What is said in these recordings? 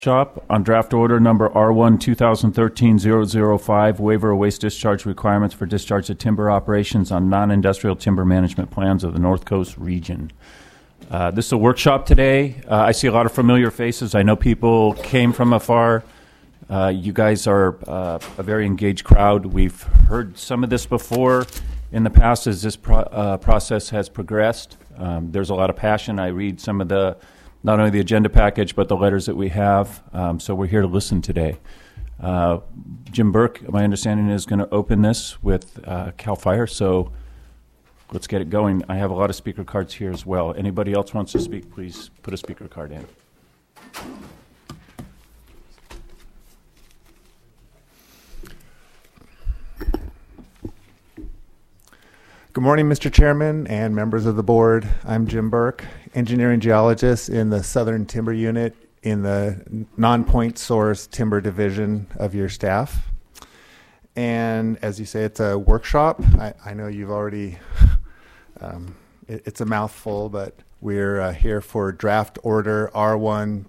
Shop on draft order number R1 2013-005, waiver of waste discharge requirements for discharge of timber operations on non-industrial timber management plans of the North Coast region. This is a workshop today. I see a lot of familiar faces. I know people came from afar. You guys are a very engaged crowd. We've heard some of this before in the past as this process has progressed. There's a lot of passion. I read some of the not only the agenda package, but the letters that we have. So we're here to listen today. Jim Burke, my understanding, is going to open this with CAL FIRE. So let's get it going. I have a lot of speaker cards here as well. Anybody else wants to speak, please put a speaker card in. Good morning, Mr. Chairman and members of the board. I'm Jim Burke, engineering geologist in the Southern Timber Unit in the non-point source timber division of your staff. And as you say, it's a workshop. I know you've already, it's a mouthful, but we're here for draft order R1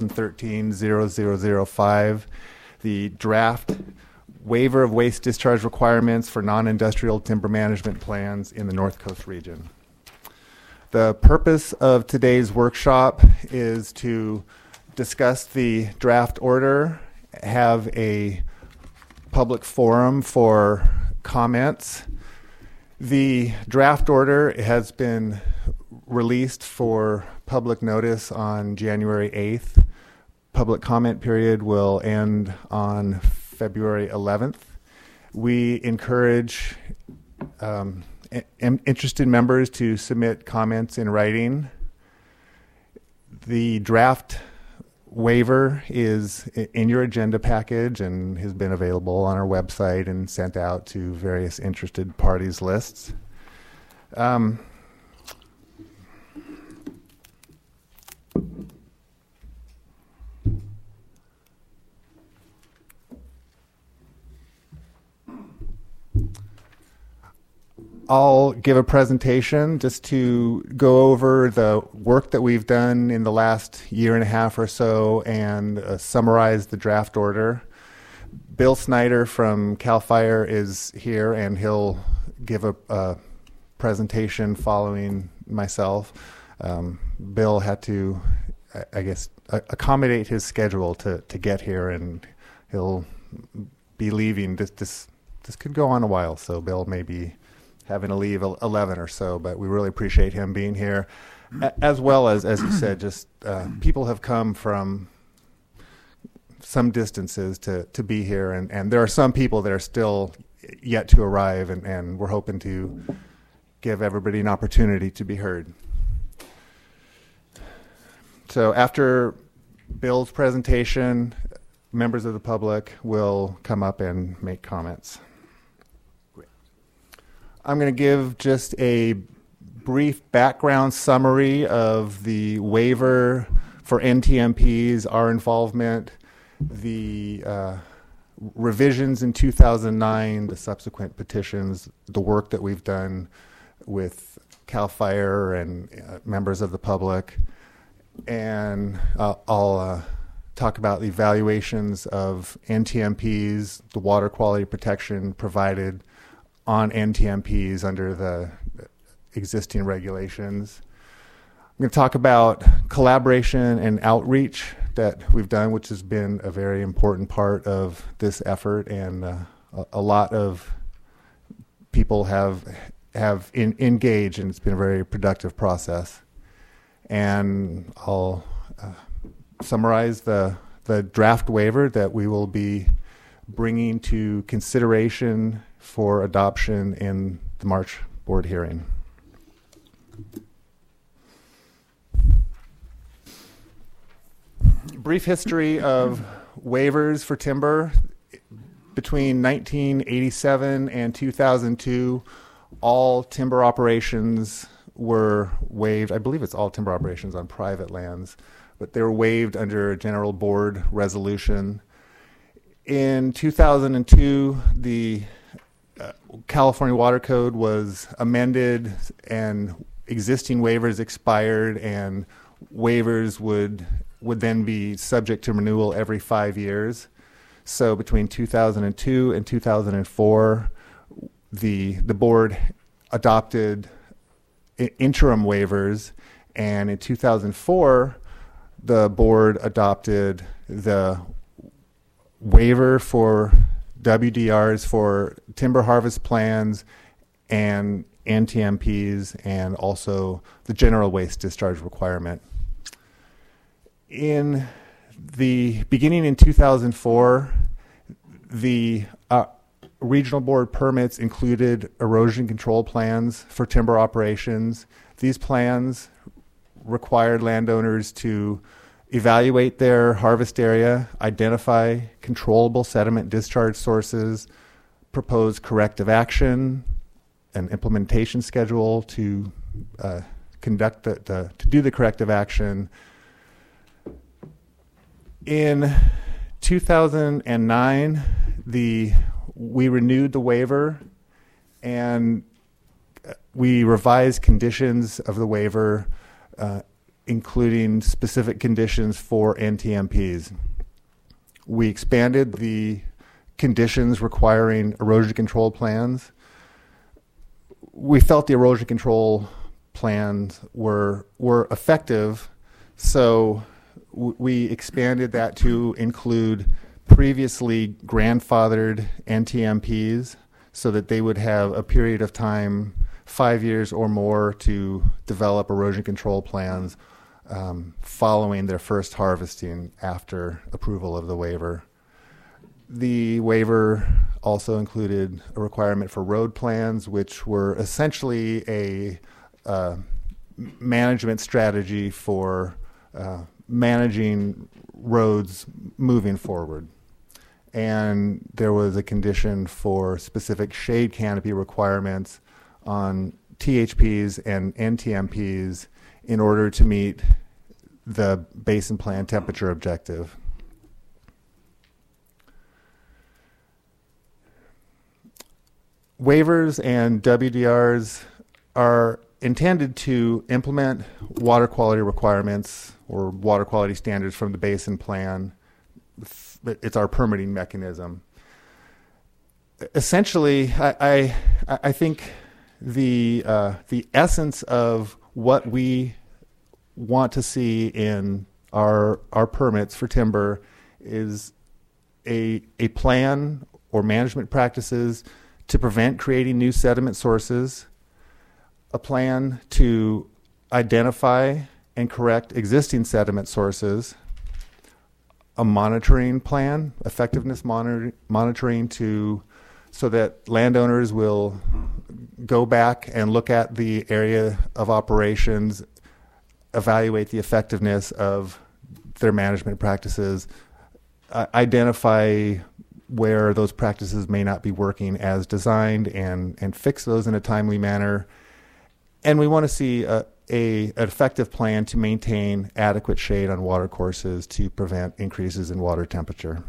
2013-0005, the draft waiver of waste discharge requirements for non-industrial timber management plans in the North Coast region. The purpose of today's workshop is to discuss the draft order, have a public forum for comments. The draft order has been released for public notice on January 8th. Public comment period will end on February 11th. We encourage interested members to submit comments in writing. The draft waiver is in your agenda package and has been available on our website and sent out to various interested parties lists. I'll give a presentation just to go over the work that we've done in the last year and a half or so and summarize the draft order. Bill Snyder from CAL FIRE is here, and he'll give a presentation following myself. Bill had to, I guess, accommodate his schedule to get here, and he'll be leaving. This could go on a while, so Bill may be having to leave 11 or so, but we really appreciate him being here, as well as you said, just people have come from some distances to be here, and there are some people that are still yet to arrive, and we're hoping to give everybody an opportunity to be heard. So after Bill's presentation, members of the public will come up and make comments. I'm going to give just a brief background summary of the waiver for NTMPs, our involvement, the revisions in 2009, the subsequent petitions, the work that we've done with CAL FIRE and members of the public, and I'll talk about the evaluations of NTMPs, the water quality protection provided on NTMPs under the existing regulations. I'm going to talk about collaboration and outreach that we've done, which has been a very important part of this effort, and a lot of people have engaged, and it's been a very productive process. And I'll summarize the draft waiver that we will be bringing to consideration for adoption in the March board hearing. Brief history of waivers for timber. Between 1987 and 2002, all timber operations were waived. I believe it's all timber operations on private lands, but they were waived under a general board resolution. In 2002, the California Water Code was amended and existing waivers expired, and waivers would would then be subject to renewal every 5 years. So between 2002 and 2004, the board adopted interim waivers, and in 2004, the board adopted the waiver for WDRs for timber harvest plans and NTMPs, and also the general waste discharge requirement. In the beginning in 2004, the regional board permits included erosion control plans for timber operations. These plans required landowners to evaluate their harvest area, identify controllable sediment discharge sources, propose corrective action, an implementation schedule to do the corrective action. In 2009, we renewed the waiver, and we revised conditions of the waiver, including specific conditions for NTMPs. We expanded the conditions requiring erosion control plans. We felt the erosion control plans were effective, so we expanded that to include previously grandfathered NTMPs so that they would have a period of time, 5 years or more, to develop erosion control plans following their first harvesting after approval of the waiver. The waiver also included a requirement for road plans, which were essentially a management strategy for managing roads moving forward. And there was a condition for specific shade canopy requirements on THPs and NTMPs in order to meet the basin plan temperature objective. Waivers and WDRs are intended to implement water quality requirements or water quality standards from the basin plan. It's our permitting mechanism. Essentially, I think the essence of what we want to see in our permits for timber is a plan or management practices to prevent creating new sediment sources, a plan to identify and correct existing sediment sources, a monitoring plan, effectiveness monitoring so that landowners will go back and look at the area of operations, evaluate the effectiveness of their management practices, identify where those practices may not be working as designed, and fix those in a timely manner. And we want to see an effective plan to maintain adequate shade on water courses to prevent increases in water temperature.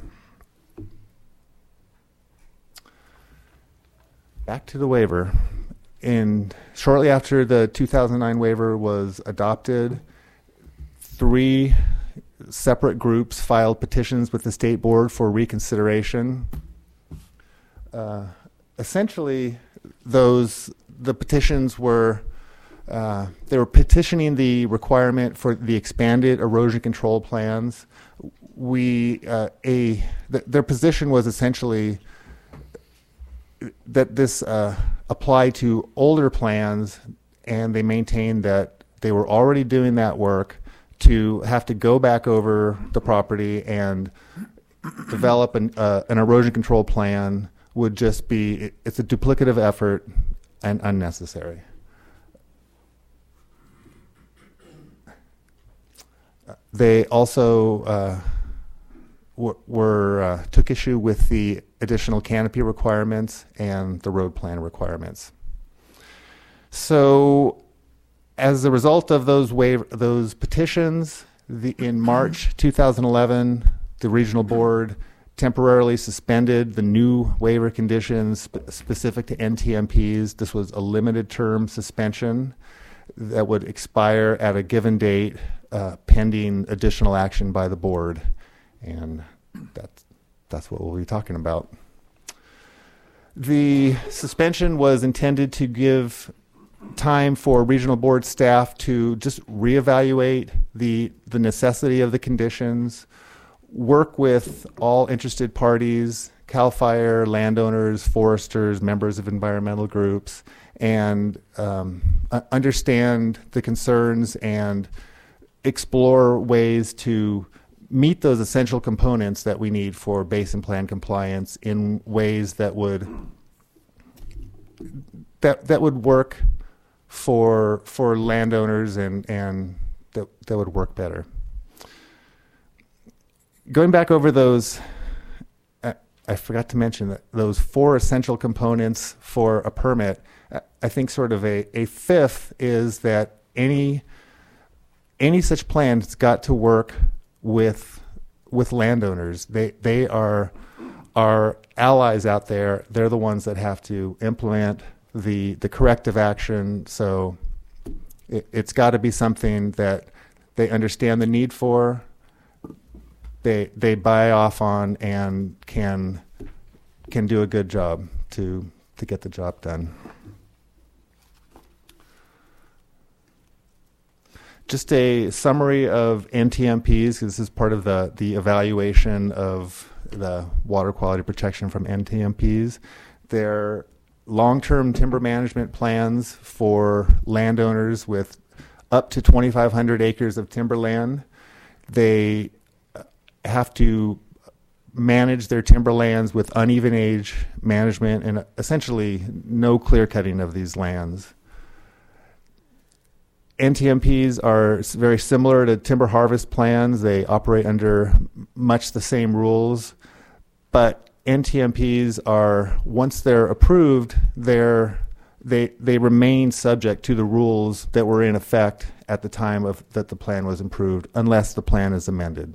Back to the waiver. Shortly after the 2009 waiver was adopted, 3 separate groups filed petitions with the state board for reconsideration. Essentially, the petitions were they were petitioning the requirement for the expanded erosion control plans. Their position was essentially that this applied to older plans, and they maintained that they were already doing that work. To have to go back over the property and develop an erosion control plan would just be, it's a duplicative effort and unnecessary. They also took issue with the additional canopy requirements and the road plan requirements. So, as a result of those petitions, in March 2011, the regional board temporarily suspended the new waiver conditions specific to NTMPs. This was a limited term suspension. that would expire at a given date, pending additional action by the board. And that's what we'll be talking about. The suspension was intended to give time for regional board staff to just reevaluate the necessity of the conditions, work with all interested parties, CAL FIRE, landowners, foresters, members of environmental groups, and understand the concerns and explore ways to meet those essential components that we need for basin plan compliance in ways that would work for landowners and that would work better. Going back over those, I forgot to mention that those 4 essential components for a permit. I think sort of a fifth is that any such plan has got to work with landowners. They are our allies out there. They're the ones that have to implement the corrective action. So it's got to be something that they understand the need for, they buy off on, and can do a good job to get the job done. Just a summary of NTMPs. This is part of the evaluation of the water quality protection from NTMPs. They're long-term timber management plans for landowners with up to 2,500 acres of timberland. They have to manage their timberlands with uneven age management and essentially no clear cutting of these lands. NTMPs are very similar to timber harvest plans. They operate under much the same rules, but NTMPs are, once they're approved, they remain subject to the rules that were in effect at the time that the plan was approved, unless the plan is amended.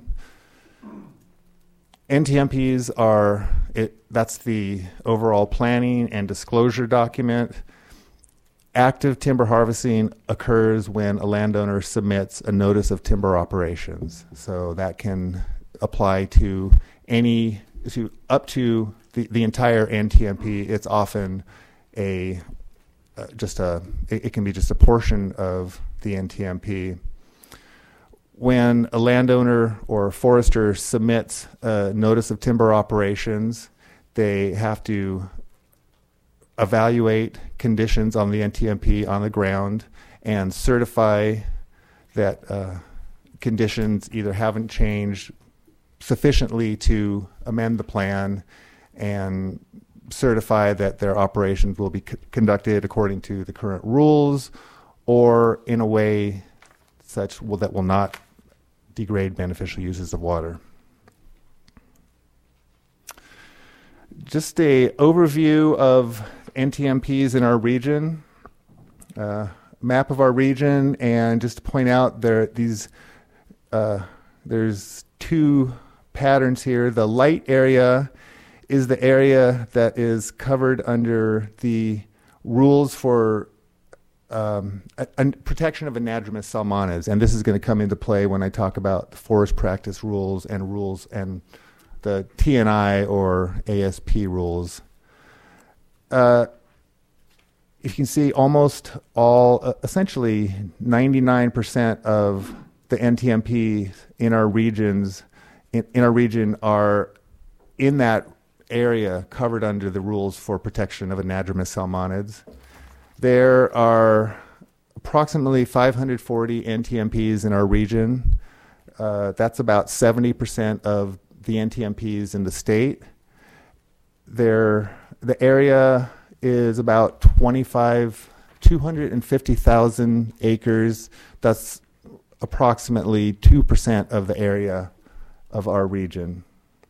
NTMPs are, that's the overall planning and disclosure document. Active timber harvesting occurs when a landowner submits a notice of timber operations. So that can apply to up to the entire NTMP. It's often it can be just a portion of the NTMP. When a landowner or forester submits a notice of timber operations, they have to evaluate conditions on the NTMP on the ground and certify that conditions either haven't changed sufficiently to amend the plan, and certify that their operations will be conducted according to the current rules or in a way such that will not degrade beneficial uses of water. Just a overview of NTMPs in our region, map of our region, and just to point out there's 2 patterns here. The light area is the area that is covered under the rules for protection of anadromous salmonids, and this is going to come into play when I talk about the forest practice rules and the TNI or ASP rules. You can see almost all, essentially 99% of the NTMP in our region are in that area covered under the rules for protection of anadromous salmonids. There are approximately 540 NTMPs in our region. That's about 70% of the NTMPs in the state. The area is about 250,000 acres. That's approximately 2% of the area of our region.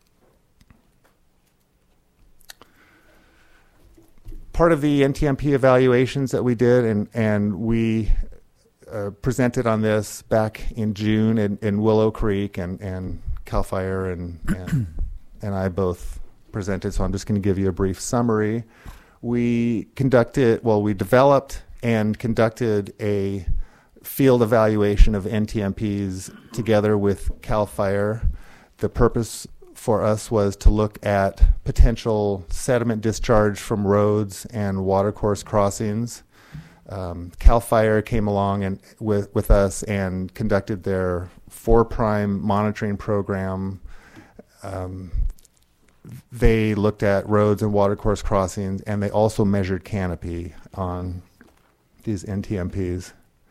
Part of the NTMP evaluations that we did, and we presented on this back in June in Willow Creek, and CAL FIRE and I both presented, so I'm just going to give you a brief summary. We developed and conducted a field evaluation of NTMPs together with CAL FIRE. The purpose for us was to look at potential sediment discharge from roads and watercourse crossings. CAL FIRE came along and with us and conducted their 4' monitoring program. They looked at roads and watercourse crossings, and they also measured canopy on these NTMPs.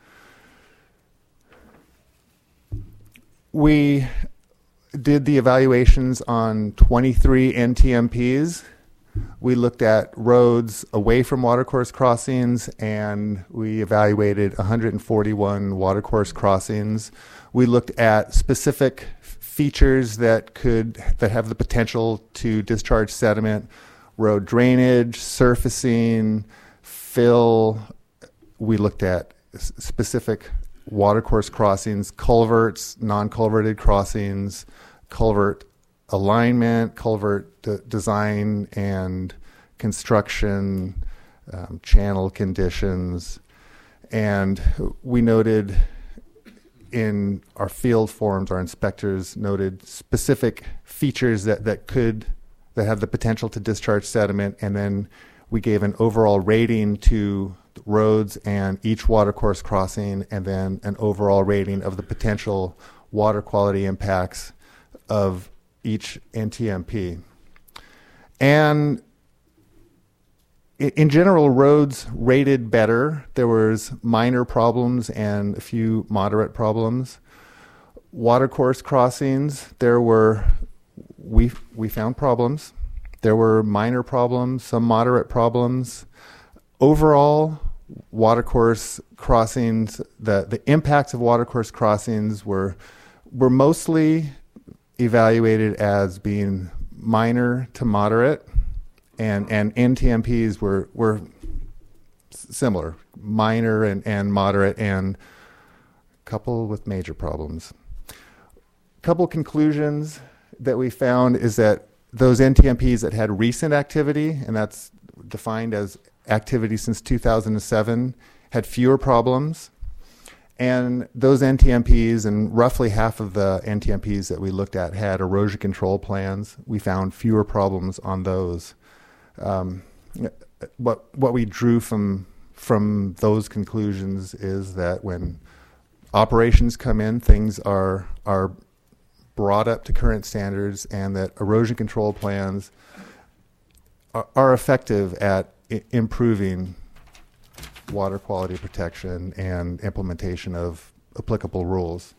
We did the evaluations on 23 NTMPs. We looked at roads away from watercourse crossings, and we evaluated 141 watercourse crossings. We looked at specific features that have the potential to discharge sediment: road drainage, surfacing, fill. We looked at specific watercourse crossings, culverts, non-culverted crossings, culvert alignment, culvert design and construction, channel conditions. And we noted in our field forms, our inspectors noted specific features that have the potential to discharge sediment, and then we gave an overall rating to roads and each watercourse crossing, and then an overall rating of the potential water quality impacts of each NTMP. And in general, roads rated better. There was minor problems and a few moderate problems. Watercourse crossings, we found problems. There were minor problems, some moderate problems. Overall, watercourse crossings, the impacts of watercourse crossings were mostly evaluated as being minor to moderate, and NTMPs were similar, minor and moderate, and a couple with major problems. A couple conclusions that we found is that those NTMPs that had recent activity, and that's defined as activity since 2007, had fewer problems. And those NTMPs, and roughly half of the NTMPs that we looked at had erosion control plans. We found fewer problems on those. What we drew from those conclusions is that when operations come in, things are brought up to current standards, and that erosion control plans are effective at improving water quality protection and implementation of applicable rules.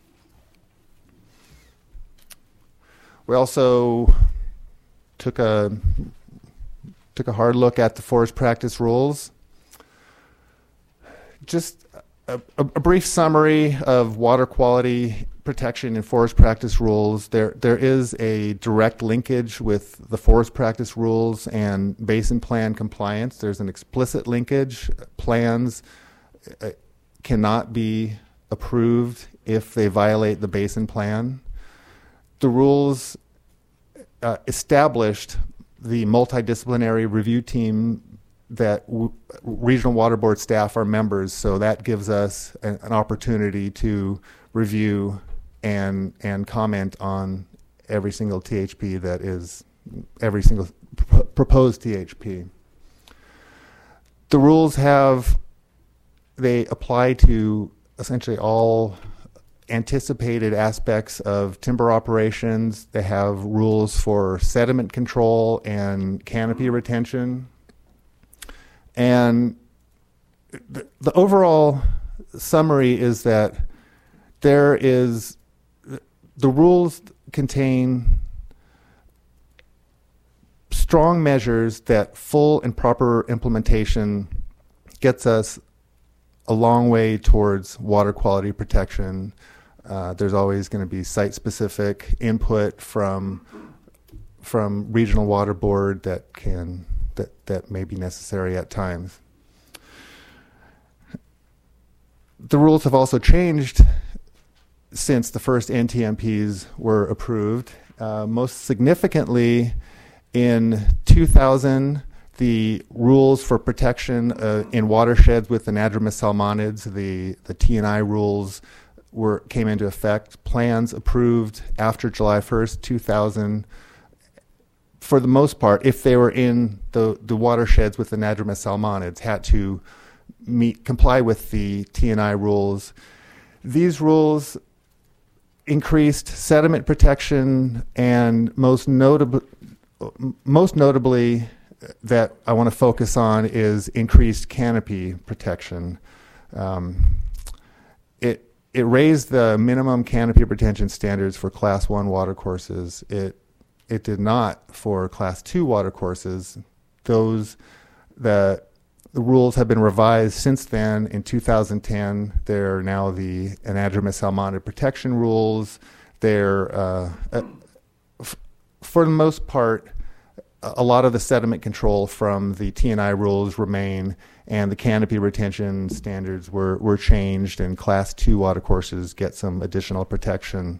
We also took a hard look at the forest practice rules. Just a brief summary of water quality protection and forest practice rules. There is a direct linkage with the forest practice rules and basin plan compliance. There's an explicit linkage. Plans cannot be approved if they violate the basin plan. The rules established the multidisciplinary review team that regional water board staff are members, so that gives us an opportunity to review and comment on every single THP that is every single proposed THP. The rules they apply to essentially all anticipated aspects of timber operations. They have rules for sediment control and canopy retention. And the overall summary is that the rules contain strong measures that full and proper implementation gets us a long way towards water quality protection. There's always going to be site-specific input from regional water board that may be necessary at times. The rules have also changed since the first NTMPs were approved. Most significantly, in 2000, the rules for protection in watersheds with anadromous salmonids, the T&I rules came into effect. Plans approved after July 1st, 2000, for the most part, if they were in the watersheds with anadromous salmonids, had to comply with the T&I rules. These rules increased sediment protection, and most notably that I want to focus on is increased canopy protection. It raised the minimum canopy retention standards for Class 1 watercourses. It did not for Class 2 watercourses. The rules have been revised since then. In 2010, they're now the anadromous salmonid protection rules. They're, for the most part, a lot of the sediment control from the T&I rules remain, and the canopy retention standards were changed, and Class 2 watercourses get some additional protection.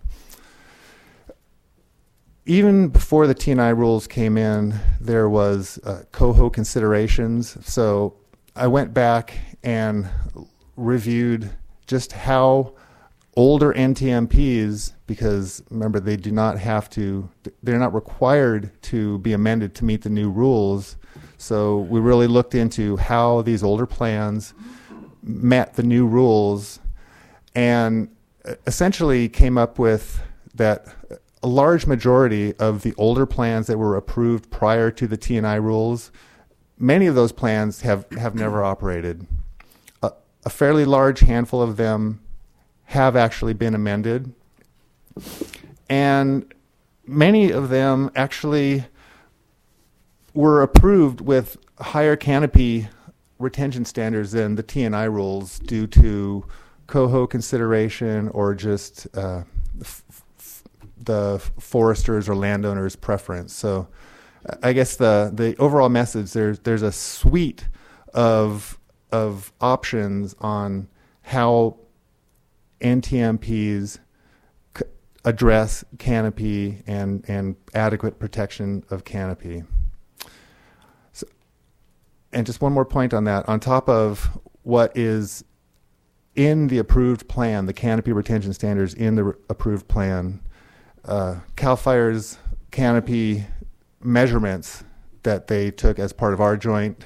Even before the T&I rules came in, there was coho considerations. So I went back and reviewed just how older NTMPs, because remember, they're not required to be amended to meet the new rules. So we really looked into how these older plans met the new rules, and essentially came up with that a large majority of the older plans that were approved prior to the T&I rules, many of those plans have never operated. A fairly large handful of them have actually been amended, and many of them actually were approved with higher canopy retention standards than the T&I rules due to coho consideration or just the foresters or landowners' preference. So I guess the overall message, there's a suite of options on how NTMPs address canopy and adequate protection of canopy. So, and just one more point on that. On top of what is in the approved plan, the canopy retention standards in the approved plan, CAL FIRE's canopy measurements that they took as part of our joint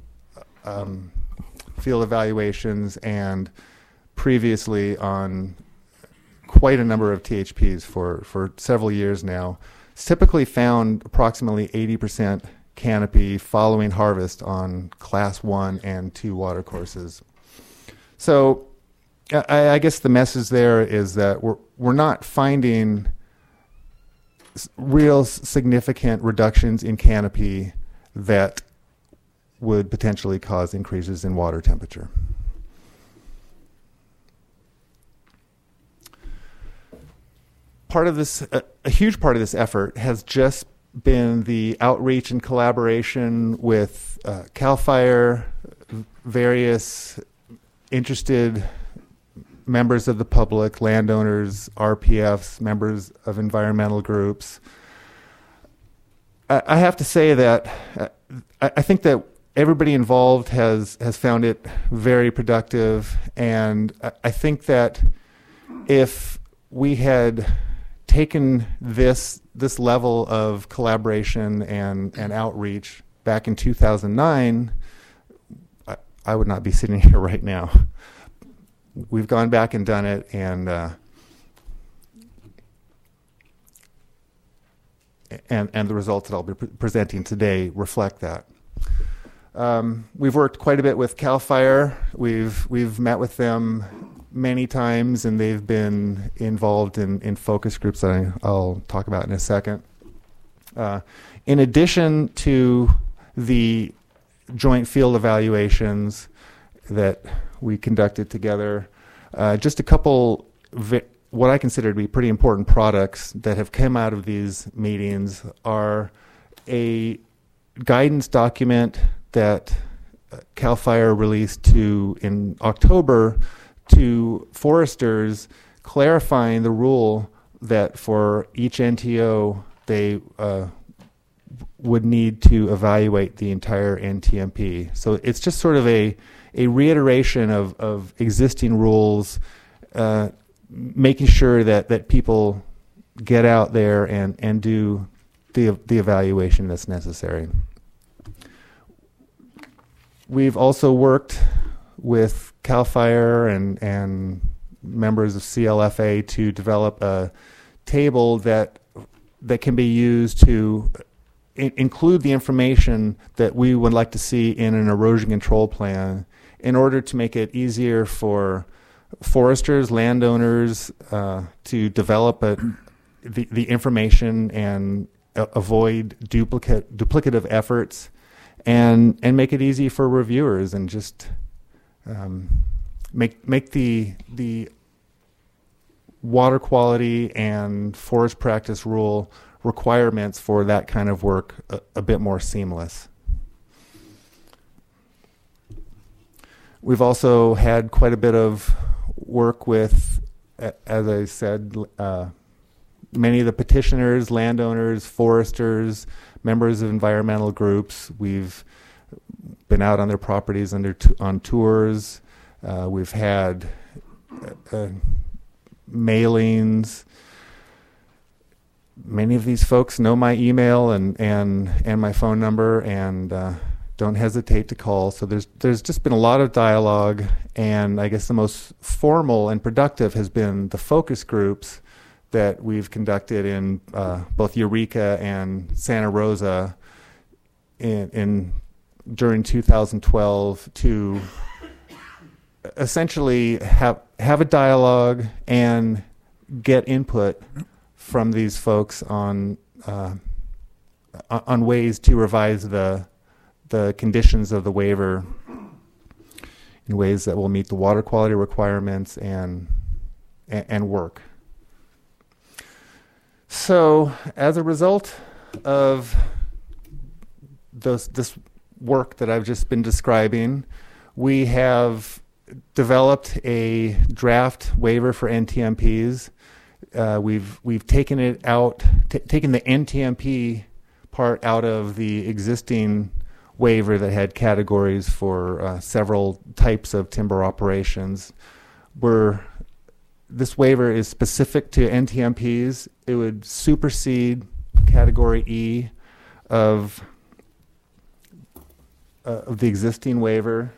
field evaluations and previously on quite a number of THPs for several years now, it's typically found approximately 80% canopy following harvest on Class 1 and 2 watercourses. So I guess the message there is that we're not finding real significant reductions in canopy that would potentially cause increases in water temperature. Part of this, a huge part of this effort has just been the outreach and collaboration with CAL FIRE, various interested members of the public, landowners, RPFs, members of environmental groups. I have to say that I think that everybody involved has found it very productive, and I think that if we had taken this level of collaboration and outreach back in 2009, I would not be sitting here right now. We've gone back and done it, and the results that I'll be presenting today reflect that. We've worked quite a bit with CAL FIRE. We've met with them many times, and they've been involved in focus groups that I'll talk about in a second. In addition to the joint field evaluations that we conducted together, just a couple what I consider to be pretty important products that have come out of these meetings are a guidance document that CAL FIRE released in October to foresters, clarifying the rule that for each NTO they would need to evaluate the entire NTMP. So it's just sort of a reiteration of existing rules, making sure that people get out there and do the evaluation that's necessary. We've also worked with CAL FIRE and members of CLFA to develop a table that can be used to include the information that we would like to see in an erosion control plan in order to make it easier for foresters, landowners to develop the information and avoid duplicative efforts, and make it easy for reviewers, and just make the water quality and forest practice rule requirements for that kind of work a bit more seamless. We've also had quite a bit of work with, as I said, many of the petitioners, landowners, foresters, members of environmental groups. We've been out on their properties on tours. We've had mailings. Many of these folks know my email and my phone number, and don't hesitate to call. So there's just been a lot of dialogue, and I guess the most formal and productive has been the focus groups that we've conducted in both Eureka and Santa Rosa during 2012 to essentially have a dialogue and get input from these folks on ways to revise the conditions of the waiver in ways that will meet the water quality requirements and work. So, as a result of this work that I've just been describing, we have developed a draft waiver for NTMPs. We've taken it out, taken the NTMP part out of the existing waiver that had categories for several types of timber operations. This waiver is specific to NTMPs. It would supersede Category E of the existing waiver.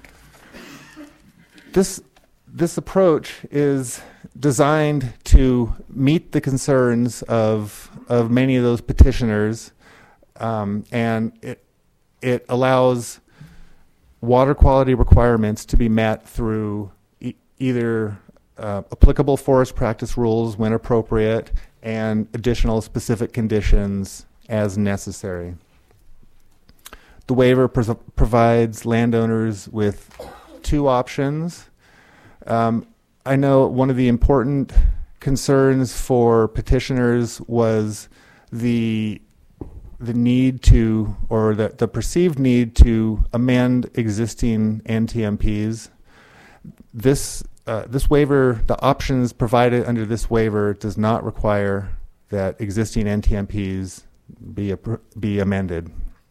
This approach is designed to meet the concerns of many of those petitioners, and it allows water quality requirements to be met through either applicable forest practice rules when appropriate and additional specific conditions as necessary. The waiver provides landowners with two options. I know one of the important concerns for petitioners was the need to, or the perceived need to amend existing NTMPs. This waiver, the options provided under this waiver, does not require that existing NTMPs be amended.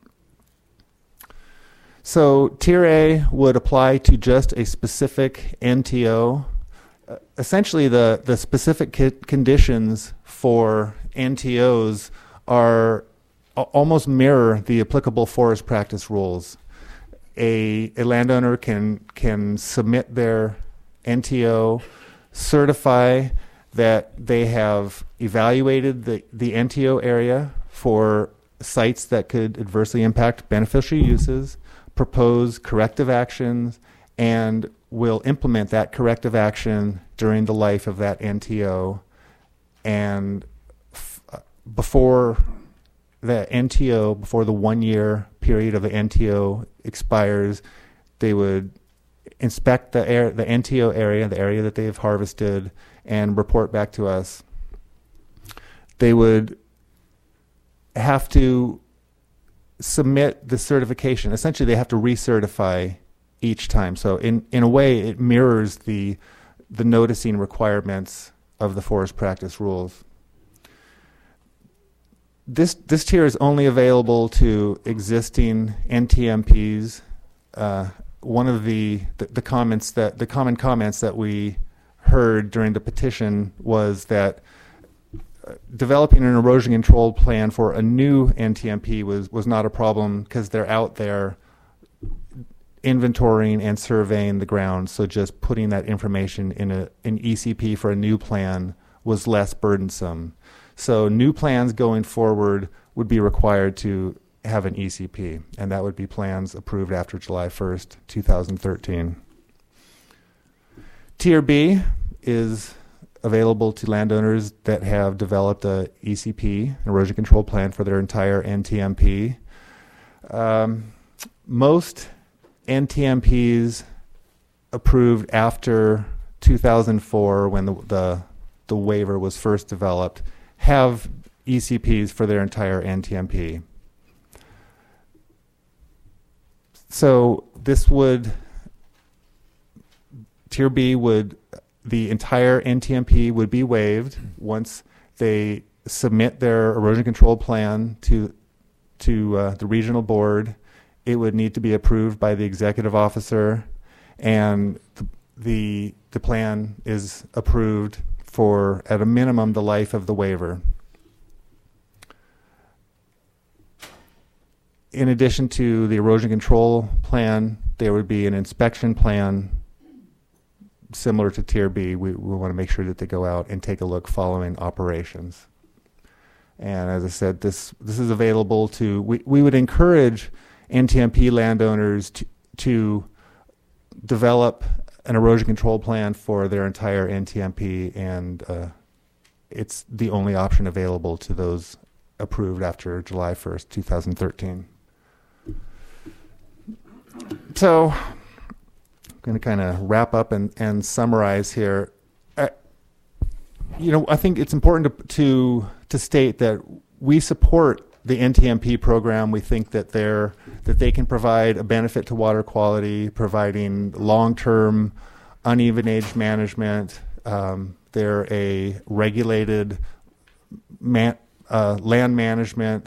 So Tier A would apply to just a specific NTO. Essentially, the specific conditions for NTOs are almost mirror the applicable forest practice rules. A landowner can submit their NTO, certify that they have evaluated the NTO area for sites that could adversely impact beneficial uses, propose corrective actions, and will implement that corrective action during the life of that NTO. And before the NTO, before the 1 year period of the NTO expires, they would inspect the NTO area, the area that they've harvested, and report back to us. They would have to submit the certification. Essentially, they have to recertify each time. So in a way, it mirrors the noticing requirements of the forest practice rules. this tier is only available to existing NTMPs. One of the common comments that we heard during the petition was that developing an erosion control plan for a new NTMP was not a problem because they're out there inventorying and surveying the ground. So just putting that information in an ECP for a new plan was less burdensome. So new plans going forward would be required to have an ECP, and that would be plans approved after July 1st, 2013. Tier B is available to landowners that have developed a ECP, an erosion control plan, for their entire NTMP. Most NTMPs approved after 2004, when the waiver was first developed, have ECPs for their entire NTMP. So Tier B the entire NTMP would be waived once they submit their erosion control plan to the regional board. It would need to be approved by the executive officer, and the plan is approved for, at a minimum, the life of the waiver. In addition to the erosion control plan, there would be an inspection plan similar to Tier B. We want to make sure that they go out and take a look following operations. And as I said, this is available to, we would encourage NTMP landowners to develop an erosion control plan for their entire NTMP, and it's the only option available to those approved after July 1st, 2013. So I'm going to kind of wrap up and summarize here. I think it's important to state that we support the NTMP program. We think that they can provide a benefit to water quality, providing long-term uneven age management. They're a regulated land management.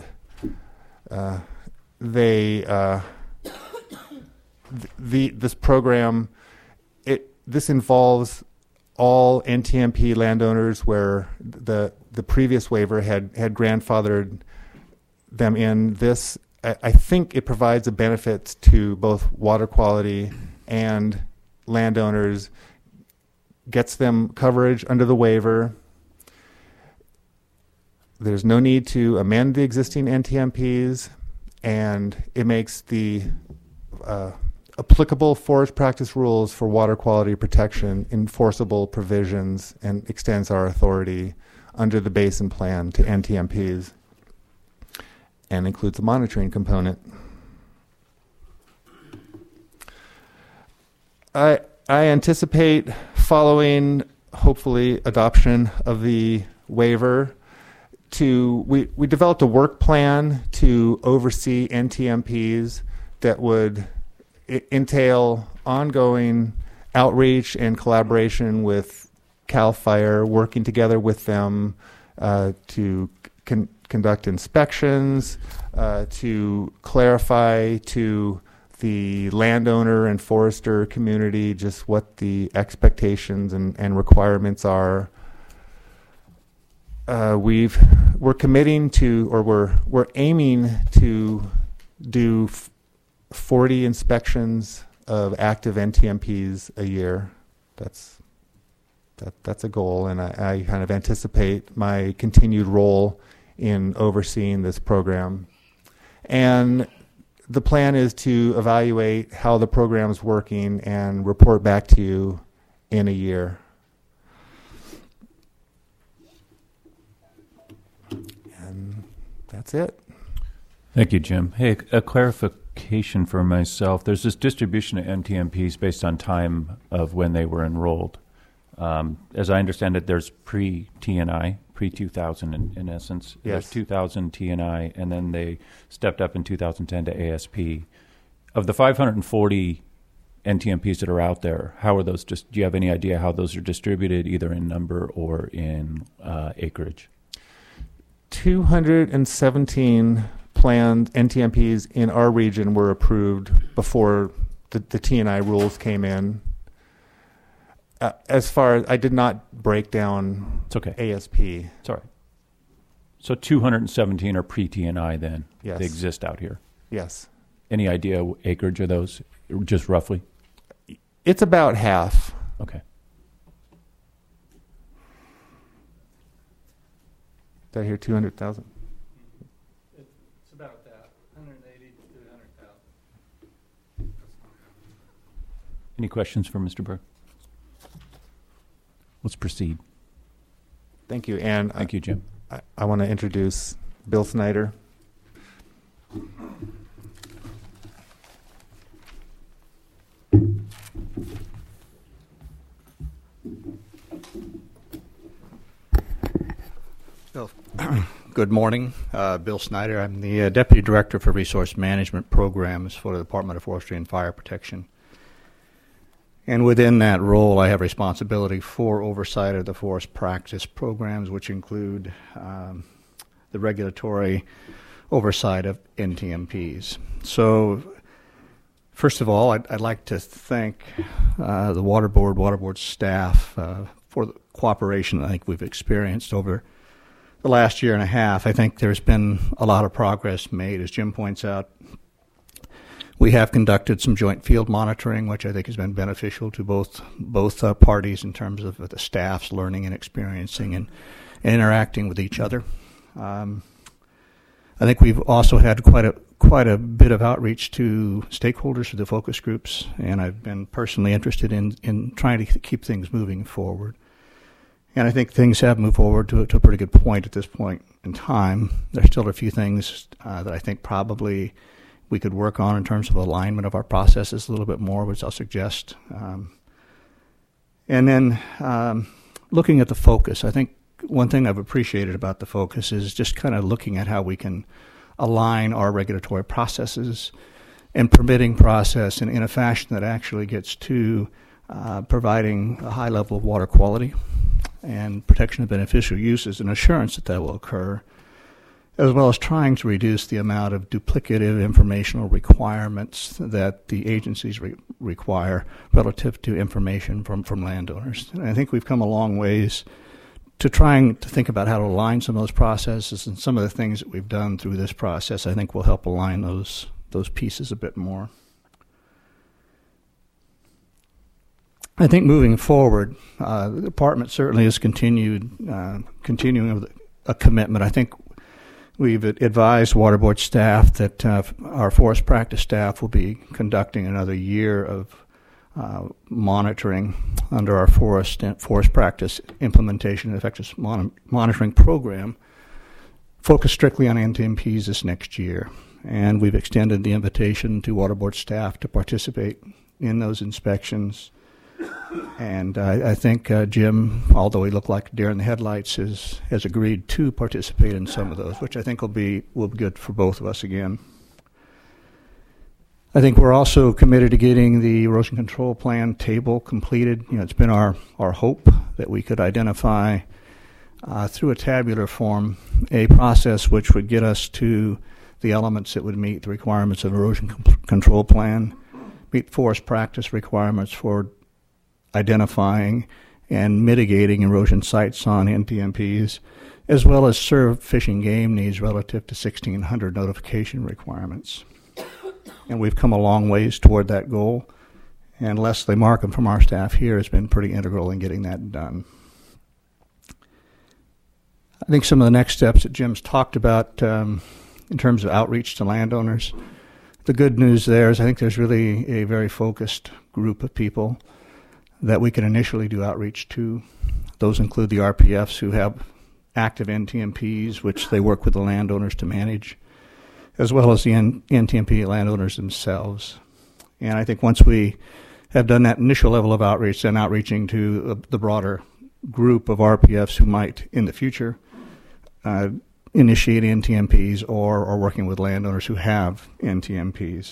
This program, this involves all NTMP landowners where the previous waiver had grandfathered them in. This, I think it provides a benefit to both water quality and landowners, gets them coverage under the waiver. There's no need to amend the existing NTMPs, and it makes the applicable forest practice rules for water quality protection enforceable provisions, and extends our authority under the basin plan to NTMPs, and includes a monitoring component. I anticipate, following hopefully adoption of the waiver, we developed a work plan to oversee NTMPs that would entail ongoing outreach and collaboration with CAL FIRE, working together with them to conduct inspections, to clarify to the landowner and forester community just what the expectations and requirements are. We're committing to, or we're aiming to do 40 inspections of active NTMPs a year. That's a goal, and I kind of anticipate my continued role in overseeing this program. And the plan is to evaluate how the program is working and report back to you in a year. And that's it. Thank you, Jim. Hey, a clarification for myself. There's this distribution of NTMPs based on time of when they were enrolled. As I understand it, there's pre-TNI, pre-2000 in essence. Yes. There's 2000 TNI, and then they stepped up in 2010 to ASP. Of the 540 NTMPs that are out there, how are those? Do you have any idea how those are distributed, either in number or in acreage? 217 planned NTMPs in our region were approved before the T&I rules came in. As far as I did not break down It's okay. ASP. It's all right. So 217 are pre-T&I then? Yes. They exist out here. Yes. Any idea acreage of those, just roughly? It's about half. Okay. Did I hear 200,000? It's about that, 180 to 200,000. Any questions for Mr. Burke? Let's proceed. Thank you. And Thank you, Jim. I want to introduce Bill Snyder. Good morning. Bill Snyder. I'm the Deputy Director for Resource Management Programs for the Department of Forestry and Fire Protection. And within that role, I have responsibility for oversight of the forest practice programs, which include the regulatory oversight of NTMPs. So, first of all, I'd like to thank the Water Board staff for the cooperation I think we've experienced over the last year and a half. I think there's been a lot of progress made. As Jim points out, we have conducted some joint field monitoring, which I think has been beneficial to both parties in terms of the staff's learning and experiencing and interacting with each other. I think we've also had quite a bit of outreach to stakeholders through the focus groups, and I've been personally interested in trying to keep things moving forward. And I think things have moved forward to a pretty good point at this point in time. There's still a few things that I think probably we could work on in terms of alignment of our processes a little bit more, which I'll suggest. And then looking at the focus, I think one thing I've appreciated about the focus is just kind of looking at how we can align our regulatory processes and permitting process in a fashion that actually gets to providing a high level of water quality and protection of beneficial uses and assurance that will occur, as well as trying to reduce the amount of duplicative informational requirements that the agencies require relative to information from landowners. And I think we've come a long ways to trying to think about how to align some of those processes, and some of the things that we've done through this process I think will help align those pieces a bit more. I think moving forward, the department certainly has continuing with a commitment. I think we've advised Water Board staff that our forest practice staff will be conducting another year of monitoring under our forest practice implementation and effective monitoring program, focused strictly on NTMPs this next year. And we've extended the invitation to Water Board staff to participate in those inspections. And I think Jim, although he looked like a deer in the headlights, has agreed to participate in some of those, which I think will be good for both of us again. I think we're also committed to getting the erosion control plan table completed. It's been our hope that we could identify through a tabular form a process which would get us to the elements that would meet the requirements of erosion control plan, meet forest practice requirements for identifying and mitigating erosion sites on NTMPs, as well as serve fish and game needs relative to 1600 notification requirements. And we've come a long ways toward that goal, and Leslie Markham from our staff here has been pretty integral in getting that done. I think some of the next steps that Jim's talked about in terms of outreach to landowners, the good news there is I think there's really a very focused group of people that we can initially do outreach to. Those include the RPFs who have active NTMPs, which they work with the landowners to manage, as well as the NTMP landowners themselves. And I think once we have done that initial level of outreach, then outreaching to the broader group of RPFs who might, in the future, initiate NTMPs or working with landowners who have NTMPs.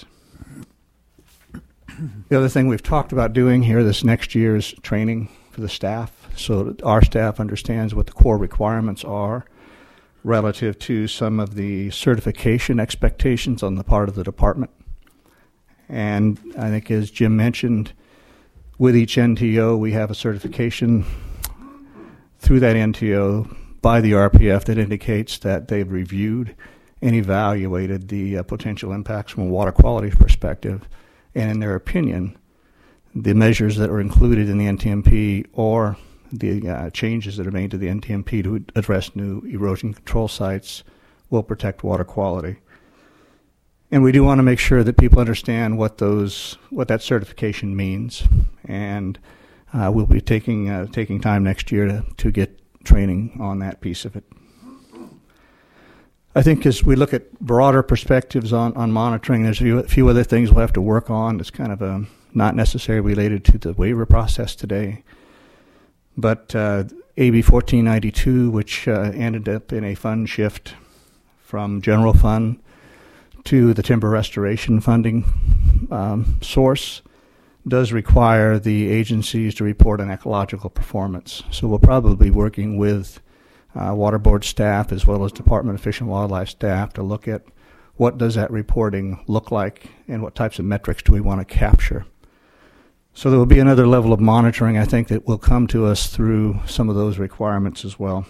The other thing we've talked about doing here this next year is training for the staff, so that our staff understands what the core requirements are relative to some of the certification expectations on the part of the department. And I think, as Jim mentioned, with each NTO, we have a certification through that NTO by the RPF that indicates that they've reviewed and evaluated the potential impacts from a water quality perspective, and in their opinion, the measures that are included in the NTMP or the changes that are made to the NTMP to address new erosion control sites will protect water quality. And we do want to make sure that people understand what that certification means, and we'll be taking time next year to get training on that piece of it. I think as we look at broader perspectives on monitoring, there's a few other things we'll have to work on. It's kind of not necessarily related to the waiver process today. But AB 1492, which ended up in a fund shift from general fund to the timber restoration funding source, does require the agencies to report on ecological performance. So we'll probably be working with Water Board staff as well as Department of Fish and Wildlife staff to look at what does that reporting look like and what types of metrics do we want to capture. So there will be another level of monitoring, I think, that will come to us through some of those requirements as well.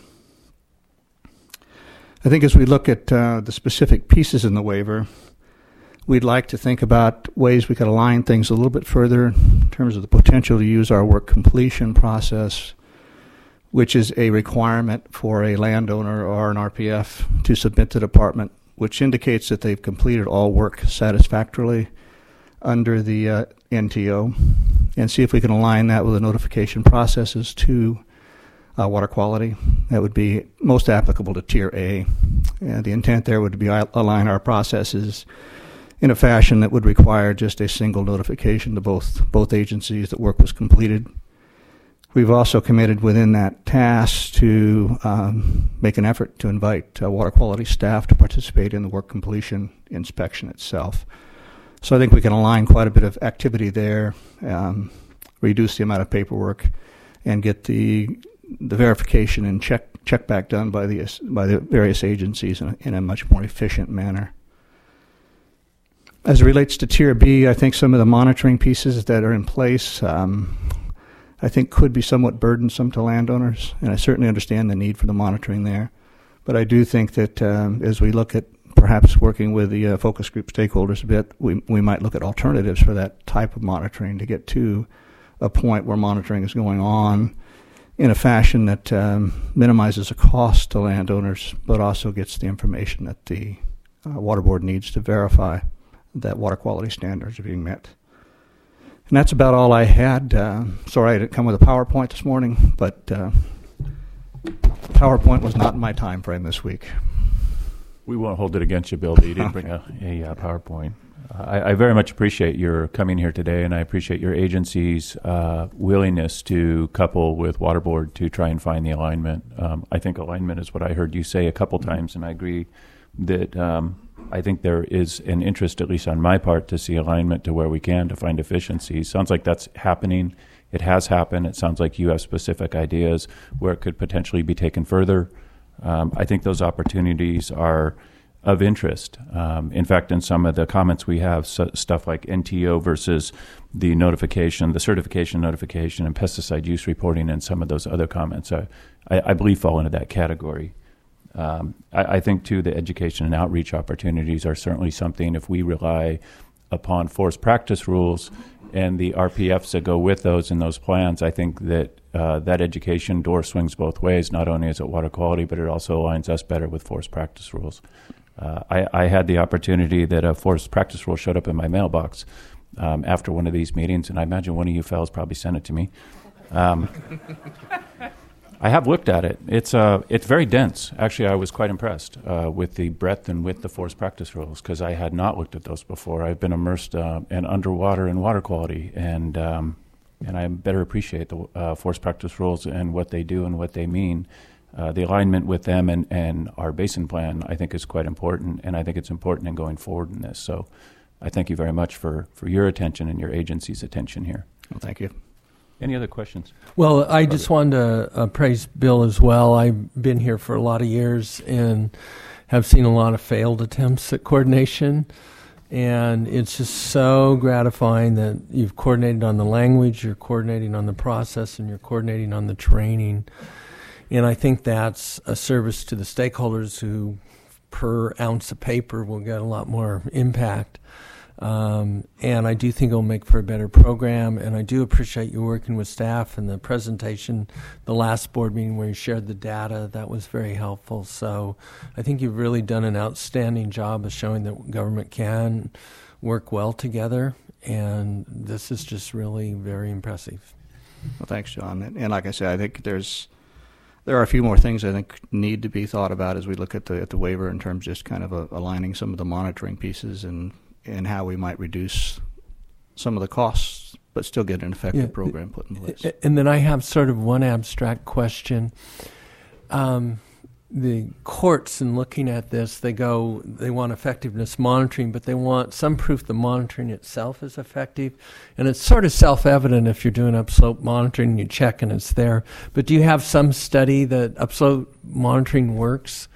I think as we look at the specific pieces in the waiver, we'd like to think about ways we could align things a little bit further in terms of the potential to use our work completion process, which is a requirement for a landowner or an RPF to submit to the department, which indicates that they've completed all work satisfactorily under the NTO, and see if we can align that with the notification processes to water quality. That would be most applicable to Tier A. And the intent there would be align our processes in a fashion that would require just a single notification to both agencies that work was completed. We've also committed within that task to make an effort to invite water quality staff to participate in the work completion inspection itself. So I think we can align quite a bit of activity there, reduce the amount of paperwork, and get the verification and check back done by the various agencies in a much more efficient manner. As it relates to Tier B, I think some of the monitoring pieces that are in place I think could be somewhat burdensome to landowners, and I certainly understand the need for the monitoring there. But I do think that as we look at perhaps working with the focus group stakeholders a bit, we might look at alternatives for that type of monitoring to get to a point where monitoring is going on in a fashion that minimizes the cost to landowners, but also gets the information that the Water Board needs to verify that water quality standards are being met. And that's about all I had. Sorry I didn't come with a PowerPoint this morning, but PowerPoint was not in my time frame this week. We won't hold it against you, Bill, that you didn't bring a PowerPoint. I very much appreciate your coming here today, and I appreciate your agency's willingness to couple with Water Board to try and find the alignment. I think alignment is what I heard you say a couple times, and I agree that I think there is an interest, at least on my part, to see alignment to where we can to find efficiencies. Sounds like that's happening. It has happened. It sounds like you have specific ideas where it could potentially be taken further. I think those opportunities are of interest. In fact, in some of the comments we have, stuff like NTO versus the notification, the certification notification, and pesticide use reporting, and some of those other comments, I believe fall into that category. I think, too, the education and outreach opportunities are certainly something. If we rely upon forest practice rules and the RPFs that go with those and those plans, I think that that education door swings both ways. Not only is it water quality, but it also aligns us better with forest practice rules. I had the opportunity that a forest practice rule showed up in my mailbox after one of these meetings, and I imagine one of you fellows probably sent it to me. I have looked at it. It's very dense. Actually, I was quite impressed with the breadth and width of forest practice rules, because I had not looked at those before. I've been immersed in underwater and water quality, and I better appreciate the forest practice rules and what they do and what they mean. The alignment with them and our basin plan, I think, is quite important, and I think it's important in going forward in this. So I thank you very much for your attention and your agency's attention here. Well, thank you. Any other questions? Well, I just wanted to praise Bill as well. I've been here for a lot of years and have seen a lot of failed attempts at coordination. And it's just so gratifying that you've coordinated on the language, you're coordinating on the process, and you're coordinating on the training. And I think that's a service to the stakeholders who, per ounce of paper, will get a lot more impact. And I do think it'll make for a better program, and I do appreciate you working with staff and the presentation, the last board meeting where you shared the data. That was very helpful. So I think you've really done an outstanding job of showing that government can work well together, and this is just really very impressive. Well, thanks, John. And like I said, I think there are a few more things I think need to be thought about as we look at the waiver in terms of just kind of aligning some of the monitoring pieces and how we might reduce some of the costs, but still get an effective program put in place. And then I have sort of one abstract question. The courts, in looking at this, they want effectiveness monitoring, but they want some proof the monitoring itself is effective. And it's sort of self-evident if you're doing upslope monitoring and you check and it's there. But do you have some study that upslope monitoring works?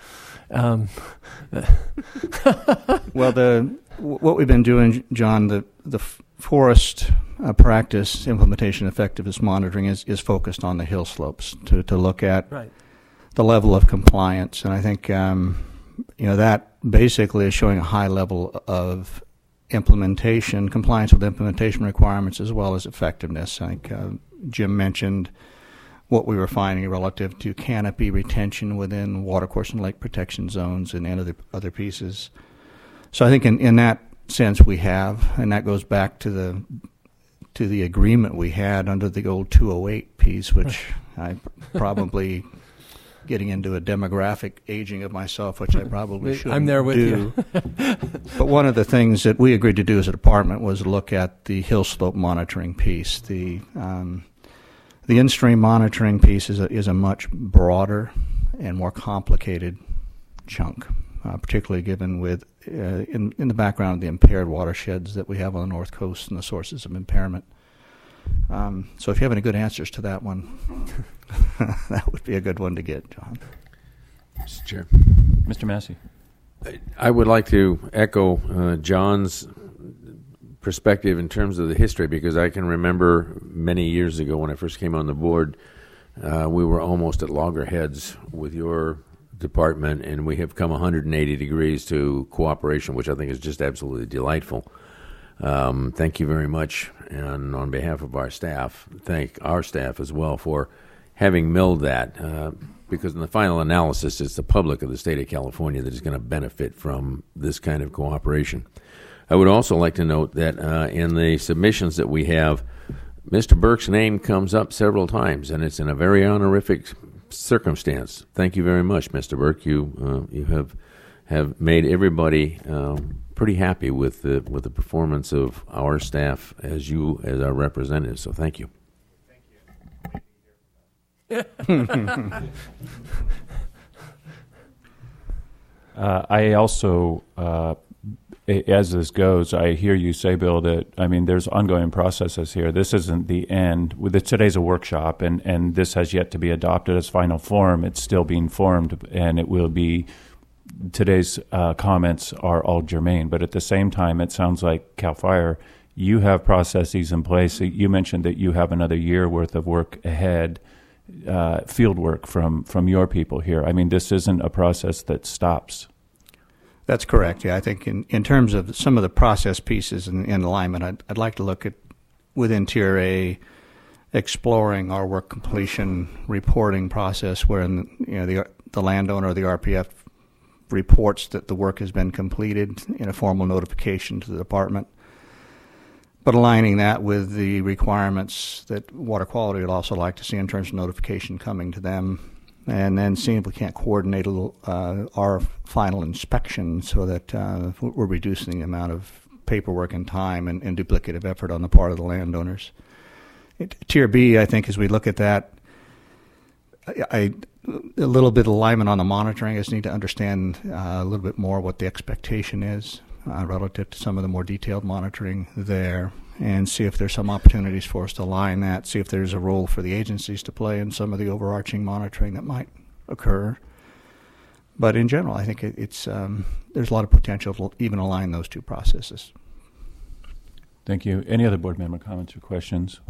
Well, what we've been doing, John, the forest practice implementation effectiveness monitoring is focused on the hill slopes to look at the level of compliance, and I think that basically is showing a high level of compliance with implementation requirements as well as effectiveness. I think Jim mentioned what we were finding relative to canopy retention within watercourse and lake protection zones and other pieces. So I think in that sense we have, and that goes back to the agreement we had under the old 208 piece, which I probably getting into a demographic aging of myself, which I probably shouldn't. I'm there with you. But one of the things that we agreed to do as a department was look at the hill slope monitoring piece. The in-stream monitoring piece is a much broader and more complicated chunk, particularly given with in the background of the impaired watersheds that we have on the North Coast and the sources of impairment. So if you have any good answers to that one, that would be a good one to get, John. Mr. Chair. Mr. Massey. I would like to echo John's perspective in terms of the history, because I can remember many years ago when I first came on the board, we were almost at loggerheads with your department, and we have come 180 degrees to cooperation, which I think is just absolutely delightful. Thank you very much, and on behalf of our staff, thank our staff as well for having milled that, because in the final analysis, it's the public of the state of California that is going to benefit from this kind of cooperation. I would also like to note that in the submissions that we have, Mr. Burke's name comes up several times, and it's in a very honorific circumstance. Thank you very much, Mr. Burke. You have made everybody pretty happy with the performance of our staff as our representatives. So thank you. I also, as this goes, I hear you say, Bill, that, there's ongoing processes here. This isn't the end. Today's a workshop, and this has yet to be adopted as final form. It's still being formed, and it will be. Today's comments are all germane, but at the same time, it sounds like CAL FIRE, you have processes in place. You mentioned that you have another year worth of work ahead, field work from your people here. This isn't a process that stops. That's correct. Yeah, I think in terms of some of the process pieces and alignment, I'd like to look at within Tier A, exploring our work completion reporting process, where the landowner or the RPF reports that the work has been completed in a formal notification to the department, but aligning that with the requirements that water quality would also like to see in terms of notification coming to them, and then seeing if we can't coordinate our final inspection so that we're reducing the amount of paperwork and time and duplicative effort on the part of the landowners. Tier B, I think, as we look at that, a little bit of alignment on the monitoring. I just need to understand a little bit more what the expectation is relative to some of the more detailed monitoring there. and see if there's some opportunities for us to align that, see if there's a role for the agencies to play in some of the overarching monitoring that might occur. But in general, I think it's there's a lot of potential to even align those two processes. Thank you. Any other board member comments or questions?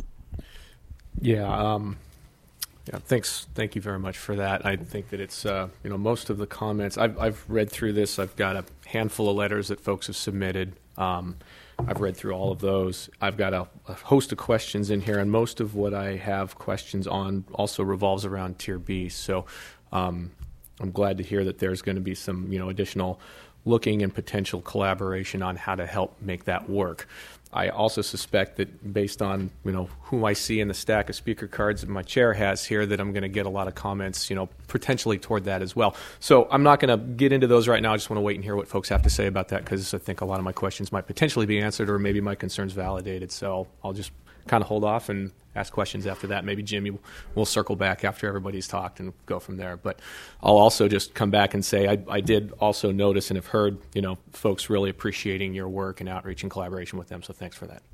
Yeah, thanks. Thank you very much for that. I think that it's, most of the comments, I've read through this. I've got a handful of letters that folks have submitted. I've read through all of those. I've got a host of questions in here, and most of what I have questions on also revolves around Tier B. So I'm glad to hear that there's going to be some, additional looking and potential collaboration on how to help make that work. I also suspect that based on, who I see in the stack of speaker cards that my chair has here, that I'm going to get a lot of comments, potentially toward that as well. So I'm not going to get into those right now. I just want to wait and hear what folks have to say about that, because I think a lot of my questions might potentially be answered, or maybe my concerns validated. So I'll just kind of hold off and ask questions after that. Maybe Jimmy will circle back after everybody's talked and go from there. But I'll also just come back and say I did also notice and have heard, folks really appreciating your work and outreach and collaboration with them. So thanks for that.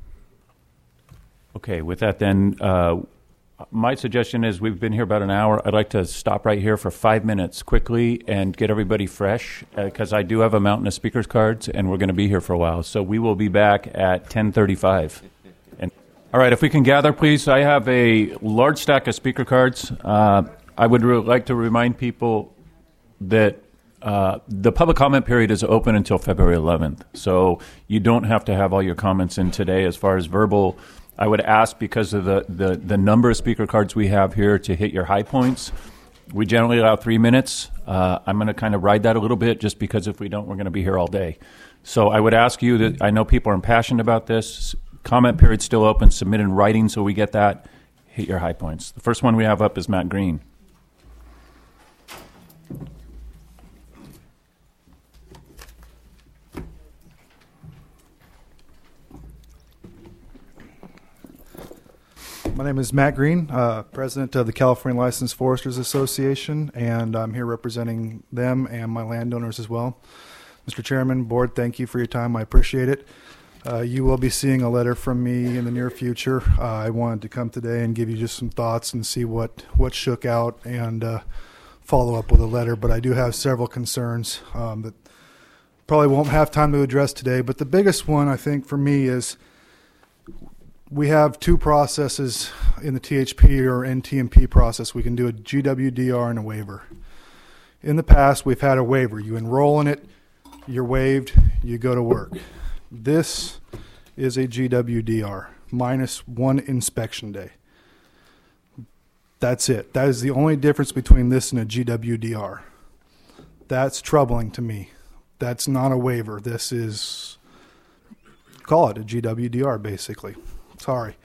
Okay, with that then, my suggestion is we've been here about an hour. I'd like to stop right here for 5 minutes quickly and get everybody fresh, because I do have a mountain of speakers cards and we're going to be here for a while. So we will be back at 10:35. All right, if we can gather, please. I have a large stack of speaker cards. I would like to remind people that the public comment period is open until February 11th. So you don't have to have all your comments in today as far as verbal. I would ask, because of the number of speaker cards we have here, to hit your high points. We generally allow 3 minutes. I'm going to kind of ride that a little bit, just because if we don't, we're going to be here all day. So I would ask you that, I know people are impassioned about this. Comment period's still open. Submit in writing so we get that. Hit your high points. The first one we have up is Matt Green. My name is Matt Green, president of the California Licensed Foresters Association, and I'm here representing them and my landowners as well. Mr. Chairman, board, thank you for your time. I appreciate it. You will be seeing a letter from me in the near future. I wanted to come today and give you just some thoughts and see what shook out, and follow up with a letter. But I do have several concerns that probably won't have time to address today. But the biggest one, I think, for me is we have two processes in the THP or NTMP process. We can do a GWDR and a waiver. In the past, we've had a waiver. You enroll in it, you're waived, you go to work. This is a GWDR, minus one inspection day. That's it. That is the only difference between this and a GWDR. That's troubling to me. That's not a waiver. This is, call it a GWDR, basically. Sorry.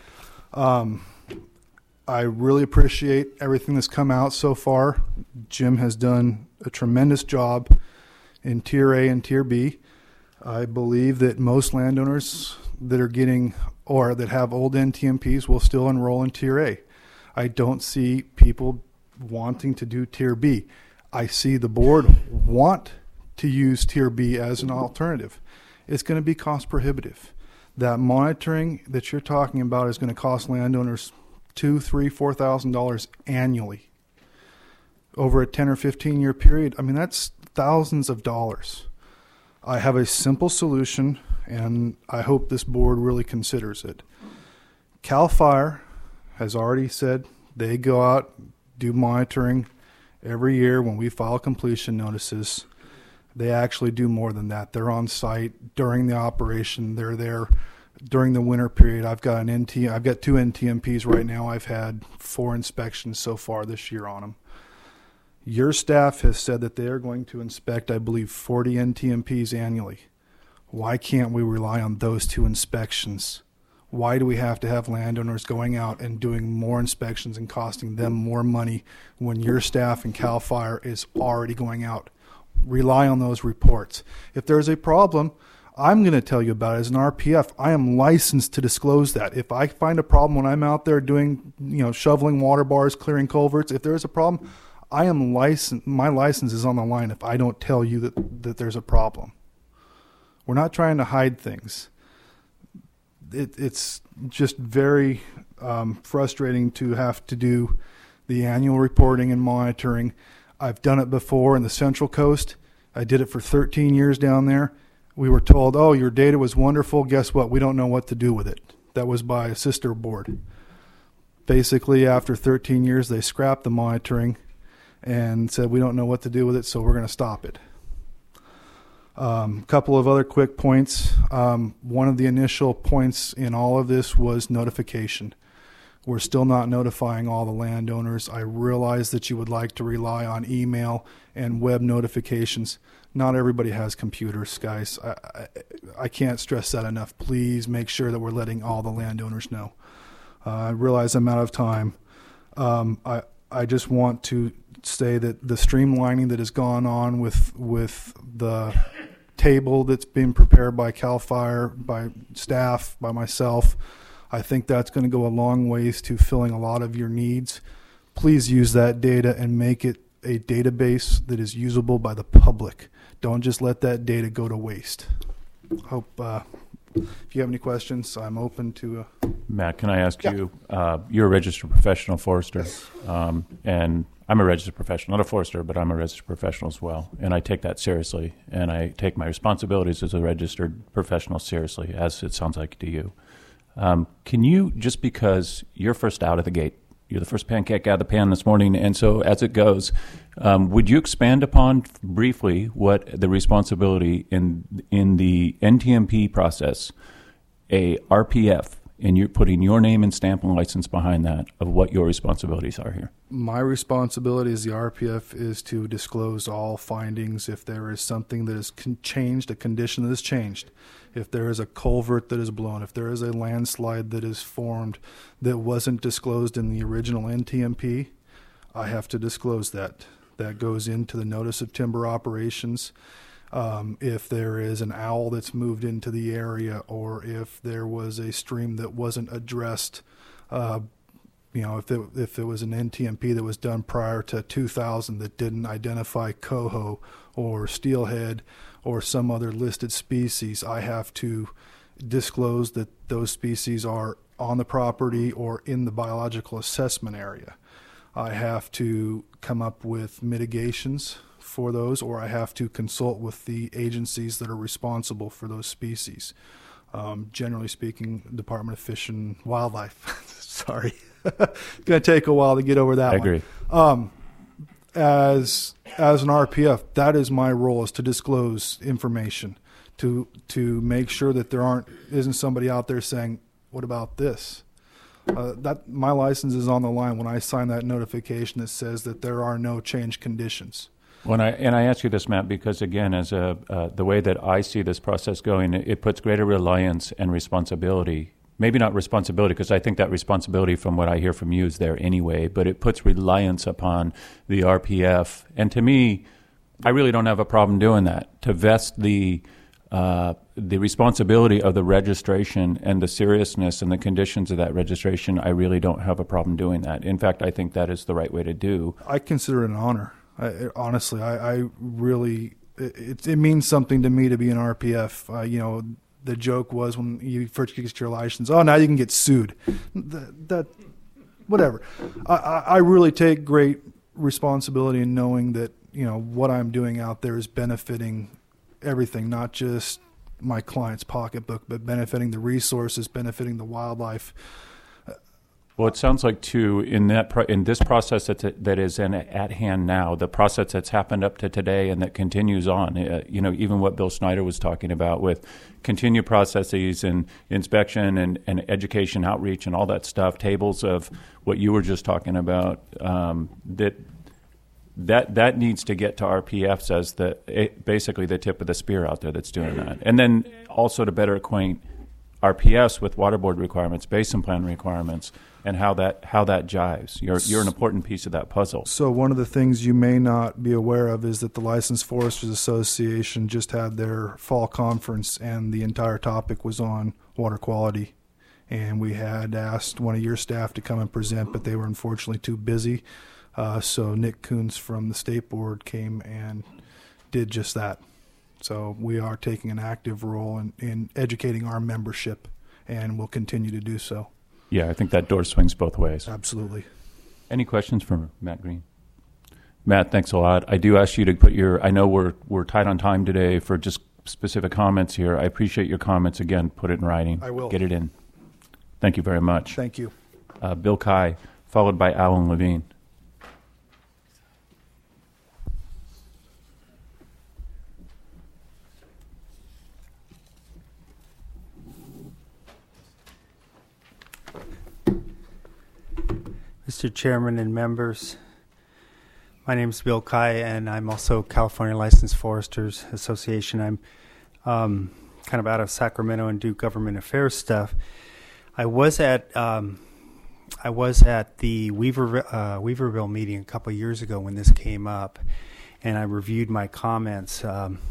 I really appreciate everything that's come out so far. Jim has done a tremendous job in Tier A and Tier B. I believe that most landowners that are getting, or that have old NTMPs, will still enroll in Tier A. I don't see people wanting to do Tier B. I see the board want to use Tier B as an alternative. It's going to be cost prohibitive. That monitoring that you're talking about is going to cost landowners $2,000, $3,000, $4,000 annually over a 10 or 15 year period. I mean, that's thousands of dollars. I have a simple solution, and I hope this board really considers it. CAL FIRE has already said they go out, do monitoring every year when we file completion notices. They actually do more than that. They're on site during the operation. They're there during the winter period. I've got two NTMPs right now. I've had 4 inspections so far this year on them. Your staff has said that they are going to inspect, I believe, 40 NTMPs annually. Why can't we rely on those 2 inspections? Why do we have to have landowners going out and doing more inspections and costing them more money when your staff and CAL FIRE is already going out? Rely on those reports. If there's a problem, I'm going to tell you about it. As an RPF, I am licensed to disclose that. If I find a problem when I'm out there doing, shoveling water bars, clearing culverts, if there's a problem, I am licensed. My license is on the line if I don't tell you that there's a problem. We're not trying to hide things. it's just very frustrating to have to do the annual reporting and monitoring. I've done it before in the Central Coast. I did it for 13 years down there. We were told, oh, your data was wonderful. Guess what? We don't know what to do with it. That was by a sister board. Basically, after 13 years, they scrapped the monitoring and said, we don't know what to do with it, so we're going to stop it. Couple of other quick points. One of the initial points in all of this was notification. We're still not notifying all the landowners. I realize that you would like to rely on email and web notifications. Not everybody has computers, guys. I can't stress that enough. Please make sure that we're letting all the landowners know. I realize I'm out of time. I just want to say that the streamlining that has gone on with the table that's been prepared by CAL FIRE, by staff, by myself, I think that's going to go a long ways to filling a lot of your needs. Please use that data and make it a database that is usable by the public. Don't just let that data go to waste. Hope if you have any questions, I'm open to. Matt, can I ask you? You're a registered professional forester, and I'm a registered professional, not a forester, but I'm a registered professional as well, and I take that seriously, and I take my responsibilities as a registered professional seriously, as it sounds like to you. Can you, just because you're first out of the gate, you're the first pancake out of the pan this morning, and so as it goes, would you expand upon briefly what the responsibility in the NTMP process, a RPF, and you're putting your name and stamp and license behind that, of what your responsibilities are here? My responsibility as the RPF is to disclose all findings if there is something that has changed, a condition that has changed. If there is a culvert that is blown, if there is a landslide that is formed that wasn't disclosed in the original NTMP, I have to disclose that. That goes into the notice of timber operations. If there is an owl that's moved into the area, or if there was a stream that wasn't addressed, if it was an NTMP that was done prior to 2000 that didn't identify coho or steelhead or some other listed species, I have to disclose that those species are on the property or in the biological assessment area. I have to come up with mitigations for those, or I have to consult with the agencies that are responsible for those species. Generally speaking, Department of Fish and Wildlife. Sorry. It's going to take a while to get over that I agree. one. As an RPF, that is my role, is to disclose information, to make sure that isn't somebody out there saying, what about this? That my license is on the line when I sign that notification that says that there are no change conditions. I ask you this, Matt, because again, as the way that I see this process going, it puts greater reliance and responsibility. Maybe not responsibility, because I think that responsibility, from what I hear from you, is there anyway. But it puts reliance upon the RPF, and to me, I really don't have a problem doing that. To vest the responsibility of the registration and the seriousness and the conditions of that registration, I really don't have a problem doing that. In fact, I think that is the right way to do. I consider it an honor. Honestly, I really, it means something to me to be an RPF. The joke was when you first get your license, oh, now you can get sued. That whatever. I really take great responsibility in knowing that, what I'm doing out there is benefiting everything, not just my client's pocketbook, but benefiting the resources, benefiting the wildlife. Well, it sounds like, too, in this process that is at hand now, the process that's happened up to today and that continues on, even what Bill Snyder was talking about with continued processes and inspection and education, outreach, and all that stuff, tables of what you were just talking about, that needs to get to RPFs as basically the tip of the spear out there that's doing that. And then also to better acquaint RPFs with water board requirements, basin plan requirements, and how that jives. You're an important piece of that puzzle. So one of the things you may not be aware of is that the Licensed Foresters Association just had their fall conference, and the entire topic was on water quality. And we had asked one of your staff to come and present, but they were unfortunately too busy. So Nick Coons from the State Board came and did just that. So we are taking an active role in educating our membership and will continue to do so. Yeah, I think that door swings both ways. Absolutely. Any questions for Matt Green? Matt, thanks a lot. I do ask you to put your, I know we're tight on time today for just specific comments here. I appreciate your comments. Again, put it in writing. I will. Get it in. Thank you very much. Thank you. Bill Kai, followed by Alan Levine. Mr. Chairman and members, my name is Bill Kai, and I'm also California Licensed Foresters Association. I'm kind of out of Sacramento and do government affairs stuff. I was at the Weaverville meeting a couple of years ago when this came up, and I reviewed my comments.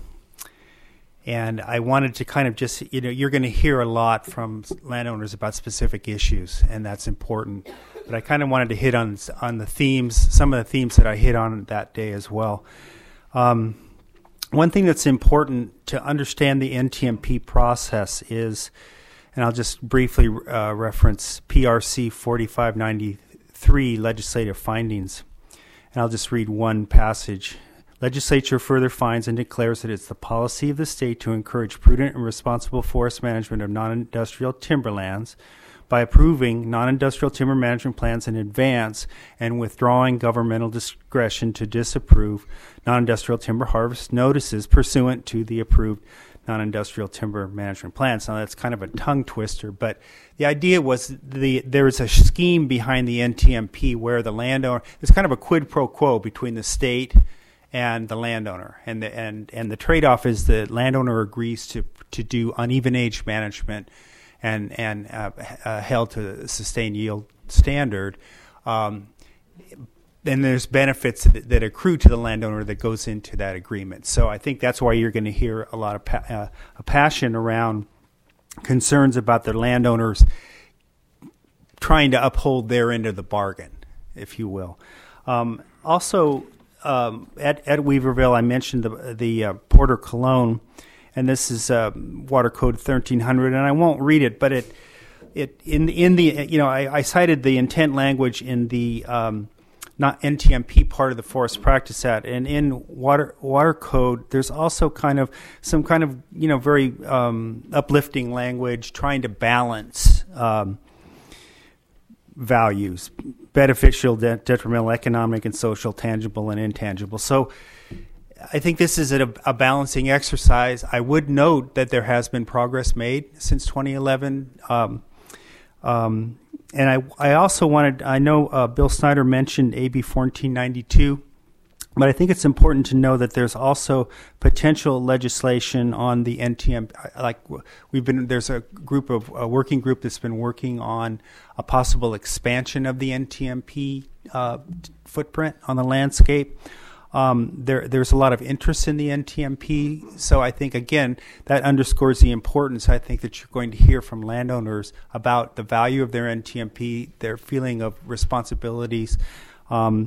And I wanted to kind of just, you're going to hear a lot from landowners about specific issues, and that's important. But I kind of wanted to hit on the themes, some of the themes that I hit on that day as well. One thing that's important to understand the NTMP process is, and I'll just briefly reference PRC 4593 legislative findings, and I'll just read one passage. Legislature further finds and declares that it's the policy of the state to encourage prudent and responsible forest management of non-industrial timberlands by approving non-industrial timber management plans in advance and withdrawing governmental discretion to disapprove non-industrial timber harvest notices pursuant to the approved non-industrial timber management plans. Now, that's kind of a tongue twister, but the idea was there is a scheme behind the NTMP where the landowner, it's kind of a quid pro quo between the state and the landowner, and the trade-off is the landowner agrees to do uneven age management and held to a sustained yield standard. Then there's benefits that accrue to the landowner that goes into that agreement. So I think that's why you're going to hear a lot of passion around concerns about the landowners trying to uphold their end of the bargain, if you will. Also, at Weaverville, I mentioned the Porter Cologne, and this is Water Code 1300, and I won't read it, but I cited the intent language in the not NTMP part of the Forest Practice Act, and in Water Code, there's also some kind of very uplifting language trying to balance values, beneficial, detrimental, economic and social, tangible and intangible. So I think this is a balancing exercise. I would note that there has been progress made since 2011. And I also wanted, I know Bill Snyder mentioned AB 1492, but I think it's important to know that there's also potential legislation on the NTM. There's a working group that's been working on a possible expansion of the NTMP footprint on the landscape. There's a lot of interest in the NTMP, so I think, again, that underscores the importance, I think, that you're going to hear from landowners about the value of their NTMP, their feeling of responsibilities. I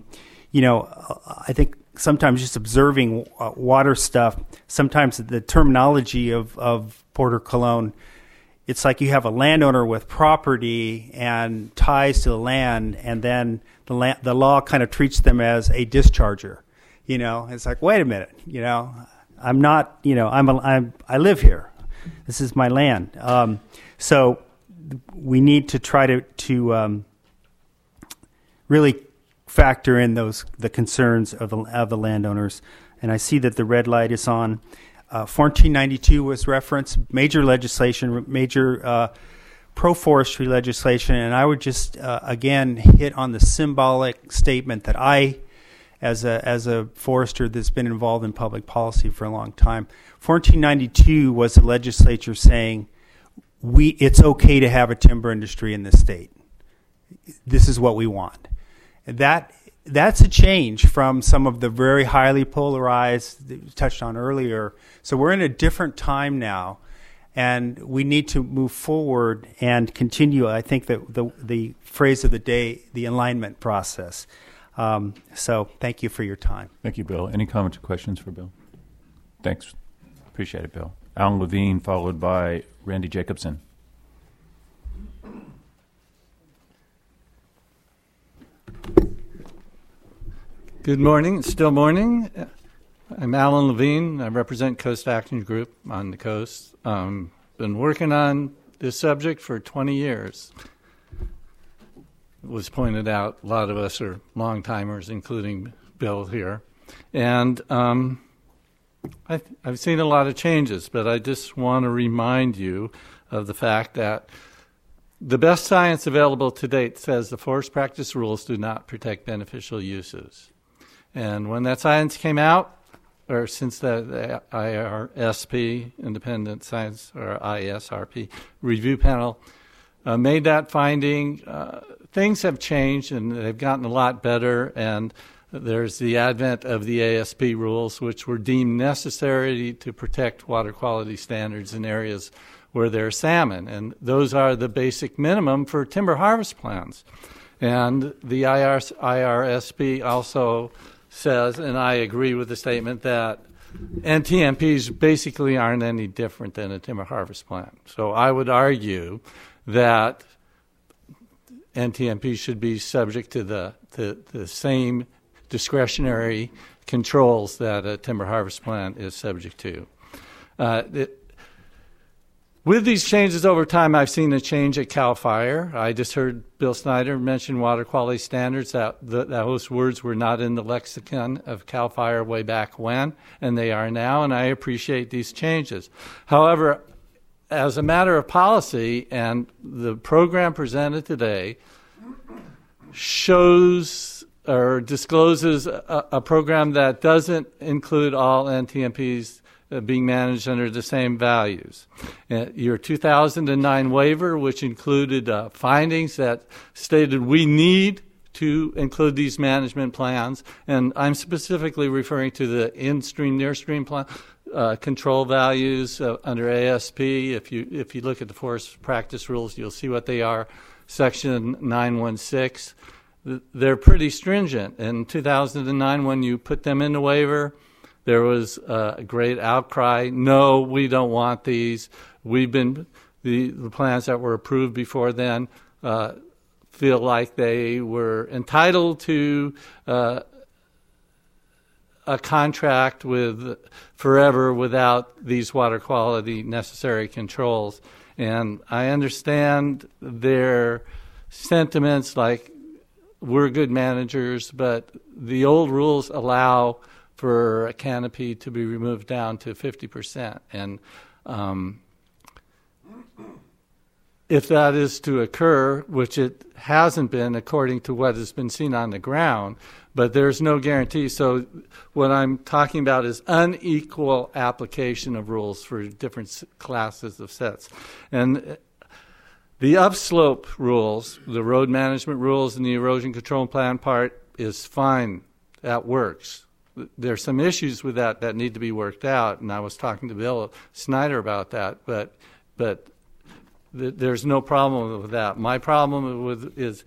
think sometimes just observing water stuff, sometimes the terminology of Porter Cologne, it's like you have a landowner with property and ties to the land, and then the law kind of treats them as a discharger. It's like, wait a minute, I'm not, I live here. This is my land. So we need to try to really factor in the concerns of the landowners. And I see that the red light is on. 1492 was referenced, major legislation, major pro-forestry legislation, and I would just again hit on the symbolic statement that I, as a forester that's been involved in public policy for a long time, 1492 was the legislature saying it's okay to have a timber industry in this state. This is what we want. That's a change from some of the very highly polarized that you touched on earlier. So we're in a different time now, and we need to move forward and continue. I think that the phrase of the day, the alignment process. So thank you for your time. Thank you, Bill. Any comments or questions for Bill? Thanks. Appreciate it, Bill. Alan Levine, followed by Randy Jacobson. Good morning. It's still morning. I'm Alan Levine. I represent Coast Action Group on the coast. Been working on this subject for 20 years. It was pointed out, a lot of us are long-timers, including Bill here. And I've seen a lot of changes, but I just want to remind you of the fact that the best science available to date says the forest practice rules do not protect beneficial uses. And when that science came out, or since the IRSP, Independent Science, or ISRP, review panel made that finding, things have changed and they've gotten a lot better. And there's the advent of the ASP rules, which were deemed necessary to protect water quality standards in areas where there's salmon. And those are the basic minimum for timber harvest plans. And the IRSP also says, and I agree with the statement, that NTMPs basically aren't any different than a timber harvest plan. So I would argue that NTMPs should be subject to the same discretionary controls that a timber harvest plan is subject to. With these changes over time, I've seen a change at CAL FIRE. I just heard Bill Snyder mention water quality standards. Those words were not in the lexicon of CAL FIRE way back when, and they are now, and I appreciate these changes. However, as a matter of policy, and the program presented today shows or discloses a program that doesn't include all NTMPs being managed under the same values. Your 2009 waiver, which included findings that stated we need to include these management plans, and I'm specifically referring to the in-stream, near-stream plan, control values under ASP. If you look at the forest practice rules, you'll see what they are. Section 916. They're pretty stringent. In 2009, when you put them in the waiver, there was a great outcry. No, we don't want these. The plans that were approved before then feel like they were entitled to a contract with forever without these water quality necessary controls. And I understand their sentiments like we're good managers, but the old rules allow for a canopy to be removed down to 50%. And if that is to occur, which it hasn't been according to what has been seen on the ground, but there's no guarantee. So what I'm talking about is unequal application of rules for different classes of sets. And the upslope rules, the road management rules and the erosion control plan part is fine. That works. There's some issues with that need to be worked out, and I was talking to Bill Snyder about that, but there's no problem with that. My problem is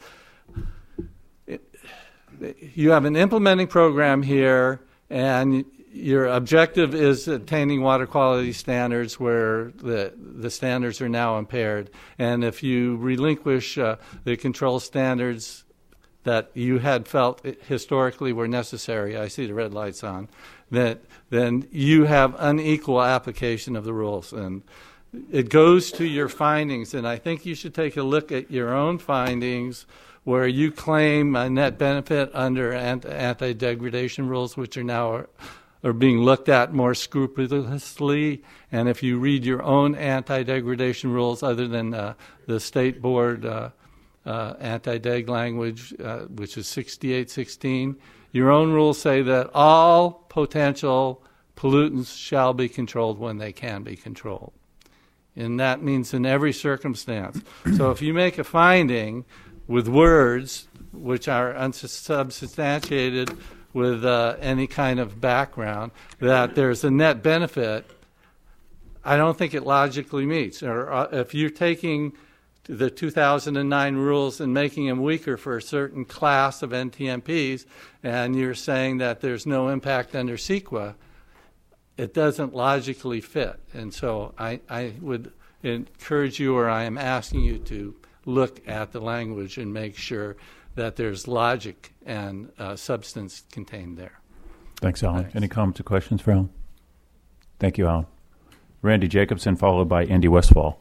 you have an implementing program here, and your objective is attaining water quality standards where the standards are now impaired. And if you relinquish the control standards that you had felt historically were necessary, I see the red lights on, then you have unequal application of the rules. And it goes to your findings, and I think you should take a look at your own findings where you claim a net benefit under anti-degradation rules, which are now are being looked at more scrupulously. And if you read your own anti-degradation rules other than the state board anti-deg language, which is 6816. Your own rules say that all potential pollutants shall be controlled when they can be controlled. And that means in every circumstance. So if you make a finding with words which are unsubstantiated with any kind of background, that there's a net benefit, I don't think it logically meets. Or if you're taking the 2009 rules and making them weaker for a certain class of NTMPs, and you're saying that there's no impact under CEQA, it doesn't logically fit. And so I would encourage you, or I am asking you to look at the language and make sure that there's logic and substance contained there. Thanks, Alan. Thanks. Any comments or questions for Alan? Thank you, Alan. Randy Jacobson, followed by Andy Westfall.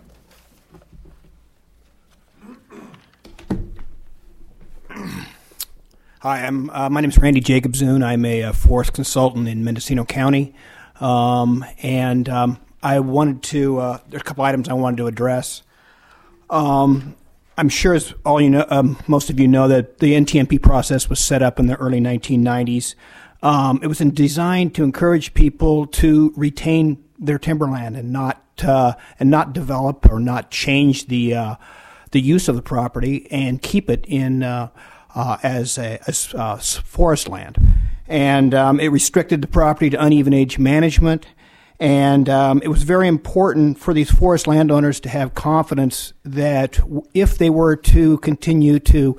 Hi, my name is Randy Jacobson. I'm a forest consultant in Mendocino County, and I wanted to. There are a couple items I wanted to address. I'm sure, as all you know, most of you know, that the NTMP process was set up in the early 1990s. It was designed to encourage people to retain their timberland and not develop or not change the use of the property and keep it in. As forest land. And it restricted the property to uneven age management. And it was very important for these forest landowners to have confidence that if they were to continue to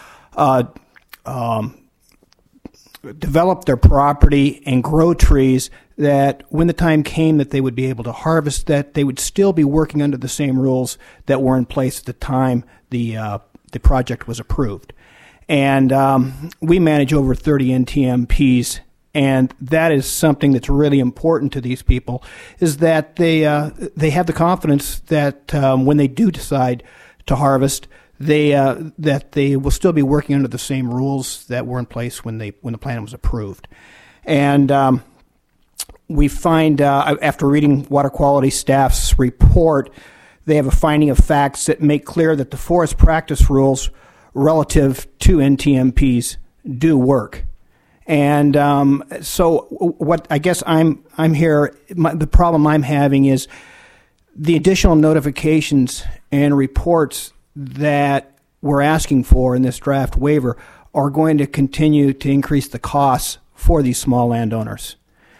develop their property and grow trees, that when the time came that they would be able to harvest, that they would still be working under the same rules that were in place at the time the project was approved. And we manage over 30 NTMPs, and that is something that's really important to these people, is that they have the confidence that when they do decide to harvest, that they will still be working under the same rules that were in place when the plan was approved. And we find, after reading water quality staff's report, they have a finding of facts that make clear that the forest practice rules relative to NTMPs do work. And so what I guess I'm here, the problem I'm having is the additional notifications and reports that we're asking for in this draft waiver are going to continue to increase the costs for these small landowners.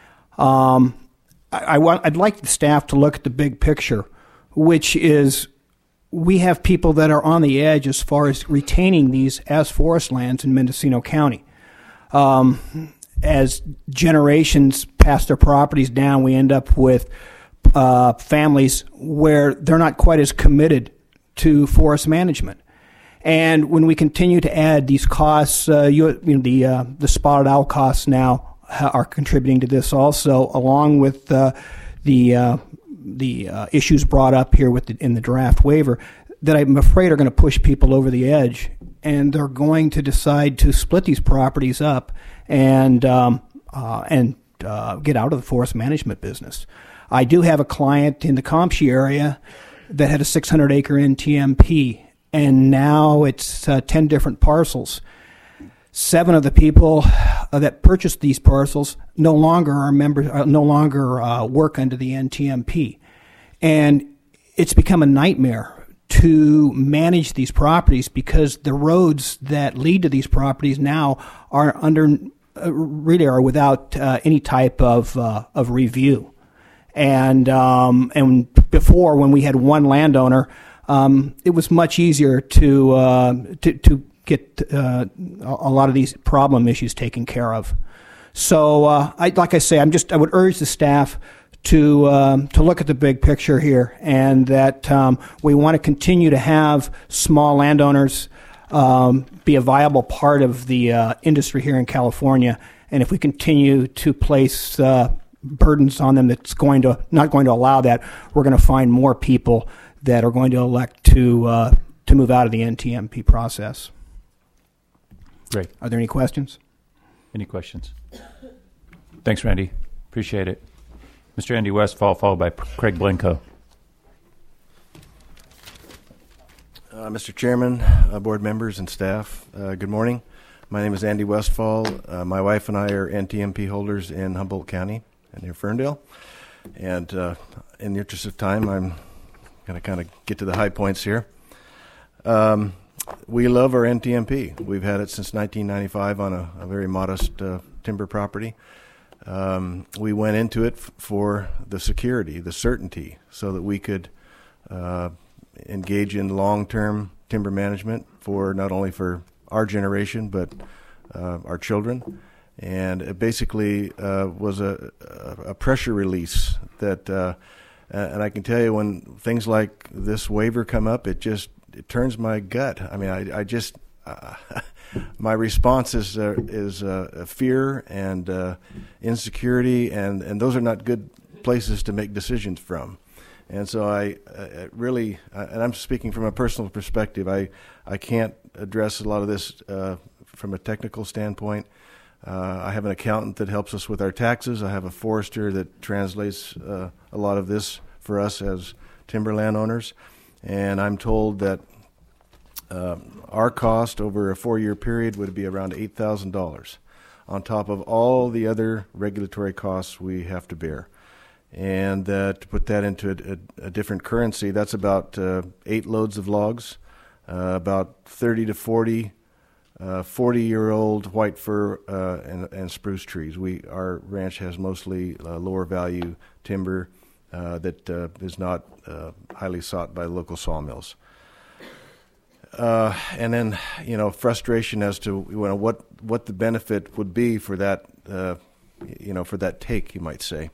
I'd like the staff to look at the big picture, which is we have people that are on the edge as far as retaining these as forest lands in Mendocino County. As generations pass their properties down, we end up with families where they're not quite as committed to forest management. And when we continue to add these costs, the spotted owl costs now are contributing to this also, along with the issues brought up here in the draft waiver that I'm afraid are going to push people over the edge, and they're going to decide to split these properties up and get out of the forest management business. I do have a client in the Comshy area that had a 600-acre NTMP, and now it's 10 different parcels. 7 of the people that purchased these parcels no longer are members, no longer work under the NTMP, and it's become a nightmare to manage these properties because the roads that lead to these properties now are are without any type of review, and before, when we had one landowner, it was much easier to get a lot of these problem issues taken care of. So, like I say, I would urge the staff to look at the big picture here, and that we want to continue to have small landowners be a viable part of the industry here in California. And if we continue to place burdens on them that's not going to allow that, we're going to find more people that are going to elect to move out of the NTMP process. Great. Are there any questions? Any questions? Thanks, Randy. Appreciate it. Mr. Andy Westfall, followed by Craig Blanco. Mr. Chairman, board members, and staff, good morning. My name is Andy Westfall. My wife and I are NTMP holders in Humboldt County and near Ferndale. And in the interest of time, I'm going to kind of get to the high points here. We love our NTMP. We've had it since 1995 on a very modest timber property. We went into it for the security, the certainty, so that we could engage in long-term timber management for not only for our generation but our children. And it basically was a pressure release that, and I can tell you when things like this waiver come up, it turns my gut. I mean, my response is fear and insecurity, and those are not good places to make decisions from. And so I really, and I'm speaking from a personal perspective, I can't address a lot of this from a technical standpoint. I have an accountant that helps us with our taxes. I have a forester that translates a lot of this for us as timber landowners. And I'm told that our cost over a 4-year period would be around $8,000 on top of all the other regulatory costs we have to bear. And to put that into a different currency, that's about 8 loads of logs, about 30 to 40 40-year-old white fir and spruce trees. Our ranch has mostly lower value timber that is not highly sought by local sawmills. And then, frustration as to what the benefit would be for that, for that take, you might say.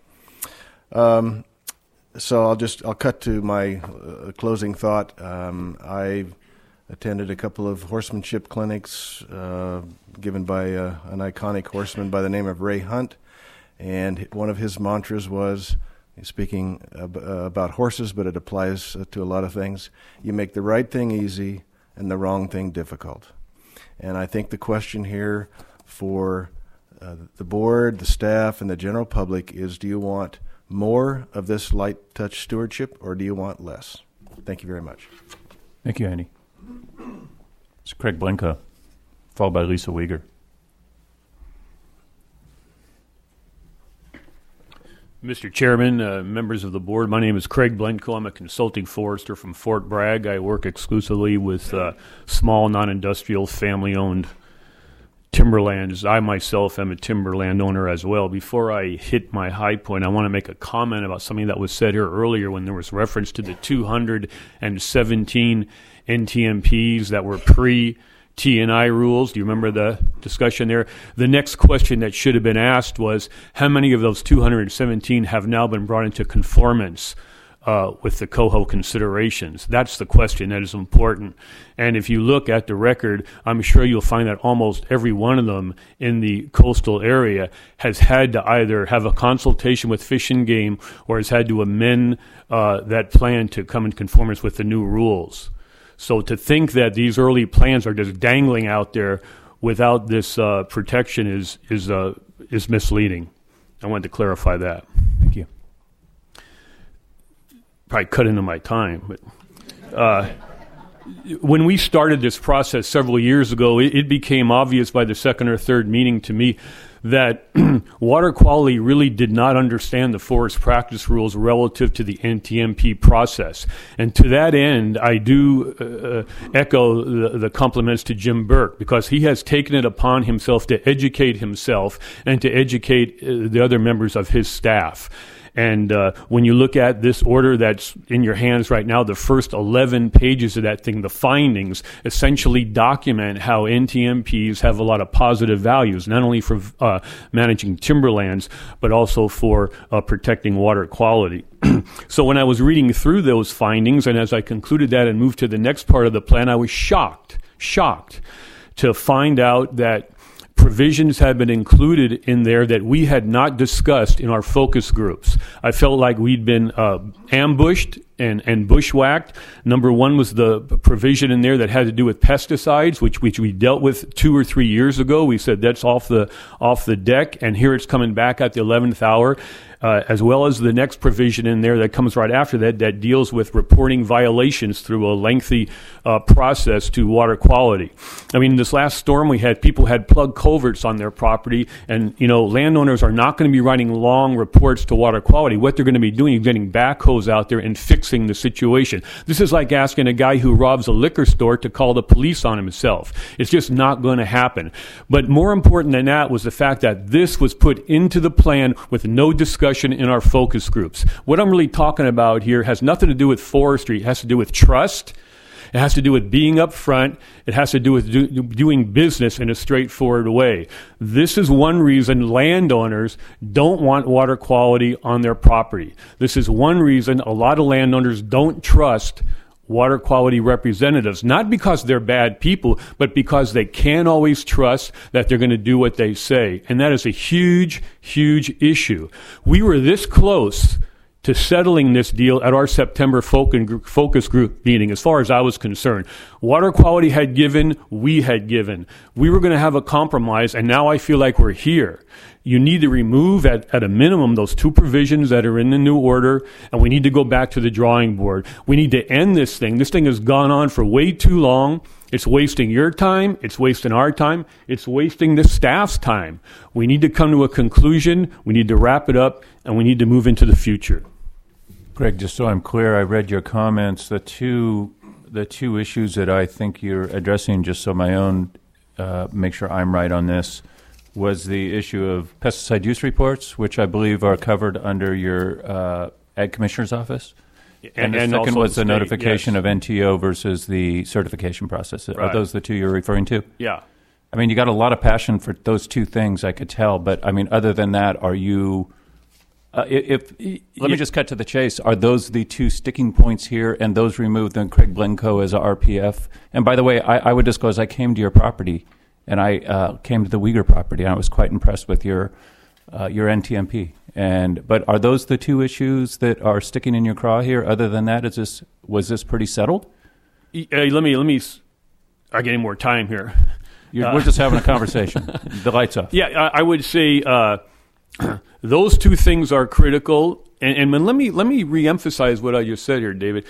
So I'll cut to my closing thought. I attended a couple of horsemanship clinics given by an iconic horseman by the name of Ray Hunt, and one of his mantras was, speaking about horses, but it applies to a lot of things, you make the right thing easy and the wrong thing difficult. And I think the question here for the board, the staff, and the general public is, do you want more of this light touch stewardship, or do you want less? Thank you very much. Thank you, Andy. It's Craig Blenka, followed by Lisa Weger. Mr. Chairman, members of the board, my name is Craig Blenko. I'm a consulting forester from Fort Bragg. I work exclusively with small, non-industrial, family-owned timberlands. I myself am a timber landowner as well. Before I hit my high point, I want to make a comment about something that was said here earlier when there was reference to the 217 NTMPs that were pre-T&I rules. Do you remember the discussion there? The next question that should have been asked was, how many of those 217 have now been brought into conformance with the COHO considerations? That's the question that is important. And if you look at the record, I'm sure you'll find that almost every one of them in the coastal area has had to either have a consultation with Fish and Game or has had to amend that plan to come in conformance with the new rules. So to think that these early plans are just dangling out there without this protection is misleading. I wanted to clarify that. Thank you. Probably cut into my time, but when we started this process several years ago, it became obvious by the second or third meeting to me that water quality really did not understand the forest practice rules relative to the NTMP process. And to that end, I do echo the compliments to Jim Burke, because he has taken it upon himself to educate himself and to educate the other members of his staff. And when you look at this order that's in your hands right now, the first 11 pages of that thing, the findings, essentially document how NTMPs have a lot of positive values, not only for managing timberlands, but also for protecting water quality. So when I was reading through those findings, and as I concluded that and moved to the next part of the plan, I was shocked to find out that provisions had been included in there that we had not discussed in our focus groups. I felt like we'd been ambushed and bushwhacked. Number one was the provision in there that had to do with pesticides, which we dealt with 2 or 3 years ago. We said that's off the deck, and here it's coming back at the 11th hour. As well as the next provision in there that comes right after that deals with reporting violations through a lengthy process to water quality. I mean, this last storm we had, people had plug culverts on their property, and, landowners are not going to be writing long reports to water quality. What they're going to be doing is getting backhoes out there and fixing the situation. This is like asking a guy who robs a liquor store to call the police on himself. It's just not going to happen. But more important than that was the fact that this was put into the plan with no discussion in our focus groups. What I'm really talking about here has nothing to do with forestry. It has to do with trust. It has to do with being up front. It has to do with doing business in a straightforward way. This is one reason landowners don't want water quality on their property. This is one reason a lot of landowners don't trust water quality representatives, not because they're bad people, but because they can't always trust that they're going to do what they say. And that is a huge, huge issue. We were this close to settling this deal at our September focus group meeting, as far as I was concerned. Water quality had given, we had given. We were going to have a compromise, and now I feel like we're here. You need to remove, at a minimum, those two provisions that are in the new order, and we need to go back to the drawing board. We need to end this thing. This thing has gone on for way too long. It's wasting your time. It's wasting our time. It's wasting the staff's time. We need to come to a conclusion. We need to wrap it up, and we need to move into the future. Greg, just so I'm clear, I read your comments. The two issues that I think you're addressing, just so my own, make sure I'm right on this, was the issue of pesticide use reports, which I believe are covered under your Ag Commissioner's office. And the second was the notification of NTO versus the certification process. Are those the two you're referring to? Yeah. I mean, you got a lot of passion for those two things, I could tell. But, I mean, other than that, are you... let me just cut to the chase. Are those the two sticking points here, and those removed, then Craig Blenko as a RPF? And by the way, I would disclose I came to your property, and I came to the Uyghur property, and I was quite impressed with your NTMP. But are those the two issues that are sticking in your craw here? Other than that, was this pretty settled? Let me. I get any more time here. We're just having a conversation. The lights off. Yeah, I would say those two things are critical. And let me reemphasize what I just said here, David.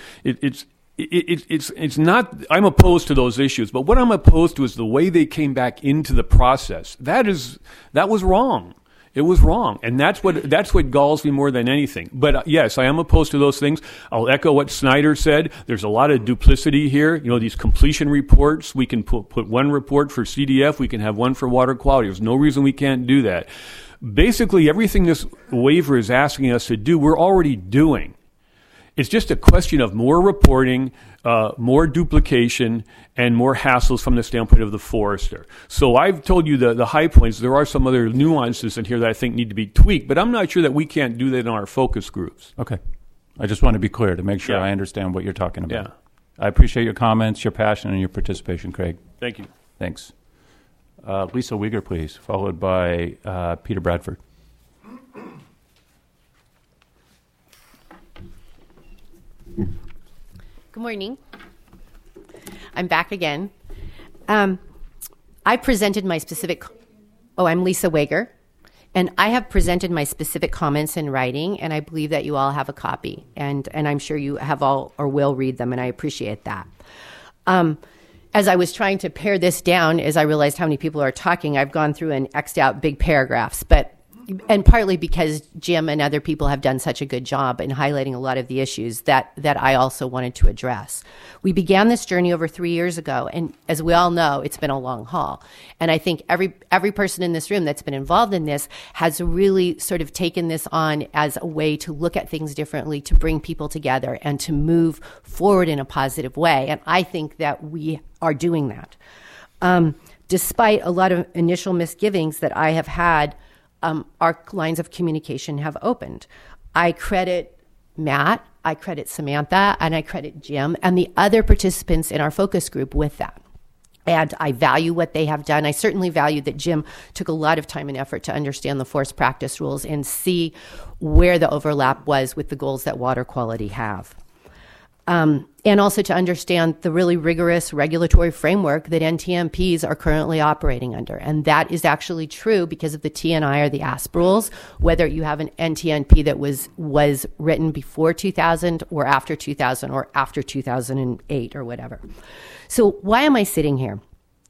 It's not. I'm opposed to those issues, but what I'm opposed to is the way they came back into the process. That was wrong. It was wrong, and that's what galls me more than anything. But yes, I am opposed to those things. I'll echo what Snyder said. There's a lot of duplicity here. You know, these completion reports. We can put one report for CDF. We can have one for water quality. There's no reason we can't do that. Basically, everything this waiver is asking us to do, we're already doing. It's just a question of more reporting, more duplication, and more hassles from the standpoint of the forester. So I've told you the high points. There are some other nuances in here that I think need to be tweaked, but I'm not sure that we can't do that in our focus groups. Okay. I just want to be clear to make sure I understand what you're talking about. Yeah. I appreciate your comments, your passion, and your participation, Craig. Thank you. Thanks. Lisa Uyghur, please, followed by Peter Bradford. Good morning. I'm back again. I presented my specific... I'm Lisa Uyghur, and I have presented my specific comments in writing, and I believe that you all have a copy, and I'm sure you have all or will read them, and I appreciate that. As I was trying to pare this down, as I realized how many people are talking, I've gone through and X'd out big paragraphs, and partly because Jim and other people have done such a good job in highlighting a lot of the issues that I also wanted to address. We began this journey over 3 years ago, and as we all know, it's been a long haul. And I think every person in this room that's been involved in this has really sort of taken this on as a way to look at things differently, to bring people together, and to move forward in a positive way. And I think that we are doing that. Despite a lot of initial misgivings that I have had, our lines of communication have opened. I credit Matt, I credit Samantha, and I credit Jim and the other participants in our focus group with that. And I value what they have done. I certainly value that Jim took a lot of time and effort to understand the forest practice rules and see where the overlap was with the goals that water quality have. And also to understand the really rigorous regulatory framework that NTMPs are currently operating under. And that is actually true because of the TNI or the ASP rules, whether you have an NTMP that was written before 2000 or after 2000 or after 2008 or whatever. So why am I sitting here?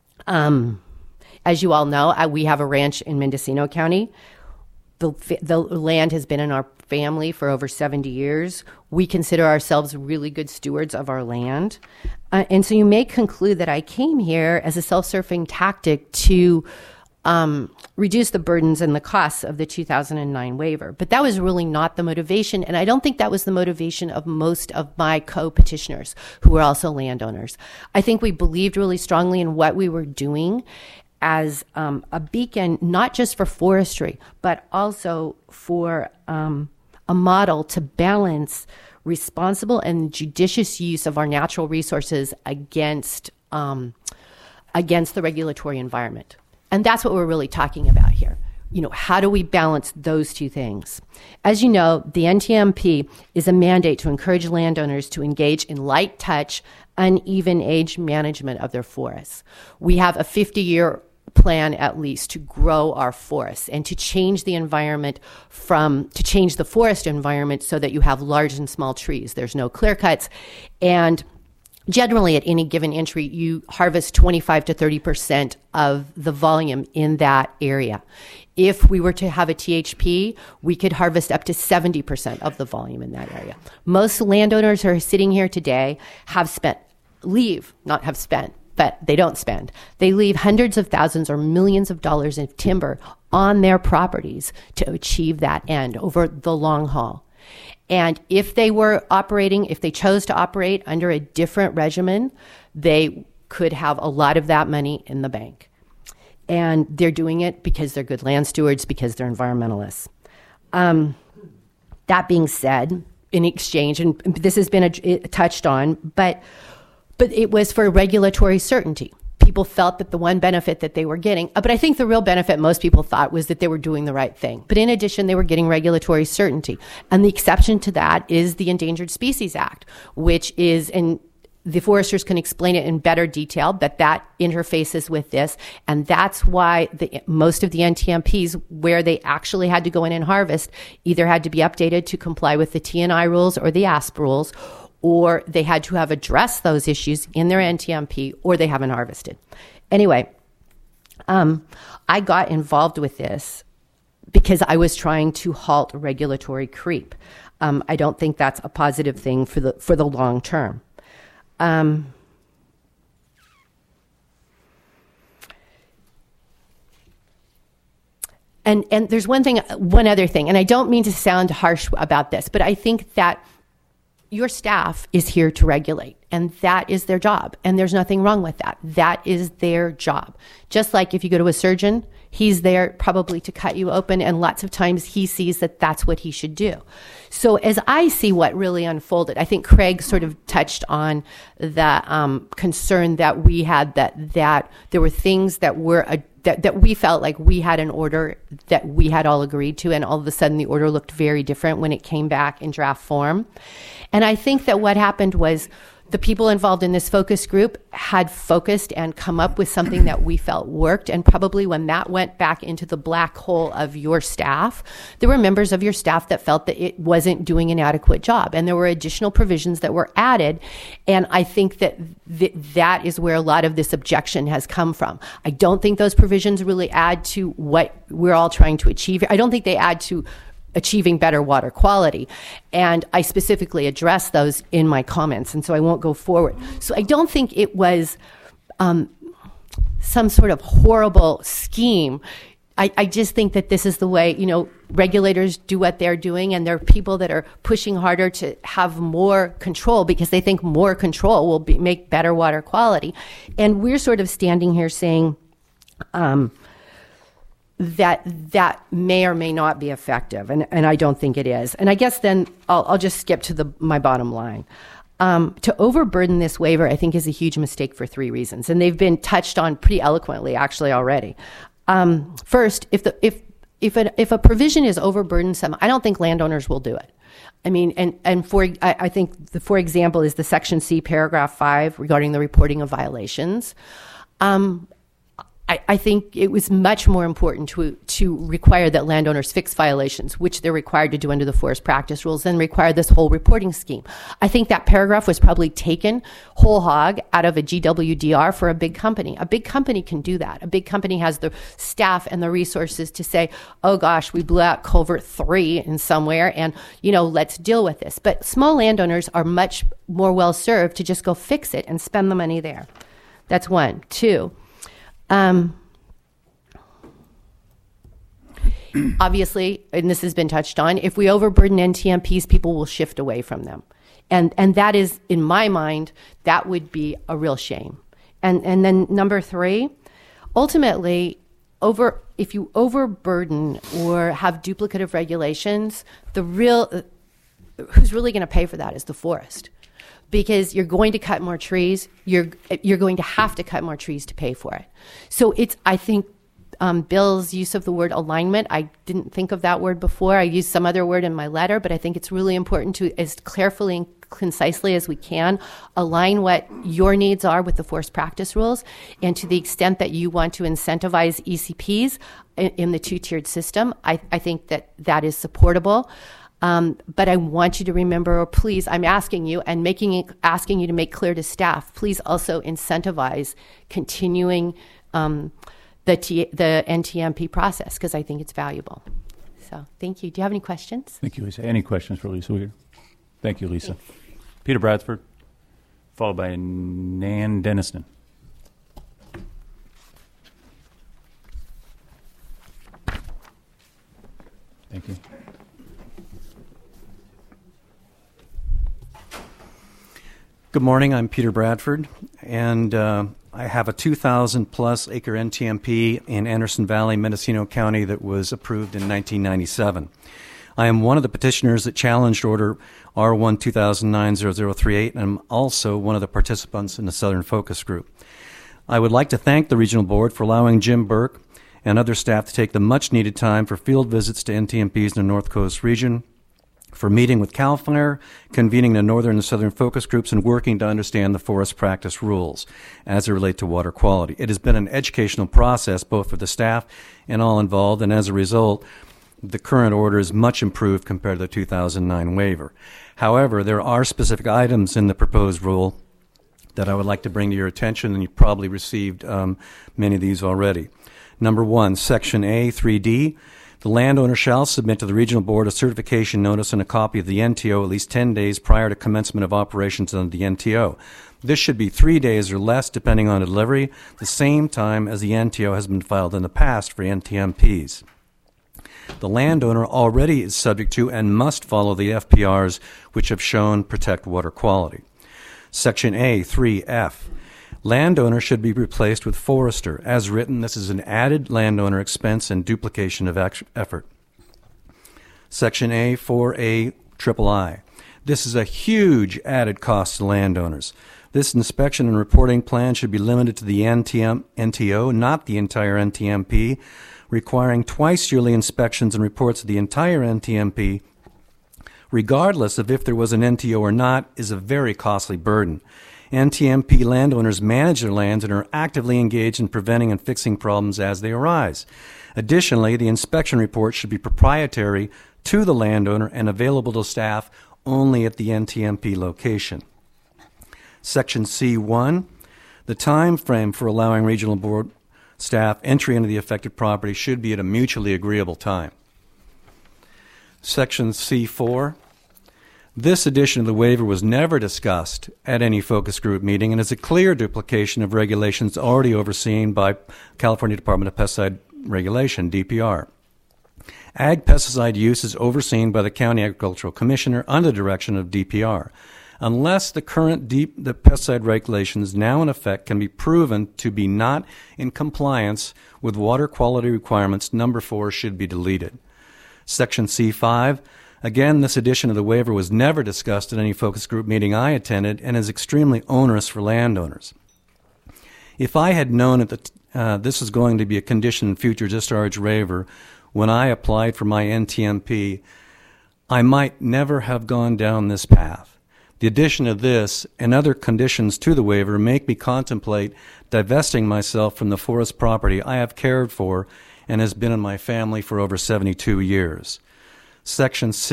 As you all know, we have a ranch in Mendocino County. The land has been in our family for over 70 years. We consider ourselves really good stewards of our land. And so you may conclude that I came here as a self-serving tactic to reduce the burdens and the costs of the 2009 waiver. But that was really not the motivation, and I don't think that was the motivation of most of my co-petitioners who were also landowners. I think we believed really strongly in what we were doing as a beacon, not just for forestry, but also for a model to balance responsible and judicious use of our natural resources against the regulatory environment. And that's what we're really talking about here. How do we balance those two things? As you know, the NTMP is a mandate to encourage landowners to engage in light touch, uneven age management of their forests. We have a 50-year plan at least to grow our forests and to change the environment to change the forest environment so that you have large and small trees. There's no clear cuts, and generally, at any given entry, you harvest 25 to 30% of the volume in that area. If we were to have a THP, we could harvest up to 70% of the volume in that area. Most landowners who are sitting here today but they don't spend. They leave hundreds of thousands or millions of dollars in timber on their properties to achieve that end over the long haul. And if they chose to operate under a different regimen, they could have a lot of that money in the bank. And they're doing it because they're good land stewards, because they're environmentalists. That being said, in exchange, and this has been touched on, but it was for regulatory certainty. People felt that the one benefit that they were getting, but I think the real benefit most people thought was that they were doing the right thing. But in addition, they were getting regulatory certainty. And the exception to that is the Endangered Species Act, which is, and the foresters can explain it in better detail, but that interfaces with this. And that's why most of the NTMPs, where they actually had to go in and harvest, either had to be updated to comply with the T&I rules or the ASP rules, or they had to have addressed those issues in their NTMP, or they haven't harvested. Anyway, I got involved with this because I was trying to halt regulatory creep. I don't think that's a positive thing for the long term. And there's one other thing, and I don't mean to sound harsh about this, but I think that your staff is here to regulate, and that is their job, and there's nothing wrong with that. That is their job. Just like if you go to a surgeon, he's there probably to cut you open, and lots of times he sees that that's what he should do. So as I see what really unfolded, I think Craig sort of touched on the concern that we had that there were things that were that we felt like we had an order that we had all agreed to, and all of a sudden the order looked very different when it came back in draft form. And I think that what happened was the people involved in this focus group had focused and come up with something that we felt worked. And probably when that went back into the black hole of your staff, there were members of your staff that felt that it wasn't doing an adequate job. And there were additional provisions that were added. And I think that that is where a lot of this objection has come from. I don't think those provisions really add to what we're all trying to achieve. I don't think they add to achieving better water quality. And I specifically addressed those in my comments, and so I won't go forward. So I don't think it was some sort of horrible scheme. I just think that this is the way, regulators do what they're doing, and there are people that are pushing harder to have more control because they think more control will make better water quality. And we're sort of standing here saying, that may or may not be effective, and I don't think it is. And I guess then I'll just skip to my bottom line. To overburden this waiver, I think, is a huge mistake for three reasons, and they've been touched on pretty eloquently, actually, already. First, if a provision is overburdensome, I don't think landowners will do it. I mean, I think for example is the Section C, paragraph 5 regarding the reporting of violations. I think it was much more important to require that landowners fix violations, which they're required to do under the forest practice rules, than require this whole reporting scheme. I think that paragraph was probably taken whole hog out of a GWDR for a big company. A big company can do that. A big company has the staff and the resources to say, oh gosh, we blew out culvert 3 in somewhere, and let's deal with this. But small landowners are much more well served to just go fix it and spend the money there. That's one. Two, obviously, and this has been touched on, if we overburden NTMPs, people will shift away from them. And that is, in my mind, that would be a real shame. And then number 3, ultimately, if you overburden or have duplicative regulations, the real who's really going to pay for that is the forest. Because you're going to cut more trees, you're going to have to cut more trees to pay for it. So I think Bill's use of the word alignment, I didn't think of that word before. I used some other word in my letter, but I think it's really important to, as carefully and concisely as we can, align what your needs are with the forest practice rules. And to the extent that you want to incentivize ECPs in the two-tiered system, I think that is supportable. But I want you to remember, or please, I'm asking you and asking you to make clear to staff, please also incentivize continuing the NTMP process, because I think it's valuable. So thank you. Do you have any questions? Thank you, Lisa. Any questions for Lisa Weger? Thank you, Lisa. Peter Bradford, followed by Nan Denniston. Thank you. Good morning. I'm Peter Bradford, and I have a 2,000-plus acre NTMP in Anderson Valley, Mendocino County that was approved in 1997. I am one of the petitioners that challenged Order R1 2009-0038, and I'm also one of the participants in the Southern Focus Group. I would like to thank the Regional Board for allowing Jim Burke and other staff to take the much-needed time for field visits to NTMPs in the North Coast region, for meeting with CAL FIRE, convening the Northern and Southern focus groups, and working to understand the forest practice rules as they relate to water quality. It has been an educational process both for the staff and all involved, and as a result, the current order is much improved compared to the 2009 waiver. However, there are specific items in the proposed rule that I would like to bring to your attention, and you've probably received many of these already. Number 1, Section A, 3D. The landowner shall submit to the Regional Board a certification notice and a copy of the NTO at least 10 days prior to commencement of operations under the NTO. This should be 3 days or less, depending on delivery, the same time as the NTO has been filed in the past for NTMPs. The landowner already is subject to and must follow the FPRs, which have shown protect water quality. Section A, 3F. Landowner should be replaced with forester. As written, this is an added landowner expense and duplication of effort. Section A, 4A, III. This is a huge added cost to landowners. This inspection and reporting plan should be limited to the NTO, not the entire NTMP, requiring twice yearly inspections and reports of the entire NTMP, regardless of if there was an NTO or not, is a very costly burden. NTMP landowners manage their lands and are actively engaged in preventing and fixing problems as they arise. Additionally, the inspection report should be proprietary to the landowner and available to staff only at the NTMP location. Section C1, the time frame for allowing Regional Board staff entry into the affected property should be at a mutually agreeable time. Section C4, this edition of the waiver was never discussed at any focus group meeting and is a clear duplication of regulations already overseen by California Department of Pesticide Regulation, DPR. Ag pesticide use is overseen by the County Agricultural Commissioner under the direction of DPR. Unless the current the pesticide regulations now in effect can be proven to be not in compliance with water quality requirements, number 4 should be deleted. Section C5, again, this edition of the waiver was never discussed at any focus group meeting I attended and is extremely onerous for landowners. If I had known that this was going to be a condition in future discharge waiver when I applied for my NTMP, I might never have gone down this path. The addition of this and other conditions to the waiver make me contemplate divesting myself from the forest property I have cared for and has been in my family for over 72 years. Section C,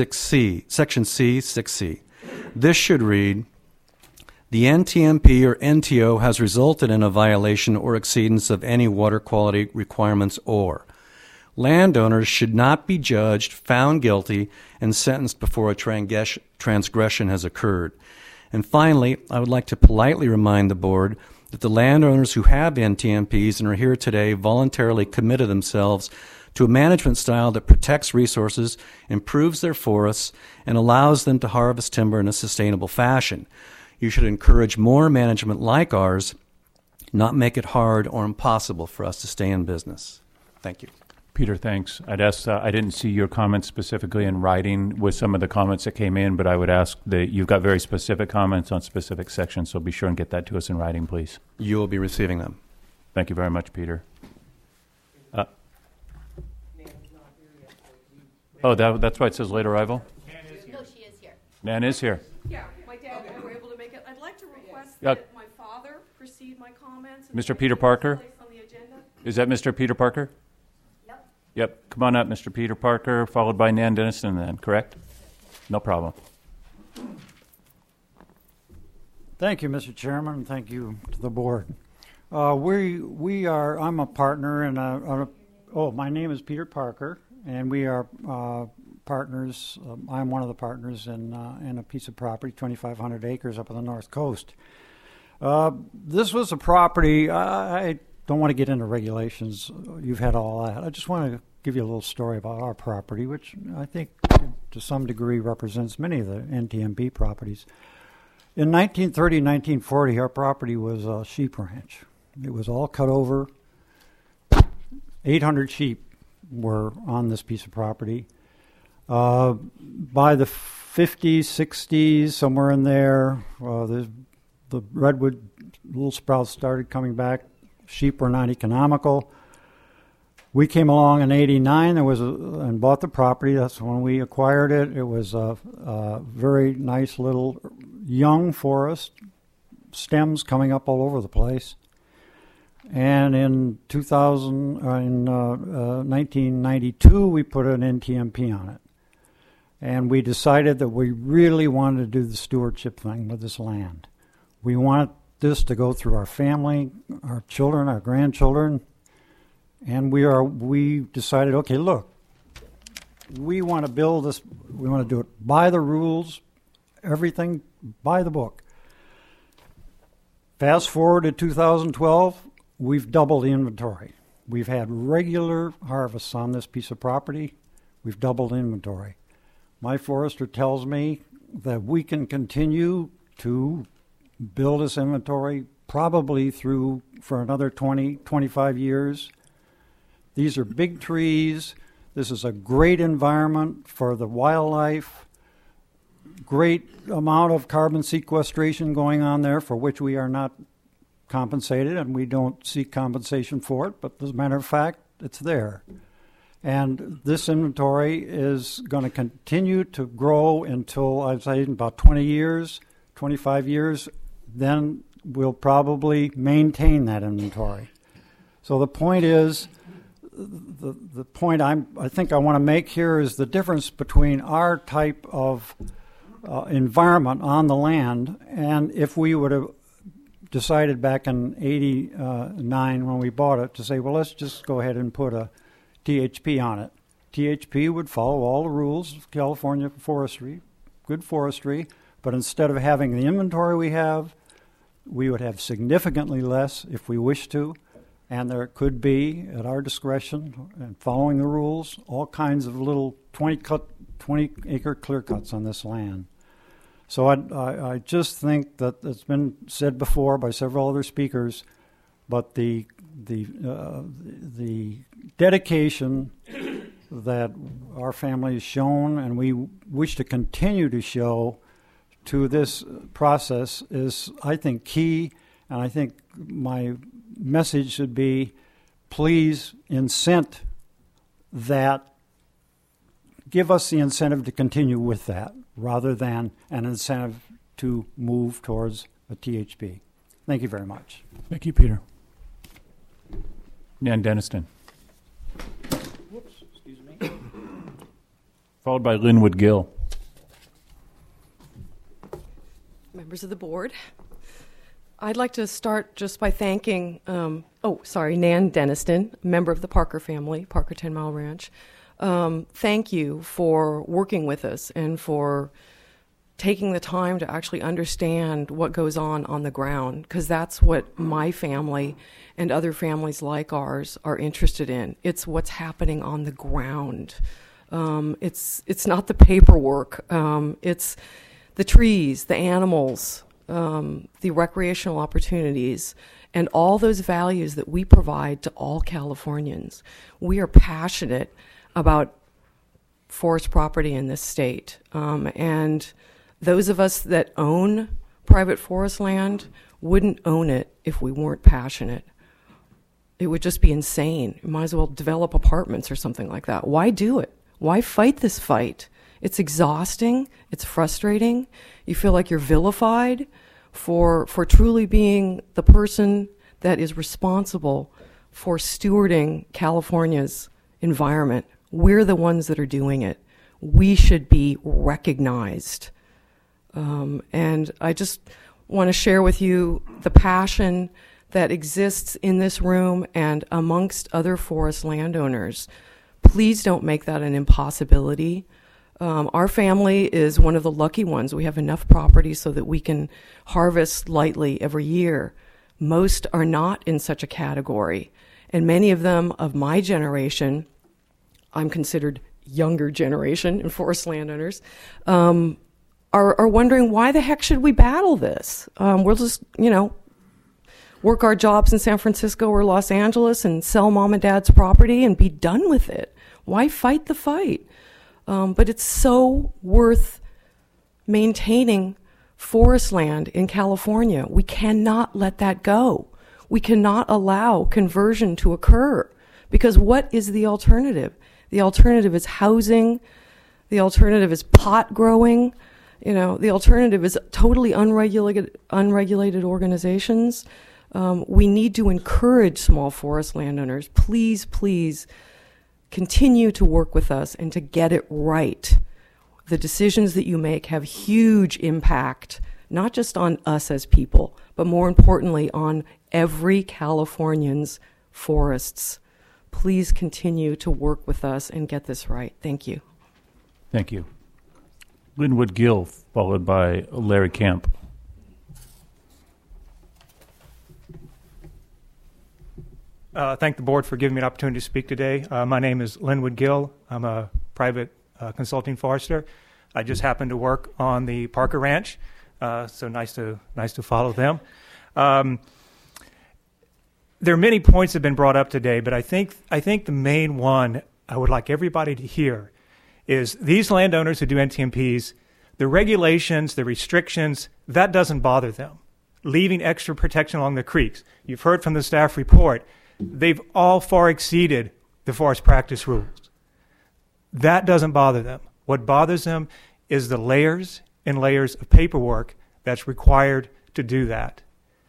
6C. This should read, the NTMP or NTO has resulted in a violation or exceedance of any water quality requirements or. Landowners should not be judged, found guilty, and sentenced before a transgression has occurred. And finally, I would like to politely remind the board that the landowners who have NTMPs and are here today voluntarily committed themselves to a management style that protects resources, improves their forests, and allows them to harvest timber in a sustainable fashion. You should encourage more management like ours, not make it hard or impossible for us to stay in business. Thank you. Peter, thanks. I'd ask, I didn't see your comments specifically in writing with some of the comments that came in, but I would ask that you've got very specific comments on specific sections, so be sure and get that to us in writing, please. You will be receiving them. Thank you very much, Peter. That's why it says late arrival? No, she is here. Nan is here. Yeah, my dad and I were able to make it. I'd like to request that my father precede my comments. Mr. Peter Parker? On the agenda. Is that Mr. Peter Parker? Yep. Come on up, Mr. Peter Parker, followed by Nan Denniston then, correct? No problem. Thank you, Mr. Chairman, and thank you to the board. I'm a partner in my name is Peter Parker, and we are partners. I'm one of the partners in a piece of property, 2,500 acres up on the North Coast. This was a property, I don't want to get into regulations. You've had all that. I just want to give you a little story about our property, which I think to some degree represents many of the NTMP properties. In 1930, 1940, our property was a sheep ranch. It was all cut over. 800 sheep were on this piece of property. By the 50s, 60s, somewhere in there, the redwood little sprouts started coming back. Sheep were not economical. We came along in '89 and bought the property. That's when we acquired it. It was a very nice little young forest, stems coming up all over the place. And in 1992, we put an NTMP on it. And we decided that we really wanted to do the stewardship thing with this land. We wanted this to go through our family, our children, our grandchildren, and we decided, okay, look, we want to build this, we want to do it by the rules, everything by the book. Fast forward to 2012, we've doubled the inventory. We've had regular harvests on this piece of property. We've doubled inventory. My forester tells me that we can continue to build this inventory probably for another 20, 25 years. These are big trees. This is a great environment for the wildlife. Great amount of carbon sequestration going on there for which we are not compensated, and we don't seek compensation for it, but as a matter of fact, it's there. And this inventory is going to continue to grow until, I'd say, in about 20 years, 25 years, then we'll probably maintain that inventory. So the point is, the point I think I want to make here is the difference between our type of environment on the land, and if we would have decided back in '89 when we bought it to say, well, let's just go ahead and put a THP on it. THP would follow all the rules of California forestry, good forestry, but instead of having the inventory we have, we would have significantly less if we wish to, and there could be, at our discretion, and following the rules, all kinds of little 20-acre clear cuts on this land. So I just think that it's been said before by several other speakers, but the dedication that our family has shown and we wish to continue to show to this process is, I think, key. And I think my message should be, please incent that, give us the incentive to continue with that rather than an incentive to move towards a THP. Thank you very much. Thank you, Peter. Nan Denniston. Whoops, excuse me. Followed by Linwood Gill. Members of the board, I'd like to start just by thanking, Nan Denniston, member of the Parker family, Parker 10 Mile Ranch. Thank you for working with us and for taking the time to actually understand what goes on the ground, because that's what my family and other families like ours are interested in. It's what's happening on the ground. It's not the paperwork. It's the trees, the animals, the recreational opportunities, and all those values that we provide to all Californians. We are passionate about forest property in this state. And those of us that own private forest land wouldn't own it if we weren't passionate. It would just be insane. You might as well develop apartments or something like that. Why do it? Why fight this fight? It's exhausting. It's frustrating. You feel like you're vilified for truly being the person that is responsible for stewarding California's environment. We're the ones that are doing it. We should be recognized. And I just want to share with you the passion that exists in this room and amongst other forest landowners. Please don't make that an impossibility. Our family is one of the lucky ones. We have enough property so that we can harvest lightly every year. Most are not in such a category. And many of them of my generation, I'm considered younger generation in forest landowners, are wondering, why the heck should we battle this? We'll just, work our jobs in San Francisco or Los Angeles and sell mom and dad's property and be done with it. Why fight the fight? But it's so worth maintaining forest land in California. We cannot let that go. We cannot allow conversion to occur, because what is the alternative? The alternative is housing. The alternative is pot growing. The alternative is totally unregulated organizations. We need to encourage small forest landowners. Please, please continue to work with us and to get it right. The decisions that you make have huge impact, not just on us as people, but more importantly on every Californian's forests. Please continue to work with us and get this right. Thank you. Thank you. Linwood Gill, followed by Larry Camp. Thank the board for giving me an opportunity to speak today. My name is Linwood Gill. I'm a private consulting forester. I just happen to work on the Parker Ranch, so nice to follow them. There are many points that have been brought up today, but I think the main one I would like everybody to hear is these landowners who do NTMPs, the regulations, the restrictions, that doesn't bother them. Leaving extra protection along the creeks. You've heard from the staff report, they've all far exceeded the forest practice rules. That doesn't bother them. What bothers them is the layers and layers of paperwork that's required to do that.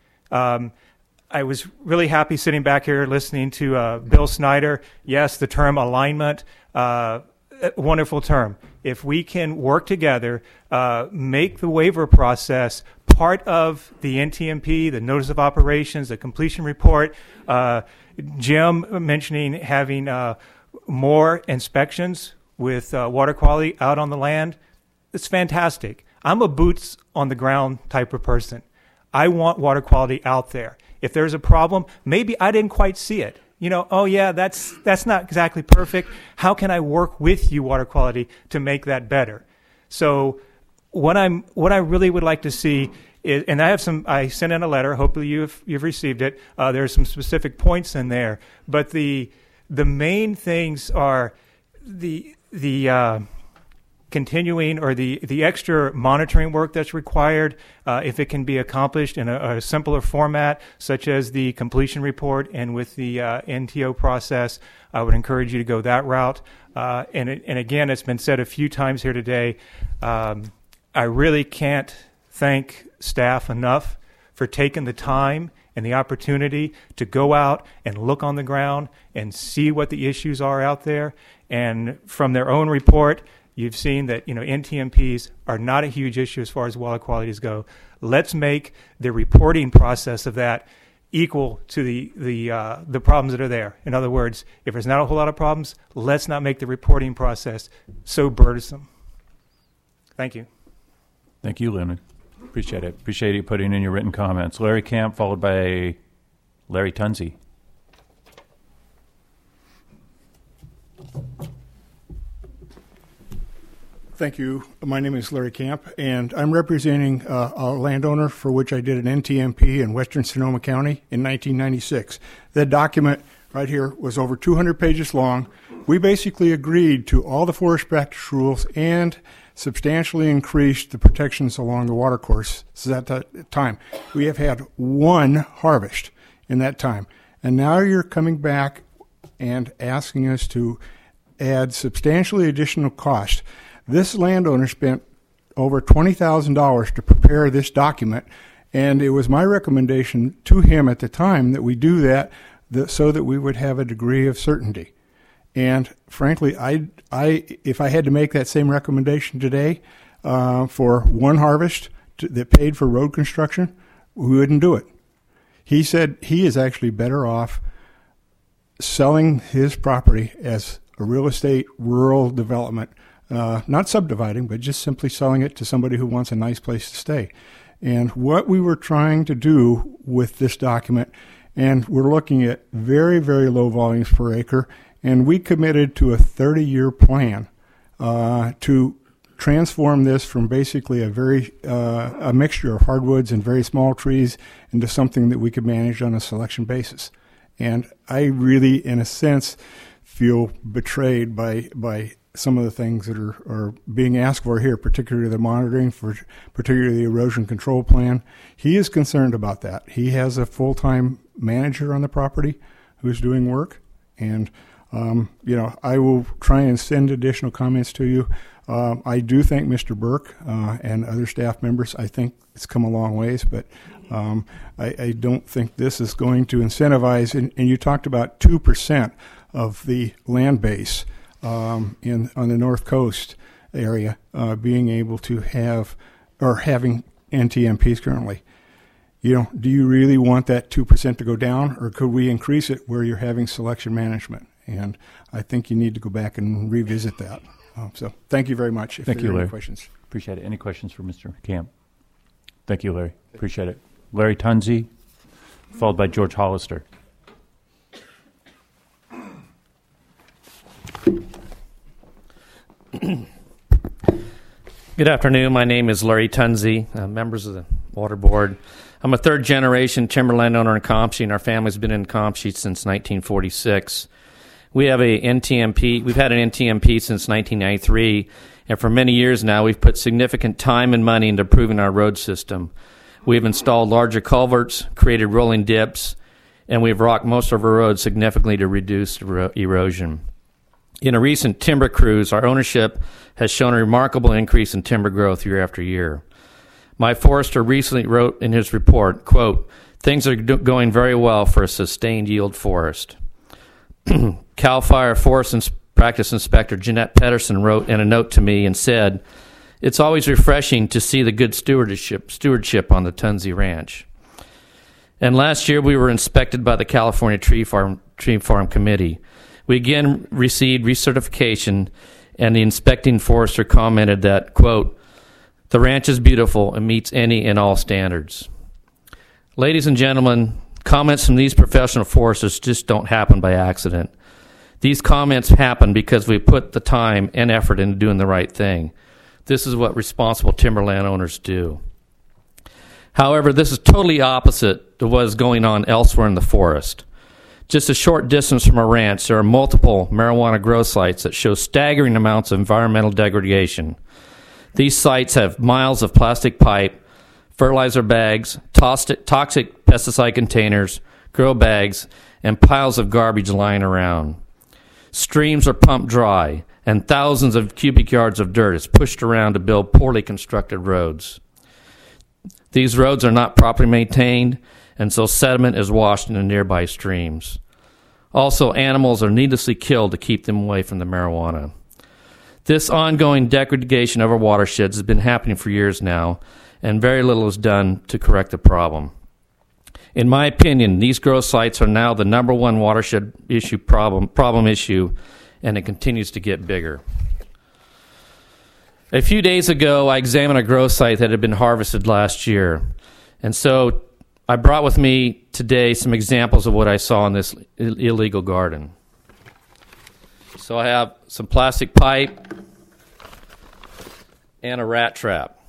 I was really happy sitting back here listening to Bill Snyder. Yes, the term alignment, wonderful term. If we can work together, make the waiver process part of the NTMP, the notice of operations, the completion report, Jim mentioning having more inspections with water quality out on the land, it's fantastic. I'm a boots on the ground type of person. I want water quality out there. If there's a problem, maybe I didn't quite see it. Oh yeah, that's not exactly perfect. How can I work with you, water quality, to make that better? So what I really would like to see is, and I sent in a letter, hopefully you've received it. There's some specific points in there, but the main things are the continuing or the extra monitoring work that's required, if it can be accomplished in a simpler format, such as the completion report and with the NTO process, I would encourage you to go that route. And again, it's been said a few times here today, I really can't thank staff enough for taking the time and the opportunity to go out and look on the ground and see what the issues are out there. And from their own report, you've seen that NTMPs are not a huge issue as far as water qualities go. Let's make the reporting process of that equal to the problems that are there. In other words, if there's not a whole lot of problems, let's not make the reporting process so burdensome. Thank you. Thank you, Leonard. Appreciate it. Appreciate you putting in your written comments. Larry Camp, followed by Larry Tunzi. Thank you. My name is Larry Camp, and I'm representing a landowner for which I did an NTMP in western Sonoma County in 1996. That document right here was over 200 pages long. We basically agreed to all the forest practice rules and substantially increased the protections along the watercourse at that time. We have had one harvest in that time, and now you're coming back and asking us to add substantially additional cost. This landowner spent over $20,000 to prepare this document, and it was my recommendation to him at the time that we do that so that we would have a degree of certainty. And frankly, if I had to make that same recommendation today for one harvest that paid for road construction, we wouldn't do it. He said he is actually better off selling his property as a real estate rural development, not subdividing, but just simply selling it to somebody who wants a nice place to stay. And what we were trying to do with this document, and we're looking at very, very low volumes per acre, and we committed to a 30-year plan to transform this from basically a mixture of hardwoods and very small trees into something that we could manage on a selection basis. And I really, in a sense, feel betrayed by some of the things that are being asked for here, particularly the monitoring, particularly the erosion control plan. He is concerned about that. He has a full-time manager on the property who's doing work, and I will try and send additional comments to you. I do thank Mr. Burke and other staff members. I think it's come a long ways, but I don't think this is going to incentivize, and you talked about 2% of the land base on the North Coast area being able to have or having NTMPs currently. Do you really want that 2% to go down, or could we increase it where you're having selection management? And I think you need to go back and revisit that. So thank you very much. Thank you, Larry. Any questions? Appreciate it. Any questions for Mr. Camp? Thank you, Larry. Appreciate it. Larry Tunzi, followed by George Hollister. Good afternoon. My name is Larry Tunzi, members of the Water Board. I'm a third-generation timber landowner in Compshe, and our family's been in Compshe since 1946. We have a NTMP. We've had an NTMP since 1993, and for many years now, we've put significant time and money into improving our road system. We've installed larger culverts, created rolling dips, and we've rocked most of our roads significantly to reduce erosion. In a recent timber cruise, our ownership has shown a remarkable increase in timber growth year after year. My forester recently wrote in his report, quote, "Things are going very well for a sustained yield forest." CAL FIRE Forest Practice Inspector Jeanette Pedersen wrote in a note to me and said, "It's always refreshing to see the good stewardship on the Tunzi Ranch." And last year we were inspected by the California Tree Farm Committee. We again received recertification, and the inspecting forester commented that, quote, "The ranch is beautiful and meets any and all standards." Ladies and gentlemen, comments from these professional foresters just don't happen by accident. These comments happen because we put the time and effort into doing the right thing. This is what responsible timber landowners do. However, this is totally opposite to what is going on elsewhere in the forest. Just a short distance from our ranch, there are multiple marijuana grow sites that show staggering amounts of environmental degradation. These sites have miles of plastic pipe, fertilizer bags, toxic pesticide containers, grow bags, and piles of garbage lying around. Streams are pumped dry, and thousands of cubic yards of dirt is pushed around to build poorly constructed roads. These roads are not properly maintained, and so sediment is washed into nearby streams. Also, animals are needlessly killed to keep them away from the marijuana. This ongoing degradation of our watersheds has been happening for years now, and very little is done to correct the problem. In my opinion, these grow sites are now the number one watershed issue problem issue, and it continues to get bigger. A few days ago, I examined a grow site that had been harvested last year, and so I brought with me today some examples of what I saw in this illegal garden. So I have some plastic pipe, and a rat trap.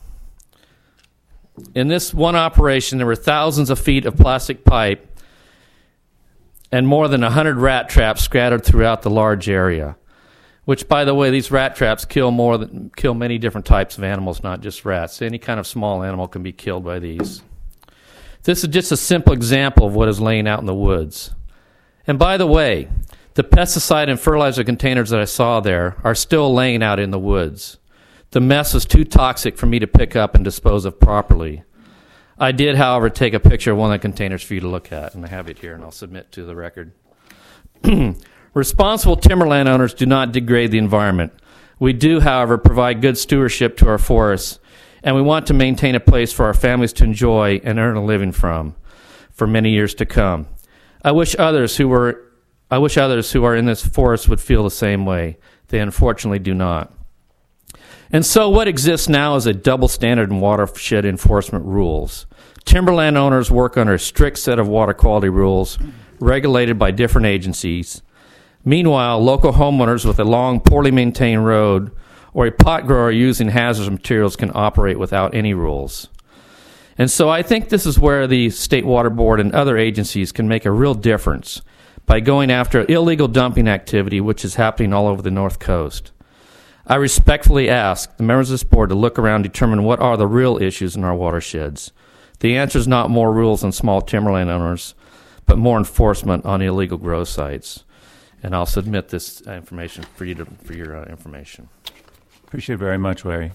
In this one operation, there were thousands of feet of plastic pipe and more than 100 rat traps scattered throughout the large area, which, by the way, these rat traps kill many different types of animals, not just rats. Any kind of small animal can be killed by these. This is just a simple example of what is laying out in the woods. And by the way, the pesticide and fertilizer containers that I saw there are still laying out in the woods. The mess is too toxic for me to pick up and dispose of properly. I did, however, take a picture of one of the containers for you to look at, and I have it here, and I'll submit to the record. Responsible timberland owners do not degrade the environment. We do, however, provide good stewardship to our forests, and we want to maintain a place for our families to enjoy and earn a living from for many years to come. I wish others who are in this forest would feel the same way. They unfortunately do not. And so what exists now is a double standard in watershed enforcement rules. Timberland owners work under a strict set of water quality rules regulated by different agencies. Meanwhile, local homeowners with a long, poorly maintained road or a pot grower using hazardous materials can operate without any rules. And so I think this is where the State Water Board and other agencies can make a real difference by going after illegal dumping activity, which is happening all over the North Coast. I respectfully ask the members of this board to look around and determine what are the real issues in our watersheds. The answer is not more rules on small timberland owners, but more enforcement on illegal grow sites. And I'll submit this information for your information. Appreciate it very much, Larry.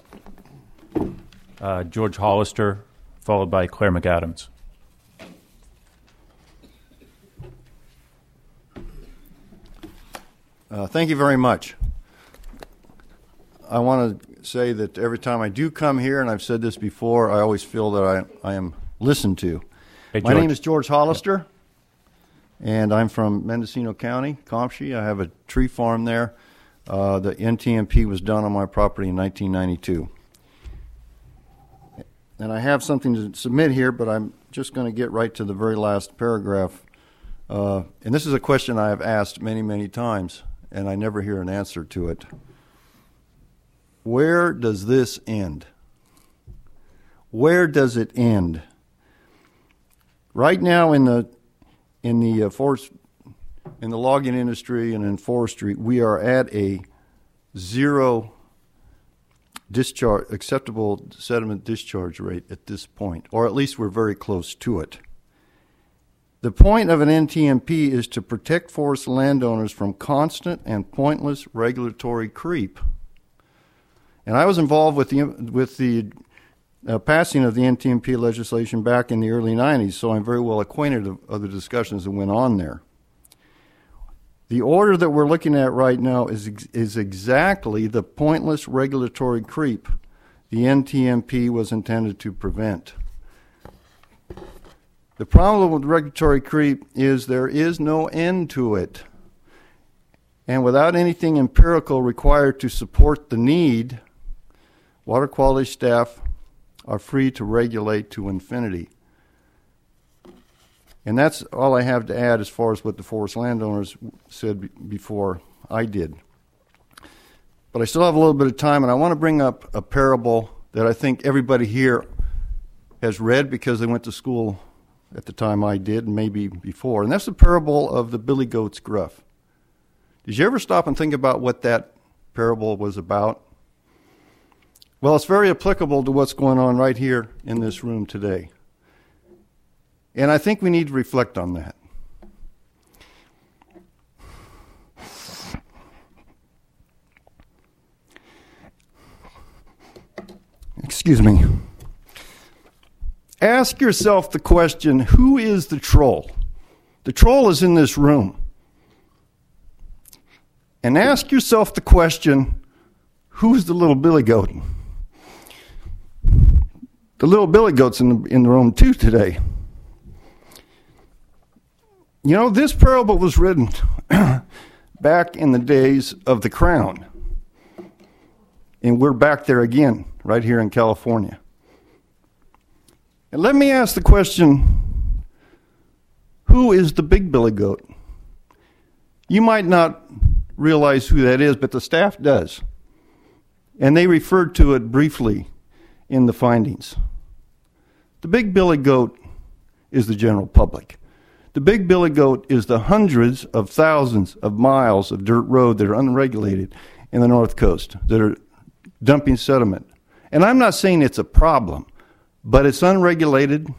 George Hollister, followed by Claire McAdams. Thank you very much. I want to say that every time I do come here, and I've said this before, I always feel that I am listened to. Hey, my name is George Hollister, and I'm from Mendocino County, Compshe. I have a tree farm there. The NTMP was done on my property in 1992. And I have something to submit here, but I'm just going to get right to the very last paragraph. And this is a question I have asked many, many times, and I never hear an answer to it. Where does this end? Where does it end? Right now in the forest, in the logging industry and in forestry, we are at a zero acceptable sediment discharge rate at this point, or at least we're very close to it. The point of an NTMP is to protect forest landowners from constant and pointless regulatory creep. And I was involved with the passing of the NTMP legislation back in the early 90s, so I'm very well acquainted of the discussions that went on there. The order that we're looking at right now is exactly the pointless regulatory creep the NTMP was intended to prevent. The problem with regulatory creep is there is no end to it. And without anything empirical required to support the need, water quality staff are free to regulate to infinity. And that's all I have to add as far as what the forest landowners said before I did. But I still have a little bit of time, and I want to bring up a parable that I think everybody here has read because they went to school at the time I did, and maybe before. And that's the parable of the billy goat's gruff. Did you ever stop and think about what that parable was about? Well, it's very applicable to what's going on right here in this room today. And I think we need to reflect on that. Excuse me. Ask yourself the question, who is the troll? The troll is in this room. And ask yourself the question, who's the little billy goat? The little billy goat's in the room too today. You know, this parable was written back in the days of the Crown. And we're back there again, right here in California. And let me ask the question, who is the big billy goat? You might not realize who that is, but the staff does. And they referred to it briefly in the findings. The big billy goat is the general public. The big billy goat is the hundreds of thousands of miles of dirt road that are unregulated in the North Coast, that are dumping sediment. And I'm not saying it's a problem, but it's unregulated.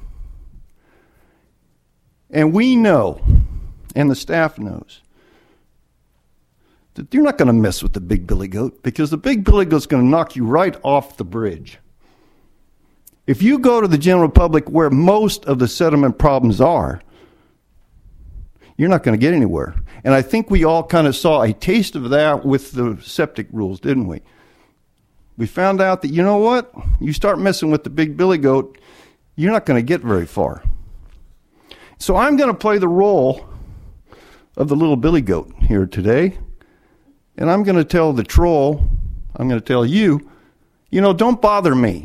And we know, and the staff knows, that you're not going to mess with the big billy goat, because the big billy goat's going to knock you right off the bridge. If you go to the general public where most of the sediment problems are, you're not going to get anywhere. And I think we all kind of saw a taste of that with the septic rules, didn't we? We found out that, you know what? You start messing with the big billy goat, you're not going to get very far. So I'm going to play the role of the little billy goat here today. And I'm going to tell the troll, I'm going to tell you, don't bother me.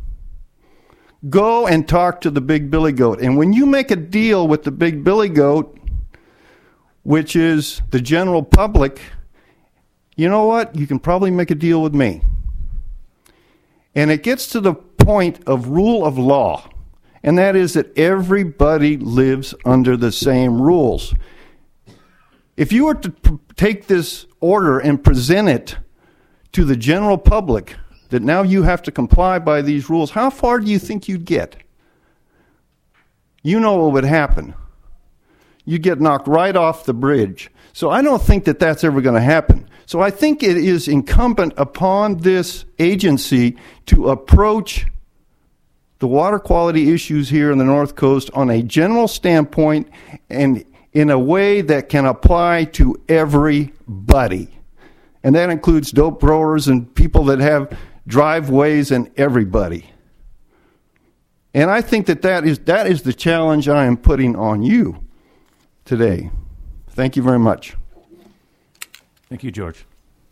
Go and talk to the big billy goat. And when you make a deal with the big billy goat, which is the general public, you know what? You can probably make a deal with me. And it gets to the point of rule of law, and that is that everybody lives under the same rules. If you were to take this order and present it to the general public, that now you have to comply by these rules, how far do you think you'd get? You know what would happen. You'd get knocked right off the bridge. So I don't think that that's ever going to happen. So I think it is incumbent upon this agency to approach the water quality issues here in the North Coast on a general standpoint and in a way that can apply to everybody. And that includes dope growers and people that have driveways and everybody. And I think that is the challenge I am putting on you today. Thank you very much. Thank you, George.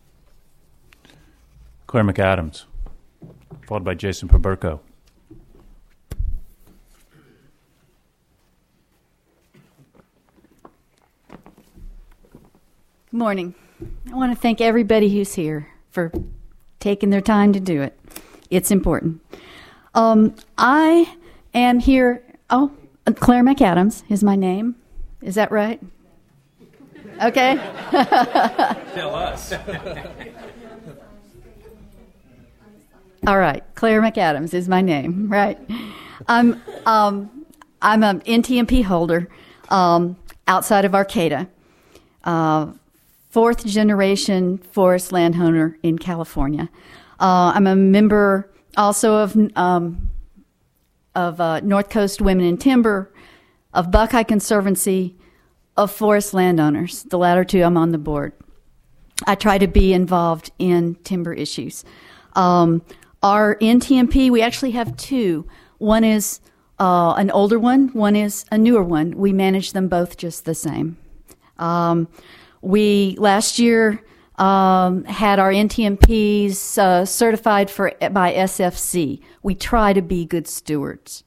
Claire McAdams, followed by Jason Paberko. Good morning. I want to thank everybody who's here for taking their time to do it. It's important. I am here. Oh, Claire McAdams is my name. Is that right? Okay. Tell us. All right. Claire McAdams is my name, right? I'm an NTMP holder outside of Arcata. Fourth generation forest landowner in California. I'm a member also of North Coast Women in Timber, of Buckeye Conservancy, of Forest Landowners. The latter two, I'm on the board. I try to be involved in timber issues. Our NTMP, we actually have two. One is an older one is a newer one. We manage them both just the same. We last year had our NTMPs certified by SFC. We try to be good stewards.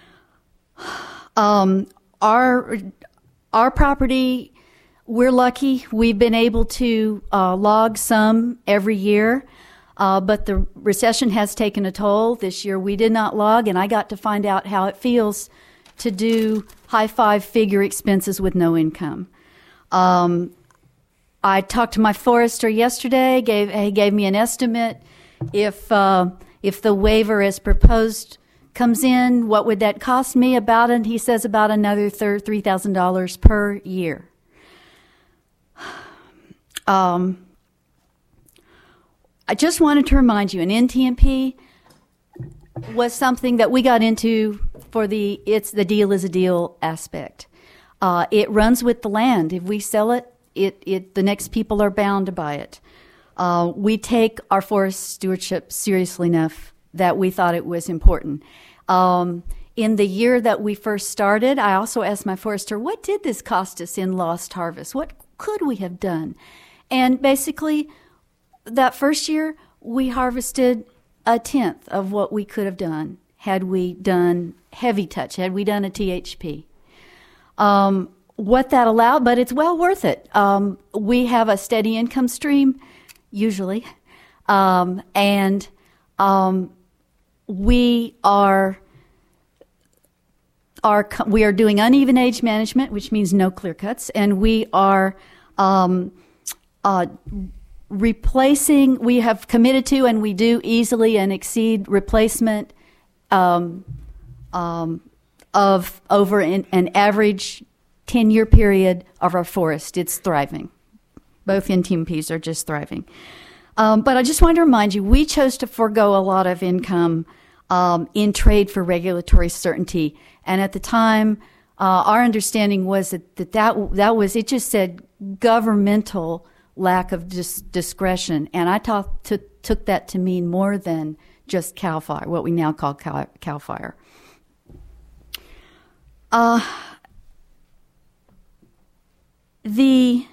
Our property, we're lucky. We've been able to log some every year, but the recession has taken a toll. This year we did not log, and I got to find out how it feels to do high five-figure expenses with no income. I talked to my forester yesterday. He gave me an estimate. If the waiver as proposed comes in, what would that cost me? He says about another $3,000 per year. I just wanted to remind you, an NTMP was something that we got into for the deal is a deal aspect. It runs with the land. If we sell it, the next people are bound to buy it. We take our forest stewardship seriously enough that we thought it was important. In the year that we first started, I also asked my forester, what did this cost us in lost harvest? What could we have done? And basically, that first year, we harvested a tenth of what we could have done had we done heavy touch, had we done a THP. What that allowed, but it's well worth it. We have a steady income stream, usually. and we are doing uneven age management, which means no clear cuts, and we are replacing. We have committed to, and we do easily and exceed replacement of over an average 10-year period of our forest. It's thriving. Both NTMPs are just thriving. But I just wanted to remind you, we chose to forego a lot of income in trade for regulatory certainty. And at the time, our understanding was that was, it just said governmental lack of discretion. And I took that to mean more than just CAL FIRE, what we now call CAL FIRE. The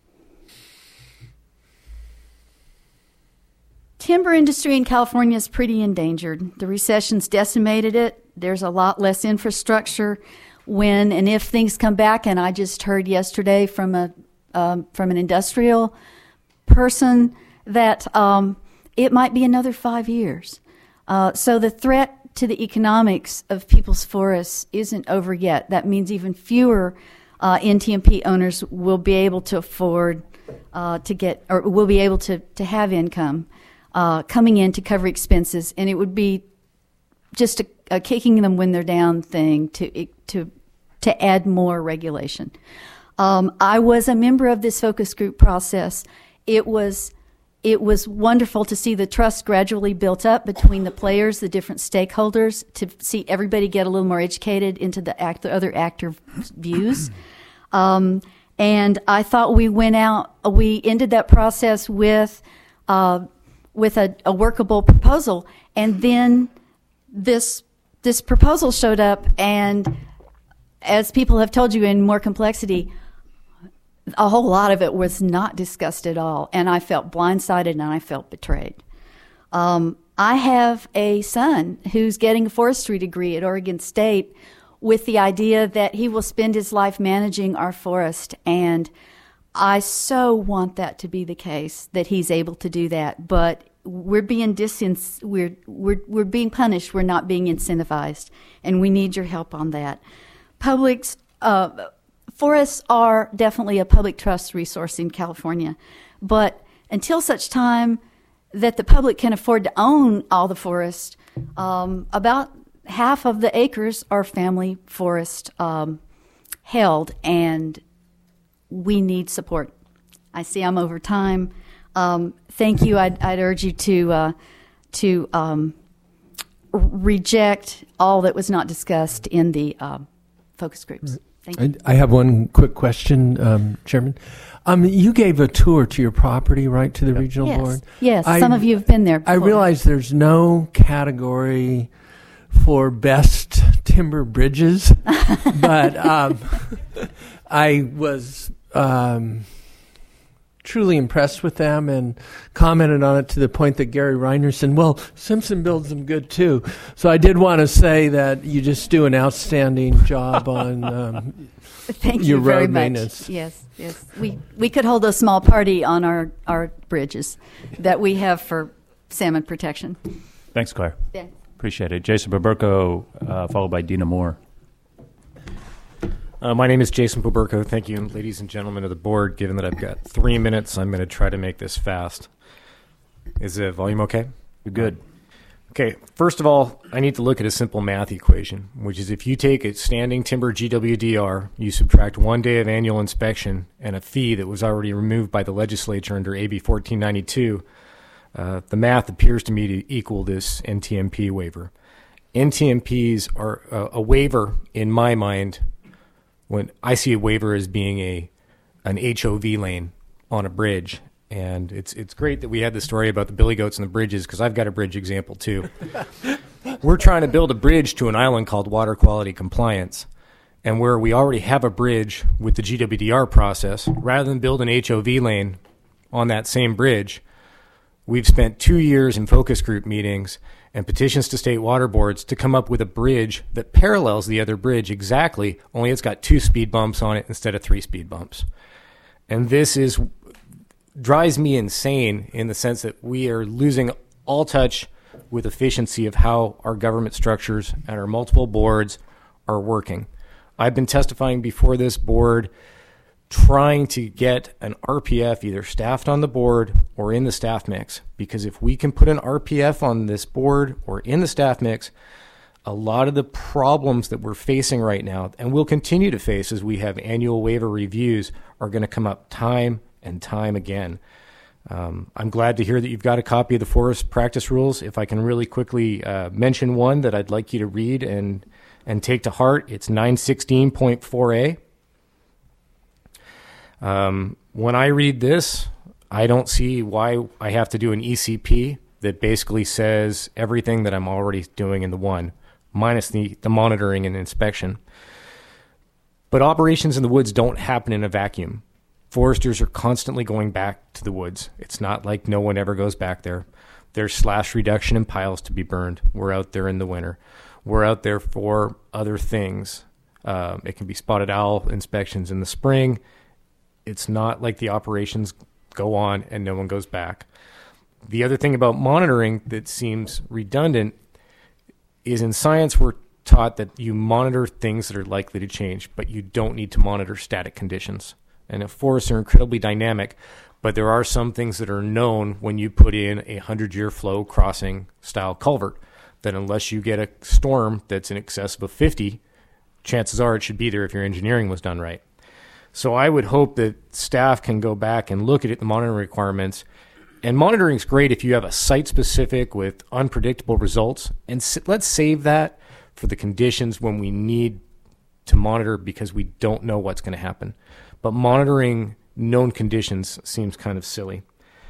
timber industry in California is pretty endangered. The recession's decimated it. There's a lot less infrastructure when and if things come back. And I just heard yesterday from an industrial person that it might be another 5 years. So the threat to the economics of people's forests isn't over yet. That means even fewer NTMP owners will be able to afford to get, or will be able to have income coming in to cover expenses, and it would be just a kicking them when they're down thing to add more regulation. I was a member of this focus group process. It was wonderful to see the trust gradually built up between the players, the different stakeholders, to see everybody get a little more educated into the other actor views. And I thought we ended that process with a workable proposal. And then this proposal showed up, and as people have told you in more complexity, a whole lot of it was not discussed at all, and I felt blindsided and I felt betrayed. I have a son who's getting a forestry degree at Oregon State with the idea that he will spend his life managing our forest, and I so want that to be the case, that he's able to do that. But we're being we're being punished. We're not being incentivized, and we need your help on that. Forests are definitely a public trust resource in California, but until such time that the public can afford to own all the forest, about half of the acres are family forest held, and we need support. I see I'm over time. Thank you. I'd urge you to reject all that was not discussed in the focus groups. Thank you. I have one quick question, Chairman. You gave a tour to your property, right, to the regional board? Yes, some of you have been there before. I realize there's no category for best timber bridges, but I was truly impressed with them and commented on it to the point that Gary Reiner said, well, Simpson builds them good too. So I did want to say that you just do an outstanding job on Thank your you very road much. maintenance. Yes. We could hold a small party on our bridges that we have for salmon protection. Thanks, Claire. Yeah. Appreciate it. Jason Baburko, followed by Dina Moore. My name is Jason Poberko. Thank you, ladies and gentlemen of the board. Given that I've got 3 minutes, I'm going to try to make this fast. Is the volume okay? You're good. Okay, first of all, I need to look at a simple math equation, which is if you take a standing timber GWDR, you subtract 1 day of annual inspection and a fee that was already removed by the legislature under AB 1492, the math appears to me to equal this NTMP waiver. NTMPs are a waiver, in my mind. When I see a waiver as being an HOV lane on a bridge, and it's great that we had the story about the billy goats and the bridges, because I've got a bridge example too. We're trying to build a bridge to an island called water quality compliance, and where we already have a bridge with the GWDR process, rather than build an HOV lane on that same bridge, we've spent 2 years in focus group meetings and petitions to state water boards to come up with a bridge that parallels the other bridge exactly, only it's got 2 speed bumps on it instead of 3 speed bumps. And this is drives me insane in the sense that we are losing all touch with efficiency of how our government structures and our multiple boards are working. I've been testifying before this board trying to get an RPF either staffed on the board or in the staff mix, because if we can put an RPF on this board or in the staff mix, a lot of the problems that we're facing right now, and we'll continue to face as we have annual waiver reviews, are going to come up time and time again. I'm glad to hear that you've got a copy of the forest practice rules. If I can really quickly mention one that I'd like you to read and take to heart, it's 916.4a. When I read this, I don't see why I have to do an ECP that basically says everything that I'm already doing in the one, minus the monitoring and inspection. But operations in the woods don't happen in a vacuum. Foresters are constantly going back to the woods. It's not like no one ever goes back there. There's slash reduction in piles to be burned. We're out there in the winter. We're out there for other things. It can be spotted owl inspections in the spring. It's not like the operations go on and no one goes back. The other thing about monitoring that seems redundant is in science we're taught that you monitor things that are likely to change, but you don't need to monitor static conditions. And forests are incredibly dynamic, but there are some things that are known when you put in a 100-year flow crossing style culvert, that unless you get a storm that's in excess of a 50, chances are it should be there if your engineering was done right. So I would hope that staff can go back and look at the monitoring requirements. And monitoring is great if you have a site-specific with unpredictable results. And let's save that for the conditions when we need to monitor because we don't know what's going to happen. But monitoring known conditions seems kind of silly.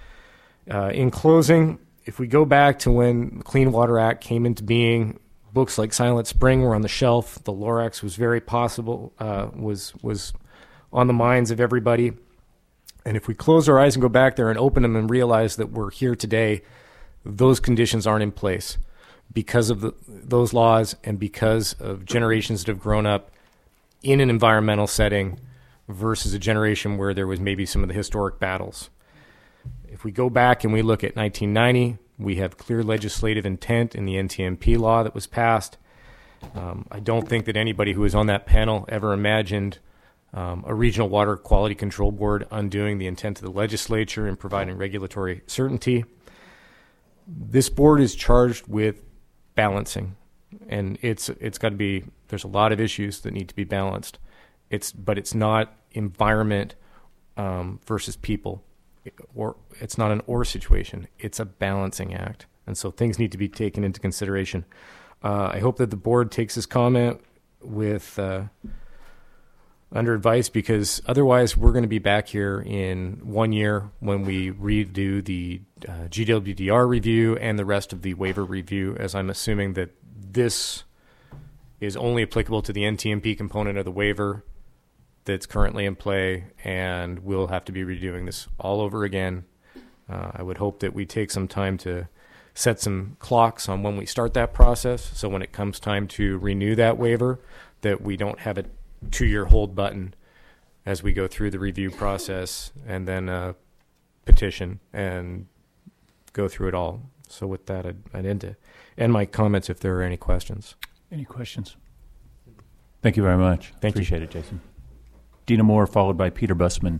In closing, if we go back to when the Clean Water Act came into being, books like Silent Spring were on the shelf. The Lorax was very possible, was on the minds of everybody. And if we close our eyes and go back there and open them and realize that we're here today, those conditions aren't in place because of those laws and because of generations that have grown up in an environmental setting versus a generation where there was maybe some of the historic battles. If we go back and we look at 1990, we have clear legislative intent in the NTMP law that was passed. I don't think that anybody who was on that panel ever imagined a regional water quality control board undoing the intent of the legislature and providing regulatory certainty. This board is charged with balancing, and it's got to be, there's a lot of issues that need to be balanced. But it's not environment versus people, or it's not an or situation. It's a balancing act, and so things need to be taken into consideration. I hope that the board takes this comment with under advice, because otherwise we're going to be back here in 1 year when we redo the GWDR review and the rest of the waiver review, as I'm assuming that this is only applicable to the NTMP component of the waiver that's currently in play, and we'll have to be redoing this all over again. I would hope that we take some time to set some clocks on when we start that process, so when it comes time to renew that waiver, that we don't have a 2-year hold button as we go through the review process and then petition and go through it all. So with that, I'd end my comments if there are any questions. Any questions? Thank you very much. Appreciate it, Jason. Dina Moore, followed by Peter Bussman.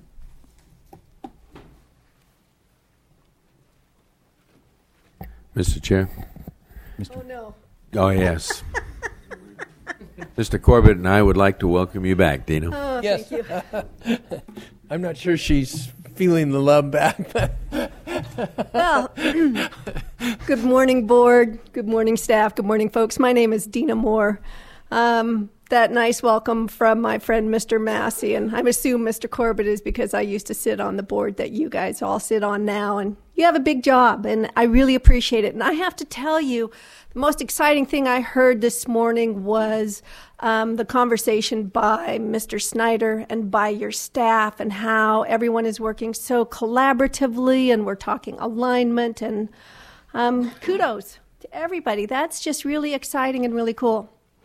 Mr. Chair. Oh, no. Oh, yes. Mr. Corbett and I would like to welcome you back, Dina. Oh, yes. Thank you. I'm not sure she's feeling the love back. Well, good morning, board. Good morning, staff. Good morning, folks. My name is Dina Moore. That nice welcome from my friend, Mr. Massey, and I assume Mr. Corbett is because I used to sit on the board that you guys all sit on now, and you have a big job, and I really appreciate it. And I have to tell you, the most exciting thing I heard this morning was the conversation by Mr. Snyder and by your staff, and how everyone is working so collaboratively, and we're talking alignment, and kudos to everybody. That's just really exciting and really cool.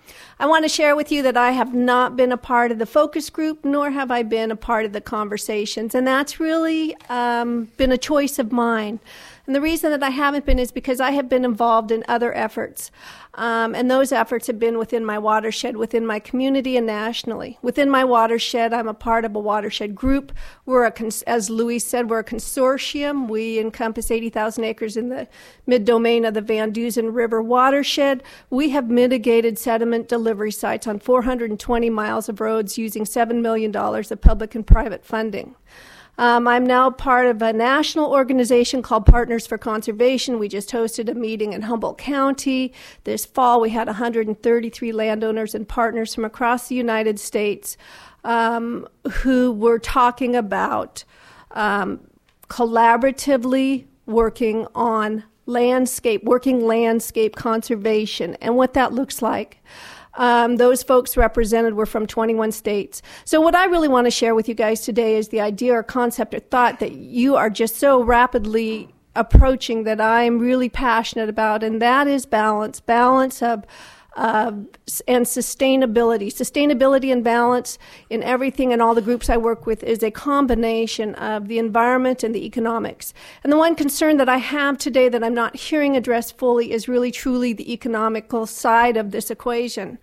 I want to share with you that I have not been a part of the focus group, nor have I been a part of the conversations, and that's really been a choice of mine. And the reason that I haven't been is because I have been involved in other efforts. And those efforts have been within my watershed, within my community, and nationally. Within my watershed, I'm a part of a watershed group. As Louis said, we're a consortium. We encompass 80,000 acres in the mid-domain of the Van Dusen River watershed. We have mitigated sediment delivery sites on 420 miles of roads using $7 million of public and private funding. I'm now part of a national organization called Partners for Conservation. We just hosted a meeting in Humboldt County. This fall, we had 133 landowners and partners from across the United States who were talking about collaboratively working on landscape conservation and what that looks like. Those folks represented were from 21 states. So what I really want to share with you guys today is the idea or concept or thought that you are just so rapidly approaching that I'm really passionate about, and that is balance of and sustainability and balance in everything and all the groups I work with is a combination of the environment and the economics. And the one concern that I have today that I'm not hearing addressed fully is really truly the economical side of this equation.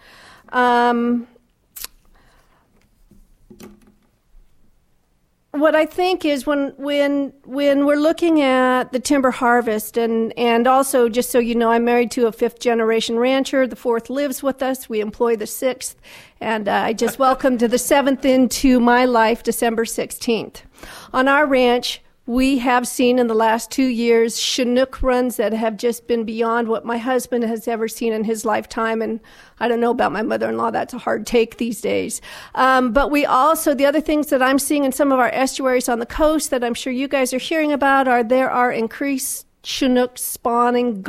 What I think is when we're looking at the timber harvest, and also, just so you know, I'm married to a fifth-generation rancher. The fourth lives with us. We employ the sixth. And I just welcomed the seventh into my life December 16th. On our ranch, we have seen in the last 2 years Chinook runs that have just been beyond what my husband has ever seen in his lifetime. And I don't know about my mother-in-law. That's a hard take these days. But we also, the other things that I'm seeing in some of our estuaries on the coast that I'm sure you guys are hearing about are there are increased Chinook spawning,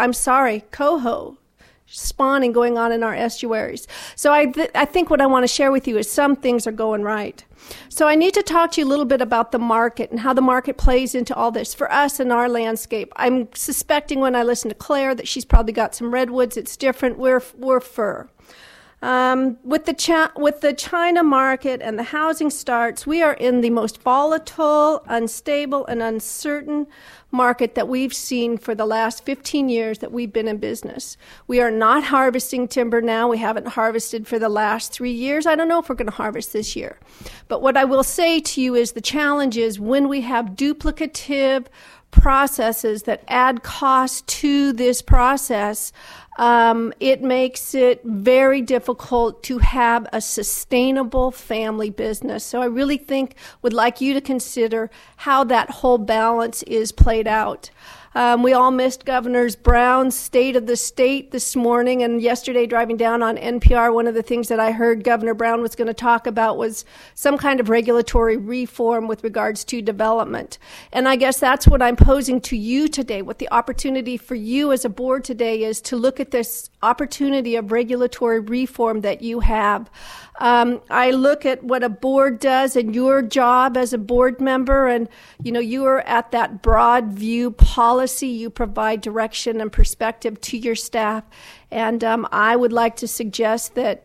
coho spawning going on in our estuaries. So I think what I want to share with you is some things are going right. So I need to talk to you a little bit about the market and how the market plays into all this for us in our landscape. I'm suspecting when I listen to Claire that she's probably got some redwoods. It's different. We're fir. With the China market and the housing starts, we are in the most volatile, unstable, and uncertain market that we've seen for the last 15 years that we've been in business. We are not harvesting timber now. We haven't harvested for the last 3 years. I don't know if we're going to harvest this year. But what I will say to you is the challenge is when we have duplicative processes that add cost to this process, it makes it very difficult to have a sustainable family business. So I really would like you to consider how that whole balance is played out. We all missed Governor Brown's State of the State this morning, and yesterday driving down on NPR, one of the things that I heard Governor Brown was going to talk about was some kind of regulatory reform with regards to development. And I guess that's what I'm posing to you today. What the opportunity for you as a board today is to look at this opportunity of regulatory reform that you have. I look at what a board does and your job as a board member, and you are at that broad view policy. You provide direction and perspective to your staff, and I would like to suggest that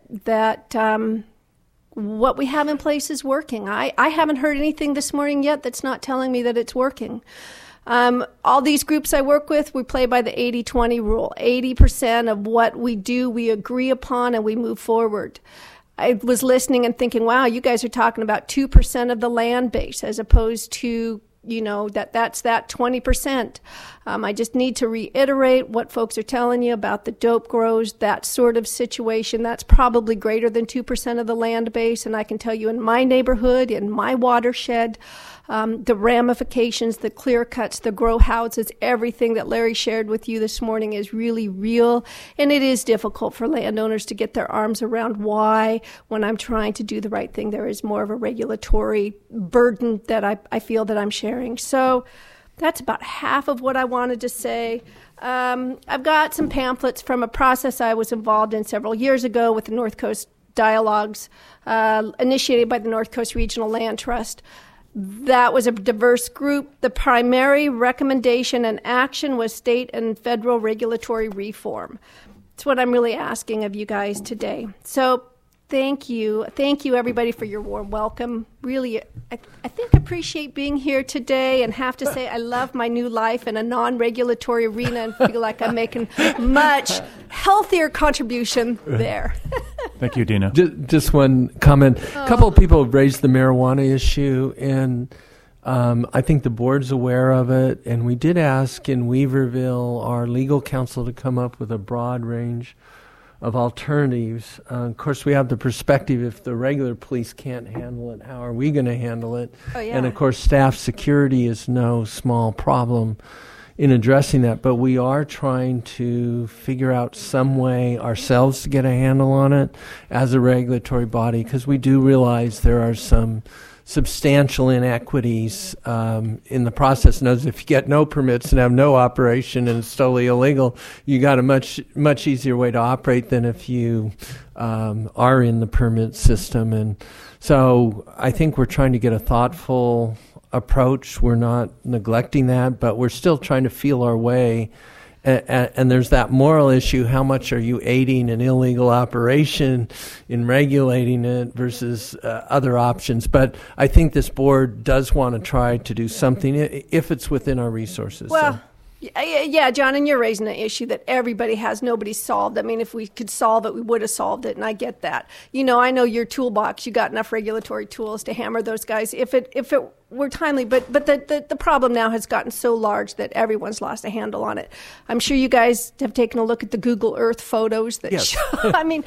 what we have in place is working. I haven't heard anything this morning yet that's not telling me that it's working. All these groups I work with, we play by the 80-20 rule. 80% of what we do, we agree upon and we move forward. I was listening and thinking, wow, you guys are talking about 2% of the land base as opposed to, that's that 20%. I just need to reiterate what folks are telling you about the dope grows, that sort of situation. That's probably greater than 2% of the land base. And I can tell you in my neighborhood, in my watershed, the ramifications, the clear cuts, the grow houses, everything that Larry shared with you this morning is really real. And it is difficult for landowners to get their arms around why, when I'm trying to do the right thing, there is more of a regulatory burden that I feel that I'm sharing. So that's about half of what I wanted to say. I've got some pamphlets from a process I was involved in several years ago with the North Coast Dialogues, initiated by the North Coast Regional Land Trust. That was a diverse group. The primary recommendation and action was state and federal regulatory reform. It's what I'm really asking of you guys today. So thank you everybody for your warm welcome. Really, I think I appreciate being here today, and have to say I love my new life in a non-regulatory arena and feel like I'm making much healthier contribution there. Thank you, Dina. Just one comment. A couple of people have raised the marijuana issue, and I think the board's aware of it. And we did ask in Weaverville our legal counsel to come up with a broad range of alternatives. Of course, we have the perspective, if the regular police can't handle it, how are we going to handle it? Oh, yeah. And of course, staff security is no small problem in addressing that, but we are trying to figure out some way ourselves to get a handle on it as a regulatory body, because we do realize there are some substantial inequities in the process. Knows if you get no permits and have no operation and it's totally illegal, you got a much easier way to operate than if you are in the permit system. And so I think we're trying to get a thoughtful approach. We're not neglecting that, but we're still trying to feel our way. And there's that moral issue. How much are you aiding an illegal operation in regulating it versus other options? But I think this board does want to try to do something if it's within our resources. Well, yeah, John, and you're raising an issue that everybody has, nobody's solved. I mean, if we could solve it, we would have solved it, and I get that. I know your toolbox, you got enough regulatory tools to hammer those guys if it were timely, but the problem now has gotten so large that everyone's lost a handle on it. I'm sure you guys have taken a look at the Google Earth photos that show, I mean,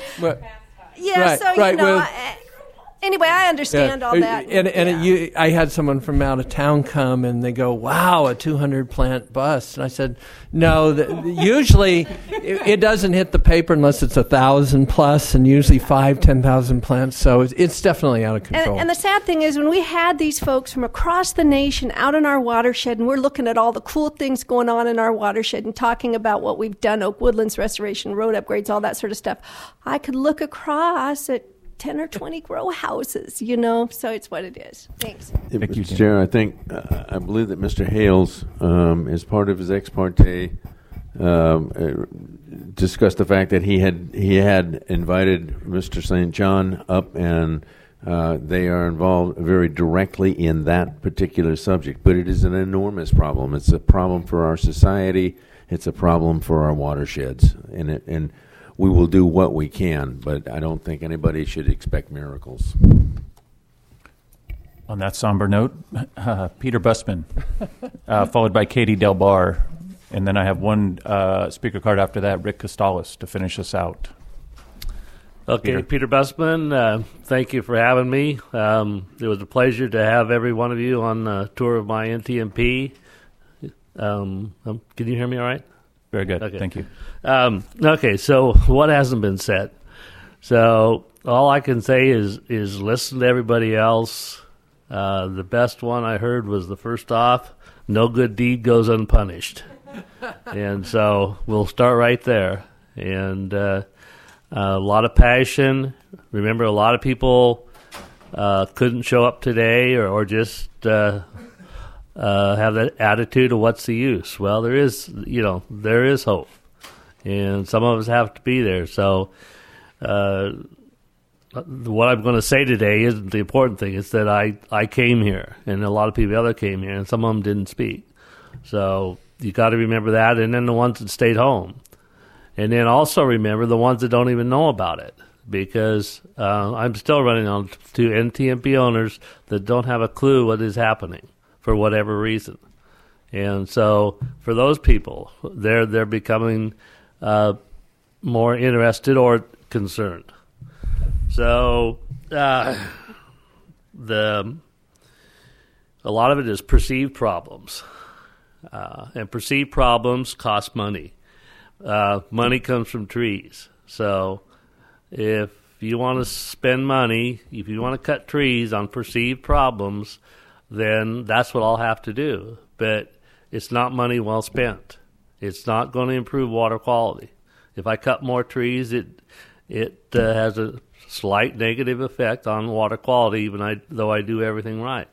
anyway, I understand all that. I had someone from out of town come, and they go, "Wow, a 200 plant bust." And I said, "No, usually it doesn't hit the paper unless it's 1,000 plus, and usually 5,000-10,000 plants. So it's definitely out of control." And the sad thing is, when we had these folks from across the nation out in our watershed, and we're looking at all the cool things going on in our watershed and talking about what we've done, Oak Woodlands restoration, road upgrades, all that sort of stuff, I could look across at 10 or 20 grow houses, so it's what it is. Thanks. Thank you, Chair. I believe that Mr. Hales, as part of his ex parte, discussed the fact that he had invited Mr. St. John up, and they are involved very directly in that particular subject. But it is an enormous problem. It's a problem for our society. It's a problem for our watersheds, and we will do what we can, but I don't think anybody should expect miracles. On that somber note, Peter Busman, followed by Katie Del Bar, and then I have one speaker card after that, Rick Costalis, to finish us out. Okay, Peter Busman, thank you for having me. It was a pleasure to have every one of you on a tour of my NTMP. Can you hear me all right? Very good. Okay. Thank you. Okay, so what hasn't been said? So all I can say is listen to everybody else. The best one I heard was the first off, no good deed goes unpunished. And so we'll start right there. And a lot of passion. Remember, a lot of people couldn't show up today or just have that attitude of what's the use. Well, there is hope, and some of us have to be there. So what I'm going to say today isn't the important thing. It's that I came here, and a lot of people other came here, and some of them didn't speak. So you got to remember that, and then the ones that stayed home. And then also remember the ones that don't even know about it, because I'm still running on to NTMP owners that don't have a clue what is happening for whatever reason. And so for those people, they're becoming more interested or concerned. So a lot of it is perceived problems. And perceived problems cost money. Money comes from trees. So if you want to spend money, if you want to cut trees on perceived problems, then that's what I'll have to do. But it's not money well spent. It's not going to improve water quality. If I cut more trees, it has a slight negative effect on water quality, even though I do everything right.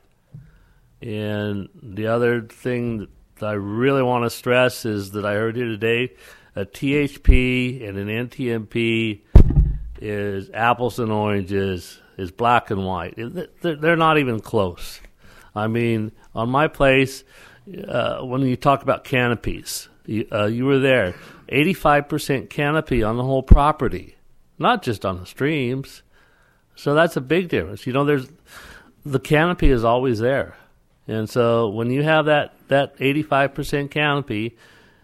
And the other thing that I really want to stress is that I heard here today a THP and an NTMP is apples and oranges, is black and white. They're not even close. I mean, on my place, when you talk about canopies, you were there. 85% canopy on the whole property, not just on the streams. So that's a big difference. The canopy is always there. And so when you have that 85% canopy,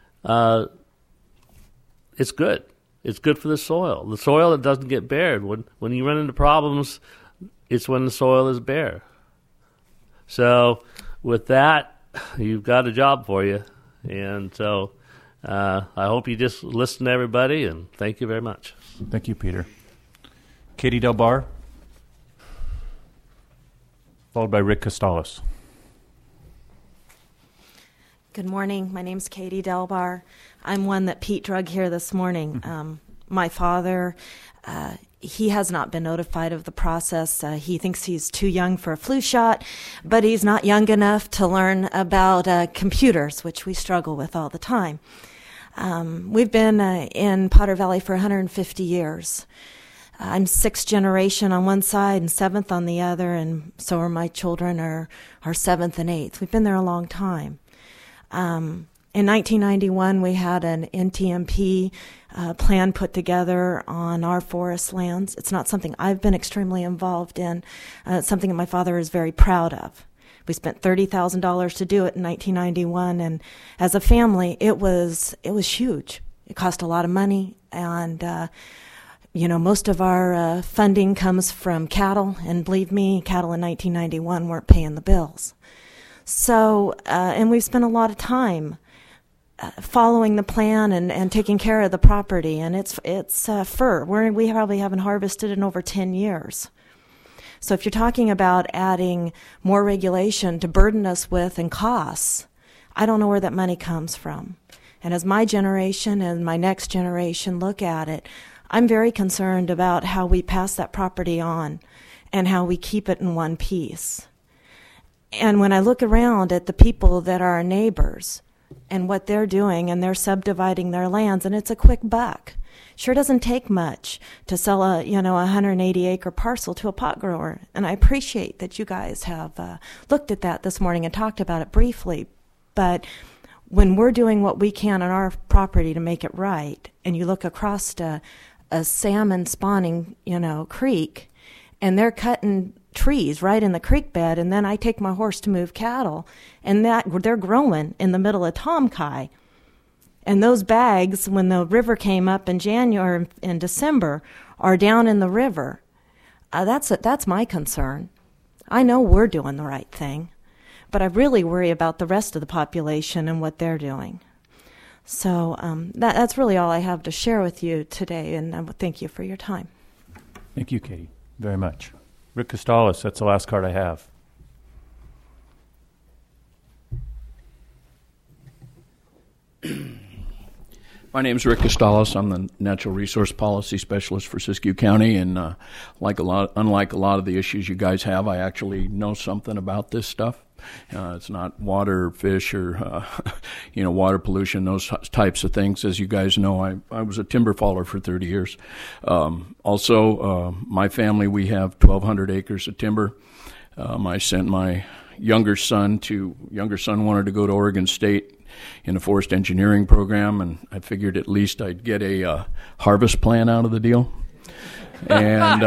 it's good. It's good for the soil. The soil that doesn't get bared. When you run into problems, it's when the soil is bare. So with that, you've got a job for you. And so I hope you just listen to everybody, and thank you very much. Thank you, Peter. Katie Del Bar, followed by Rick Costalis. Good morning. My name's Katie Delbar. I'm one that Pete drug here this morning. My father, he has not been notified of the process. He thinks he's too young for a flu shot, but he's not young enough to learn about computers, which we struggle with all the time. We've been in Potter Valley for 150 years. I'm 6th generation on one side and 7th on the other, and so are my children are 7th and 8th. We've been there a long time. In 1991, we had an NTMP plan put together on our forest lands. It's not something I've been extremely involved in. It's something that my father is very proud of. We spent $30,000 to do it in 1991, and as a family, it was huge. It cost a lot of money, and most of our funding comes from cattle, and believe me, cattle in 1991 weren't paying the bills. So, and we've spent a lot of time following the plan and taking care of the property, and it's fir. We probably haven't harvested in over 10 years. So if you're talking about adding more regulation to burden us with and costs, I don't know where that money comes from. And as my generation and my next generation look at it, I'm very concerned about how we pass that property on and how we keep it in one piece. And when I look around at the people that are our neighbors and what they're doing, and they're subdividing their lands, and it's a quick buck. Sure doesn't take much to sell a 180-acre parcel to a pot grower. And I appreciate that you guys have looked at that this morning and talked about it briefly. But when we're doing what we can on our property to make it right, and you look across a salmon spawning, creek, and they're cutting trees right in the creek bed, and then I take my horse to move cattle, and they're growing in the middle of Tomkai. And those bags, when the river came up in January and December, are down in the river. That's my concern. I know we're doing the right thing, but I really worry about the rest of the population and what they're doing. So that's really all I have to share with you today, and thank you for your time. Thank you, Katie, very much. Rick Costalis, that's the last card I have. My name is Rick Costalis. I'm the Natural Resource Policy Specialist for Siskiyou County, and unlike a lot of the issues you guys have, I actually know something about this stuff. It's not water, fish, or water pollution, those types of things. As you guys know, I was a timber faller for 30 years. Also, my family, we have 1,200 acres of timber. I sent my younger son wanted to go to Oregon State in a forest engineering program, and I figured at least I'd get a harvest plan out of the deal. And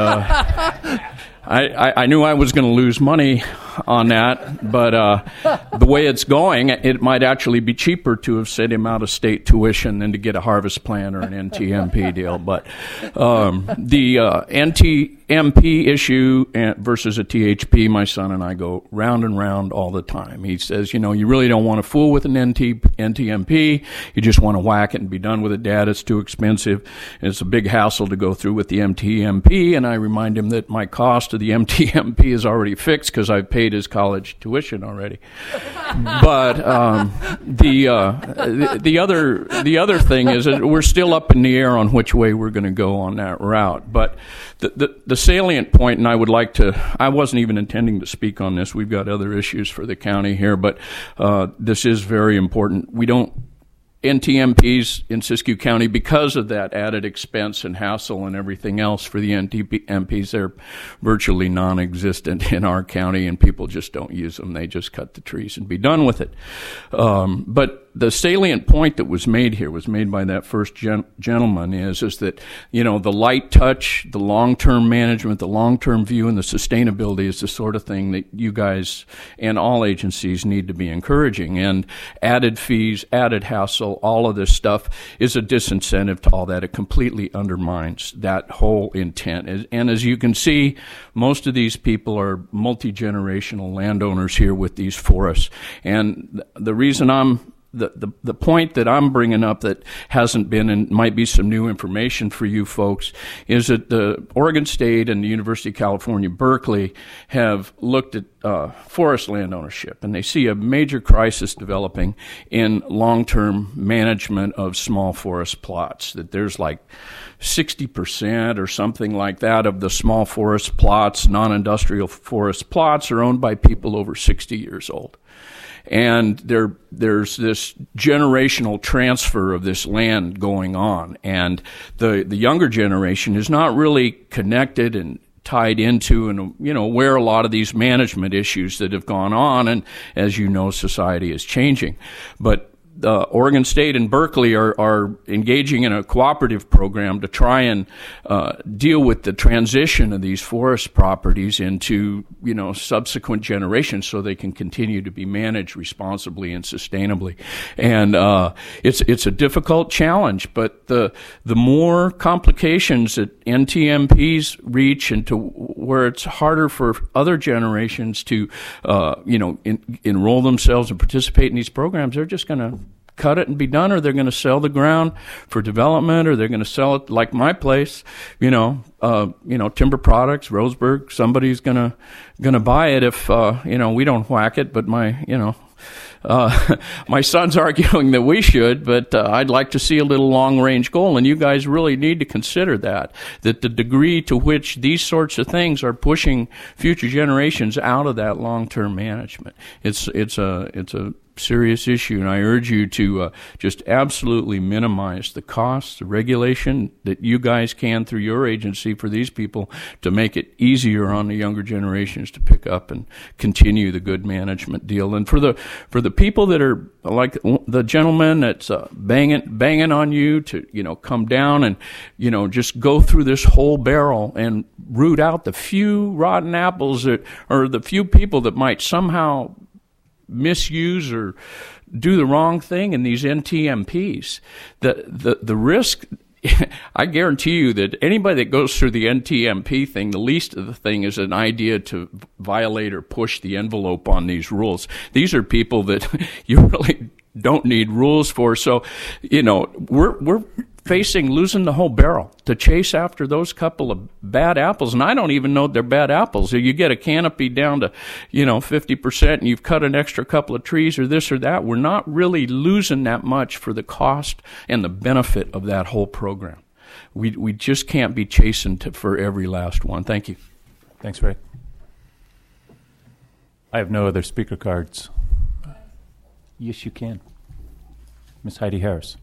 I knew I was going to lose money on that, but the way it's going, it might actually be cheaper to have sent him out of state tuition than to get a harvest plan or an NTMP deal. But the NTMP issue versus a THP, my son and I go round and round all the time. He says, you really don't want to fool with an NTMP. You just want to whack it and be done with it, Dad. It's too expensive. And it's a big hassle to go through with the NTMP. And I remind him that my cost of the NTMP is already fixed because I've paid his college tuition already. But the other thing is that we're still up in the air on which way we're going to go on that route. But the salient point, and I wasn't even intending to speak on this. We've got other issues for the county here, but this is very important. We don't NTMPs in Siskiyou County, because of that added expense and hassle and everything else for the NTMPs, they're virtually non-existent in our county, and people just don't use them. They just cut the trees and be done with it. But the salient point that was made here was made by that first gentleman is that, you know, the light touch, the long-term management, the long-term view, and the sustainability is the sort of thing that you guys and all agencies need to be encouraging. And added fees, added hassle, all of this stuff is a disincentive to all that. It completely undermines that whole intent. And as you can see, most of these people are multi-generational landowners here with these forests. And the reason the point that I'm bringing up that hasn't been and might be some new information for you folks is that the Oregon State and the University of California, Berkeley have looked at forest land ownership, and they see a major crisis developing in long-term management of small forest plots, that there's like 60% or something like that of the small forest plots, non-industrial forest plots, are owned by people over 60 years old. And there's this generational transfer of this land going on, and the younger generation is not really connected and tied into and, you know, where a lot of these management issues that have gone on, and as you know, society is changing. But Oregon State and Berkeley are engaging in a cooperative program to try and deal with the transition of these forest properties into, you know, subsequent generations, so they can continue to be managed responsibly and sustainably. And it's a difficult challenge, but the more complications that NTMPs reach into where it's harder for other generations to enroll themselves and participate in these programs, they're just going to cut it and be done, or they're going to sell the ground for development, or they're going to sell it like my place, Timber Products, Roseburg. Somebody's going to buy it if we don't whack it. But my son's arguing that we should, but I'd like to see a little long-range goal, and you guys really need to consider that the degree to which these sorts of things are pushing future generations out of that long-term management. It's a serious issue, and I urge you to just absolutely minimize the costs, the regulation that you guys can through your agency for these people to make it easier on the younger generations to pick up and continue the good management deal. And for the people that are like the gentleman that's banging on you to come down and just go through this whole barrel and root out the few rotten apples or the few people that might somehow misuse or do the wrong thing in these NTMPs. The risk, I guarantee you that anybody that goes through the NTMP thing, the least of the thing is an idea to violate or push the envelope on these rules. These are people that you really don't need rules for. So, we're facing losing the whole barrel to chase after those couple of bad apples. And I don't even know they're bad apples. You get a canopy down to, 50% and you've cut an extra couple of trees or this or that. We're not really losing that much for the cost and the benefit of that whole program. We just can't be chasing for every last one. Thank you. Thanks, Ray. I have no other speaker cards. Yes, you can. Ms. Heidi Harris.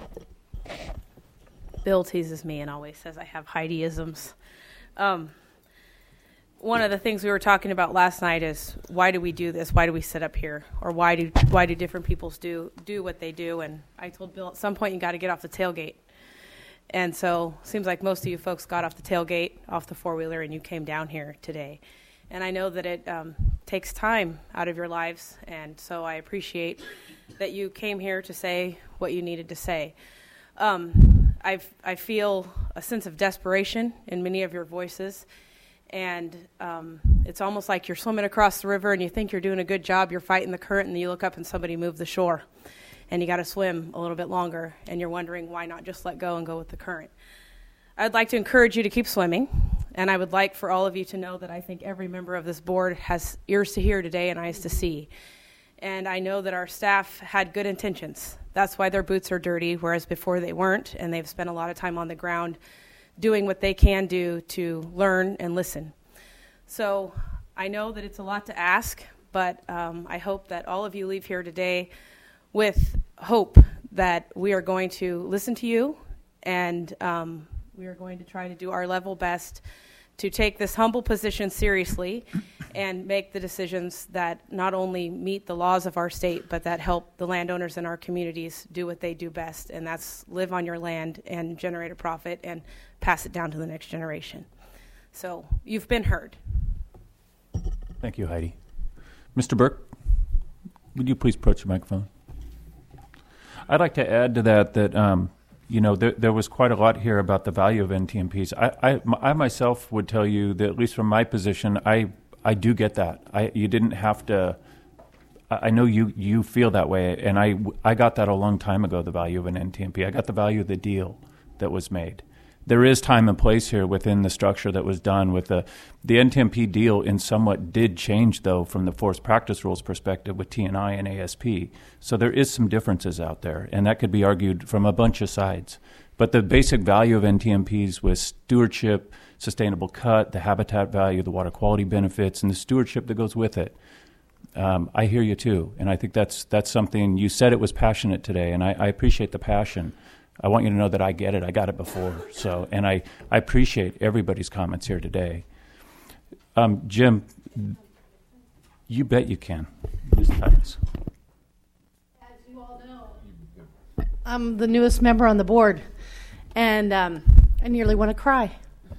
Bill teases me and always says I have Heidi-isms. One of the things we were talking about last night is, why do we do this? Why do we sit up here? Or why do different people do what they do? And I told Bill, at some point you got to get off the tailgate. And so it seems like most of you folks got off the tailgate, off the four-wheeler, and you came down here today. And I know that it takes time out of your lives, and so I appreciate that you came here to say what you needed to say. I feel a sense of desperation in many of your voices, and it's almost like you're swimming across the river and you think you're doing a good job, you're fighting the current, and then you look up and somebody moved the shore, and you got to swim a little bit longer, and you're wondering why not just let go and go with the current. I'd like to encourage you to keep swimming, and I would like for all of you to know that I think every member of this board has ears to hear today and eyes to see. And I know that our staff had good intentions. That's why their boots are dirty, whereas before they weren't, and they've spent a lot of time on the ground doing what they can do to learn and listen. So I know that it's a lot to ask, but I hope that all of you leave here today with hope that we are going to listen to you, and we are going to try to do our level best to take this humble position seriously and make the decisions that not only meet the laws of our state, but that help the landowners in our communities do what they do best, and that's live on your land and generate a profit and pass it down to the next generation. So you've been heard. Thank you, Heidi. Mr. Burke, would you please approach the microphone? I'd like to add to that there was quite a lot here about the value of NTMPs. I myself would tell you that, at least from my position, I do get that. You didn't have to. I know you feel that way, and I got that a long time ago. The value of an NTMP. I got the value of the deal that was made. There is time and place here within the structure that was done with the NTMP deal. In somewhat did change though from the forest practice rules perspective with T&I and ASP. So there is some differences out there, and that could be argued from a bunch of sides. But the basic value of NTMPs was stewardship, sustainable cut, the habitat value, the water quality benefits, and the stewardship that goes with it. I hear you too, and I think that's something you said. It was passionate today, and I appreciate the passion. I want you to know that I get it. I got it before. So, and I appreciate everybody's comments here today. Jim, you bet you can. As you all know, I'm the newest member on the board, and I nearly want to cry.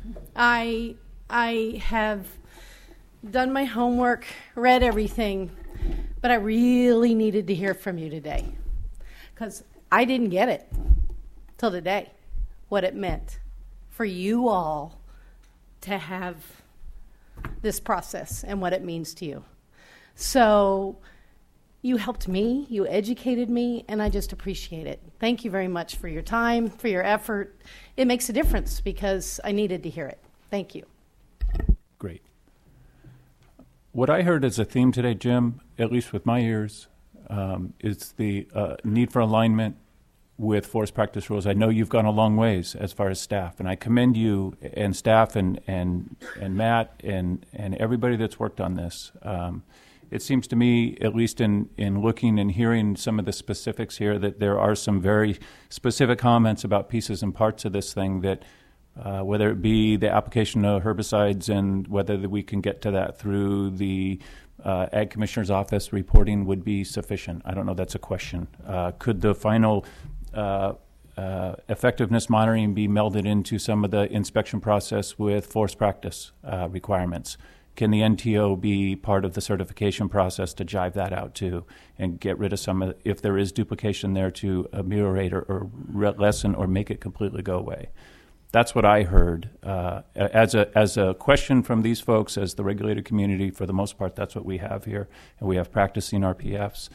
I have done my homework, read everything, but I really needed to hear from you today because I didn't get it till today, what it meant for you all to have this process and what it means to you. So you helped me, you educated me, and I just appreciate it. Thank you very much for your time, for your effort. It makes a difference because I needed to hear it. Thank you. Great. What I heard as a theme today, Jim, at least with my ears, is the need for alignment with forest practice rules. I know you've gone a long ways as far as staff, and I commend you and staff and Matt and everybody that's worked on this. It seems to me, at least in looking and hearing some of the specifics here, that there are some very specific comments about pieces and parts of this thing that, whether it be the application of herbicides and whether we can get to that through the Ag Commissioner's Office reporting would be sufficient. I don't know. That's a question. Could the final effectiveness monitoring be melded into some of the inspection process with forest practice requirements? Can the NTO be part of the certification process to jive that out too and get rid of some of, if there is duplication there, to ameliorate or lessen or make it completely go away? That's what I heard as a question from these folks, as the regulated community. For the most part, that's what we have here, and we have practicing RPFs.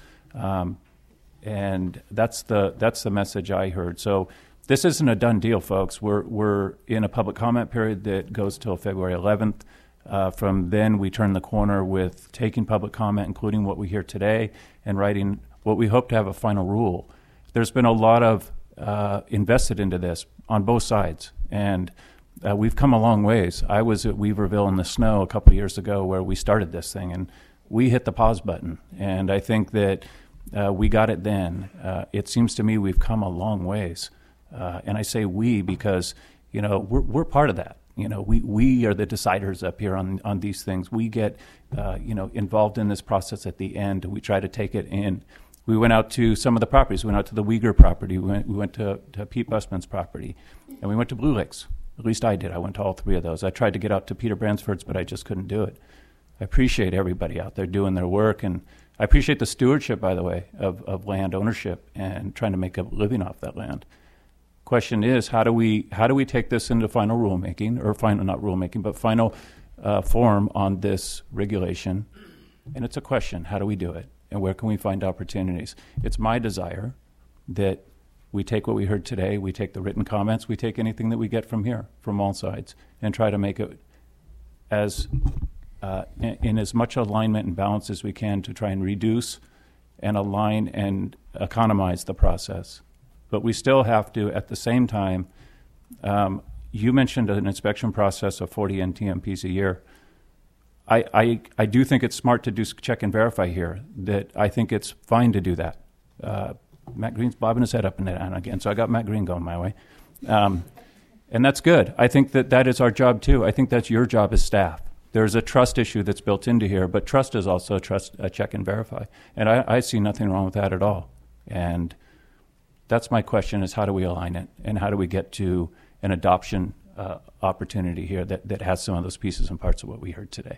And that's the message I heard. So this isn't a done deal, folks. We're in a public comment period that goes till February 11th. From then, we turn the corner with taking public comment, including what we hear today, and writing what we hope to have a final rule. There's been a lot of invested into this on both sides, and we've come a long ways. I was at Weaverville in the snow a couple of years ago where we started this thing, and we hit the pause button. And I think that we got it then. It seems to me we've come a long ways. And I say we because, we're part of that. We are the deciders up here on these things. We get, involved in this process at the end. We try to take it in. We went out to some of the properties. We went out to the Uyghur property. We went to Pete Busman's property. And we went to Blue Lakes. At least I did. I went to all three of those. I tried to get out to Peter Bransford's, but I just couldn't do it. I appreciate everybody out there doing their work, and I appreciate the stewardship, by the way, of land ownership and trying to make a living off that land. Question is, how do we take this into final rulemaking, or final, not rulemaking, but final form on this regulation? And it's a question: how do we do it, and where can we find opportunities? It's my desire that we take what we heard today, we take the written comments, we take anything that we get from here, from all sides, and try to make it as in as much alignment and balance as we can to try and reduce and align and economize the process. But we still have to, at the same time, you mentioned an inspection process of 40 NTMPs a year. I do think it's smart to do check and verify here, that I think it's fine to do that. Matt Green's bobbing his head up and down again, so I got Matt Green going my way. And that's good. I think that is our job, too. I think that's your job as staff. There's a trust issue that's built into here, but trust is also a check and verify. And I see nothing wrong with that at all. And that's my question, is how do we align it? And how do we get to an adoption opportunity here that has some of those pieces and parts of what we heard today?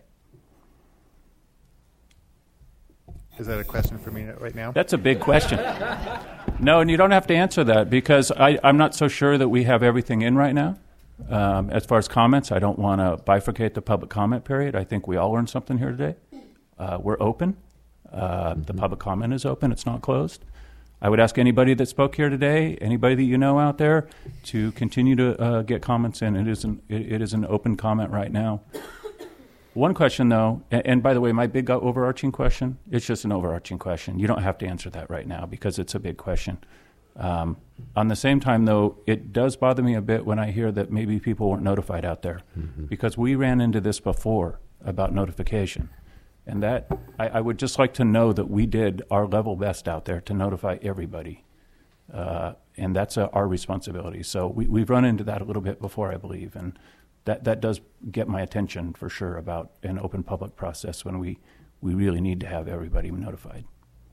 Is that a question for me right now? That's a big question. No, and you don't have to answer that because I'm not so sure that we have everything in right now. As far as comments, I don't want to bifurcate the public comment period. I think we all learned something here today. We're open. The public comment is open. It's not closed. I would ask anybody that spoke here today, anybody that you know out there, to continue to get comments in. It is an open comment right now. One question, though, and by the way, my big overarching question, it's just an overarching question. You don't have to answer that right now because it's a big question. On the same time, though, it does bother me a bit when I hear that maybe people weren't notified out there because we ran into this before about notification. And that I would just like to know that we did our level best out there to notify everybody. And that's our responsibility. So we've run into that a little bit before, I believe. And that does get my attention for sure about an open public process when we really need to have everybody notified.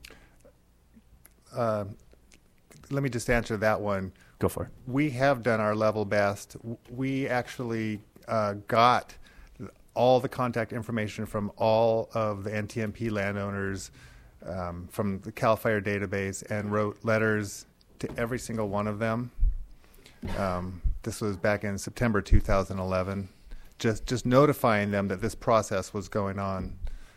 Let me just answer that one. Go for it. We have done our level best. We actually got all the contact information from all of the NTMP landowners from the CAL FIRE database and wrote letters to every single one of them. This was back in September 2011, just notifying them that this process was going on.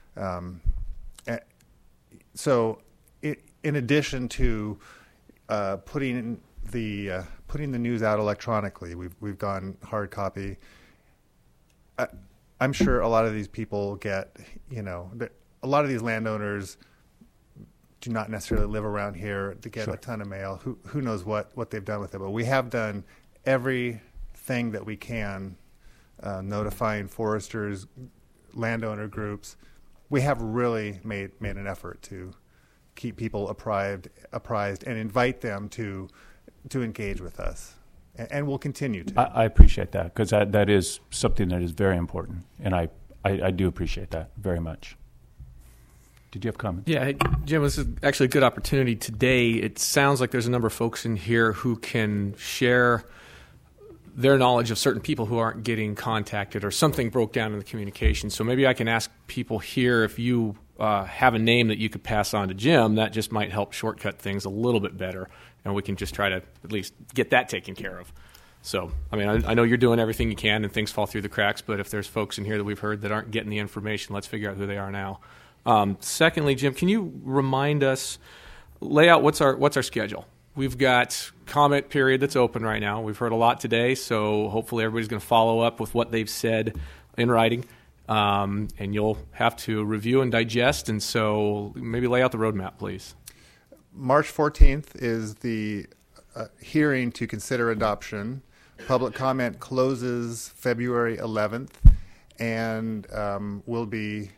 So, in addition to putting the news out electronically, we've gone hard copy. I'm sure a lot of these people get, a lot of these landowners do not necessarily live around here to get a ton of mail. Who knows what they've done with it? But we have done everything that we can, notifying foresters, landowner groups. We have really made an effort to keep people apprised and invite them to engage with us. And we'll continue to. I appreciate that because that is something that is very important. And I do appreciate that very much. Did you have comments? Yeah, hey, Jim, this is actually a good opportunity today. It sounds like there's a number of folks in here who can share their knowledge of certain people who aren't getting contacted or something broke down in the communication. So maybe I can ask people here if you have a name that you could pass on to Jim. That just might help shortcut things a little bit better, and we can just try to at least get that taken care of. So, I mean, I know you're doing everything you can and things fall through the cracks, but if there's folks in here that we've heard that aren't getting the information, let's figure out who they are now. Secondly, Jim, can you remind us, lay out what's our schedule? We've got comment period that's open right now. We've heard a lot today, so hopefully everybody's going to follow up with what they've said in writing, and you'll have to review and digest, and so maybe lay out the roadmap, please. March 14th is the hearing to consider adoption. Public comment closes February 11th, and we'll be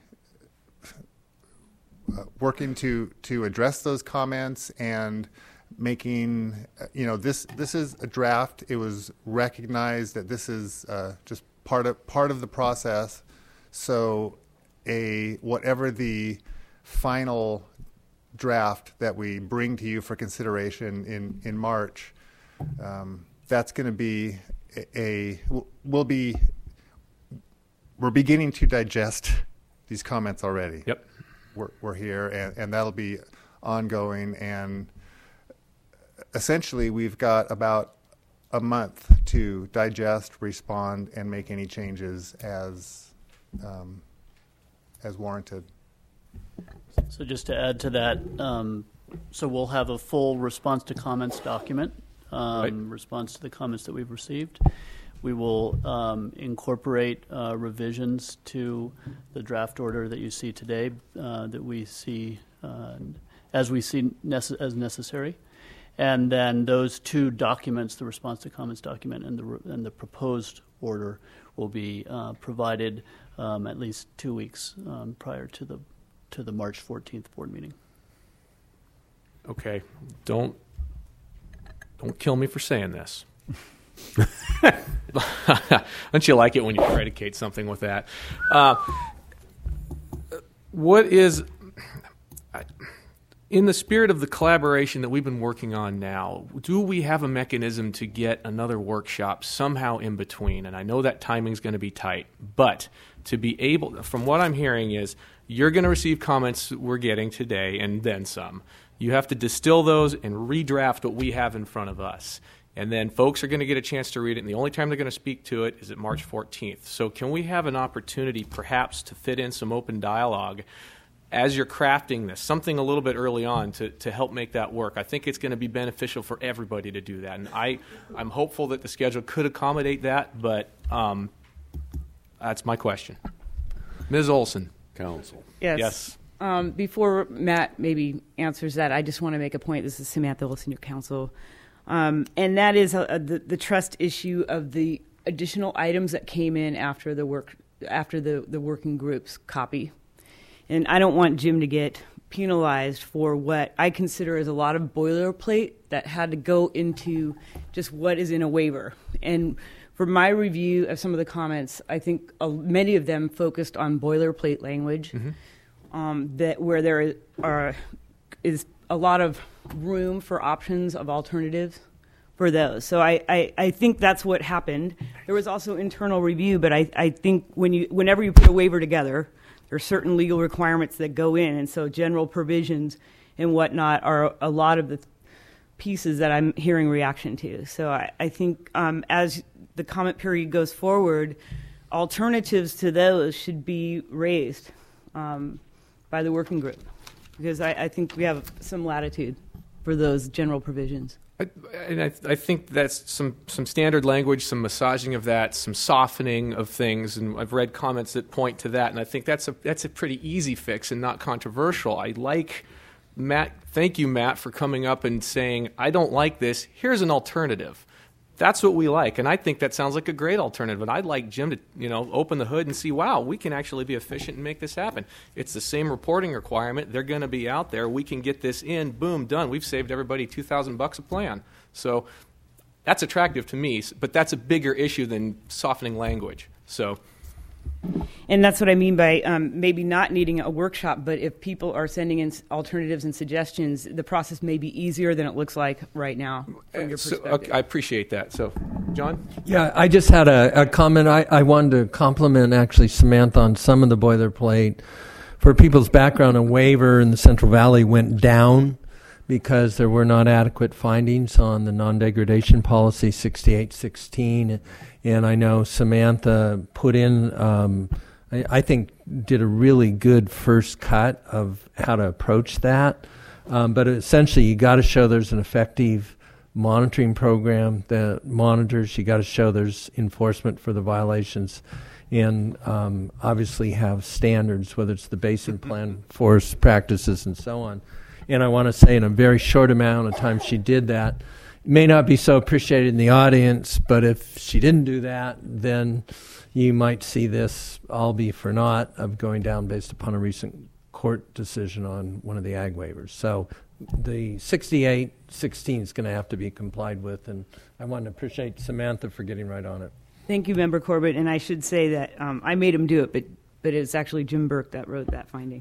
working to address those comments and making, this is a draft. It was recognized that this is just part of the process. So whatever the final draft that we bring to you for consideration in March, that's going to be we're beginning to digest these comments already. Yep. We're here, and that'll be ongoing. And essentially, we've got about a month to digest, respond, and make any changes as warranted. So just to add to that, so we'll have a full response to comments document, response to the comments that we've received. We will incorporate revisions to the draft order that you see today that we see as we see as necessary. And then those two documents, the response to comments document and the proposed order, will be provided at least 2 weeks prior to the March 14th board meeting. Okay, don't kill me for saying this. Don't you like it when you predicate something with that? What is, in the spirit of the collaboration that we've been working on now, do we have a mechanism to get another workshop somehow in between? And I know that timing's going to be tight, but to be able, from what I'm hearing is, you're going to receive comments we're getting today and then some. You have to distill those and redraft what we have in front of us. And then folks are going to get a chance to read it, and the only time they're going to speak to it is at March 14th. So can we have an opportunity perhaps to fit in some open dialogue as you're crafting this, something a little bit early on to help make that work? I think it's going to be beneficial for everybody to do that. And I'm hopeful that the schedule could accommodate that, but that's my question. Ms. Olson. Council. Yes. Before Matt maybe answers that, I just want to make a point. This is Samantha Olson, your counsel. And that is the trust issue of the additional items that came in after the working group's copy. And I don't want Jim to get penalized for what I consider as a lot of boilerplate that had to go into just what is in a waiver. And for my review of some of the comments, I think many of them focused on boilerplate language, that where there is a lot of room for options of alternatives for those. So I think that's what happened. There was also internal review, but I think whenever you put a waiver together, there are certain legal requirements that go in, and so general provisions and whatnot are a lot of the pieces that I'm hearing reaction to. So I think as the comment period goes forward, alternatives to those should be raised by the working group, because I think we have some latitude for those general provisions. I think that's some standard language, some massaging of that, some softening of things, and I've read comments that point to that, and I think that's a pretty easy fix and not controversial. I like Matt. Thank you, Matt, for coming up and saying, I don't like this. Here's an alternative. That's what we like, and I think that sounds like a great alternative. And I'd like Jim to, open the hood and see, wow, we can actually be efficient and make this happen. It's the same reporting requirement. They're going to be out there. We can get this in. Boom, done. We've saved everybody $2,000 a plan. So that's attractive to me, but that's a bigger issue than softening language. So. And that's what I mean by maybe not needing a workshop, but if people are sending in alternatives and suggestions, the process may be easier than it looks like right now from your perspective. Okay, I appreciate that. So, John? Yeah, I just had a comment. I wanted to compliment actually Samantha on some of the boilerplate. For people's background, a waiver in the Central Valley went down because there were not adequate findings on the non-degradation policy 6816. And I know Samantha put in, I think, did a really good first cut of how to approach that. But essentially, you got to show there's an effective monitoring program that monitors. You got to show there's enforcement for the violations, and obviously have standards, whether it's the basin plan, forest practices, and so on. And I want to say, in a very short amount of time she did that. May not be so appreciated in the audience, but if she didn't do that, then you might see this all be for naught of going down based upon a recent court decision on one of the ag waivers. So the 6816 is going to have to be complied with, and I want to appreciate Samantha for getting right on it. Thank you, Member Corbett. And I should say that I made him do it, but it's actually Jim Burke that wrote that finding.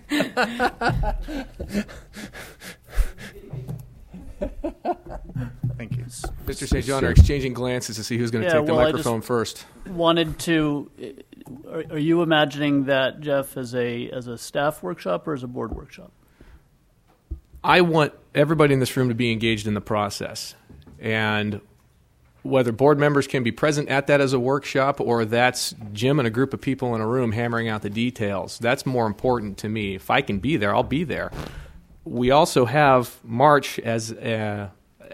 Thank you. Mr. St. John are exchanging glances to see who's going to take the microphone first. Wanted to, are you imagining that, Jeff, as a staff workshop or as a board workshop? I want everybody in this room to be engaged in the process. And whether board members can be present at that as a workshop or that's Jim and a group of people in a room hammering out the details, that's more important to me. If I can be there, I'll be there. We also have March as a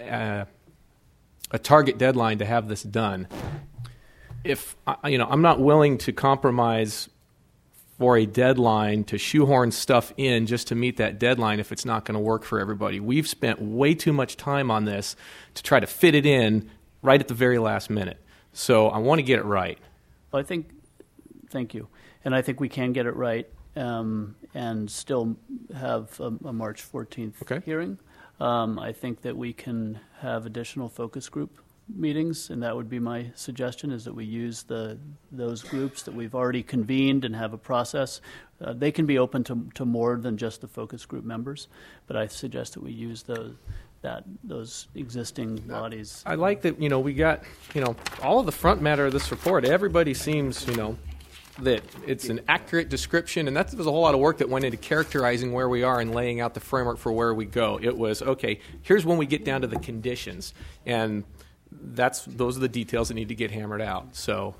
target deadline to have this done. If I'm not willing to compromise for a deadline to shoehorn stuff in just to meet that deadline if it's not going to work for everybody. We've spent way too much time on this to try to fit it in right at the very last minute. So I want to get it right. Well, thank you. And I think we can get it right and still have a March 14th hearing. I think that we can have additional focus group meetings, and that would be my suggestion, is that we use those groups that we've already convened and have a process. They can be open to more than just the focus group members, but I suggest that we use those existing bodies. I like that, we got, all of the front matter of this report. Everybody seems, that it's an accurate description, and there's a whole lot of work that went into characterizing where we are and laying out the framework for where we go. It was, okay, here's when we get down to the conditions, and those are the details that need to get hammered out. So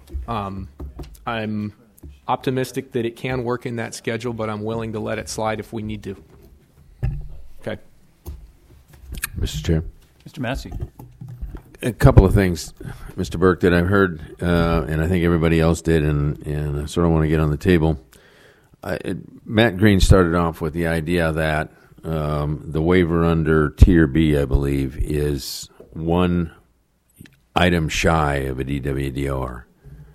I'm optimistic that it can work in that schedule, but I'm willing to let it slide if we need to. Okay. Mr. Chair. Mr. Massey. A couple of things, Mr. Burke, that I've heard, and I think everybody else did, and I sort of want to get on the table. Matt Green started off with the idea that the waiver under Tier B, I believe, is one item shy of a DWDR.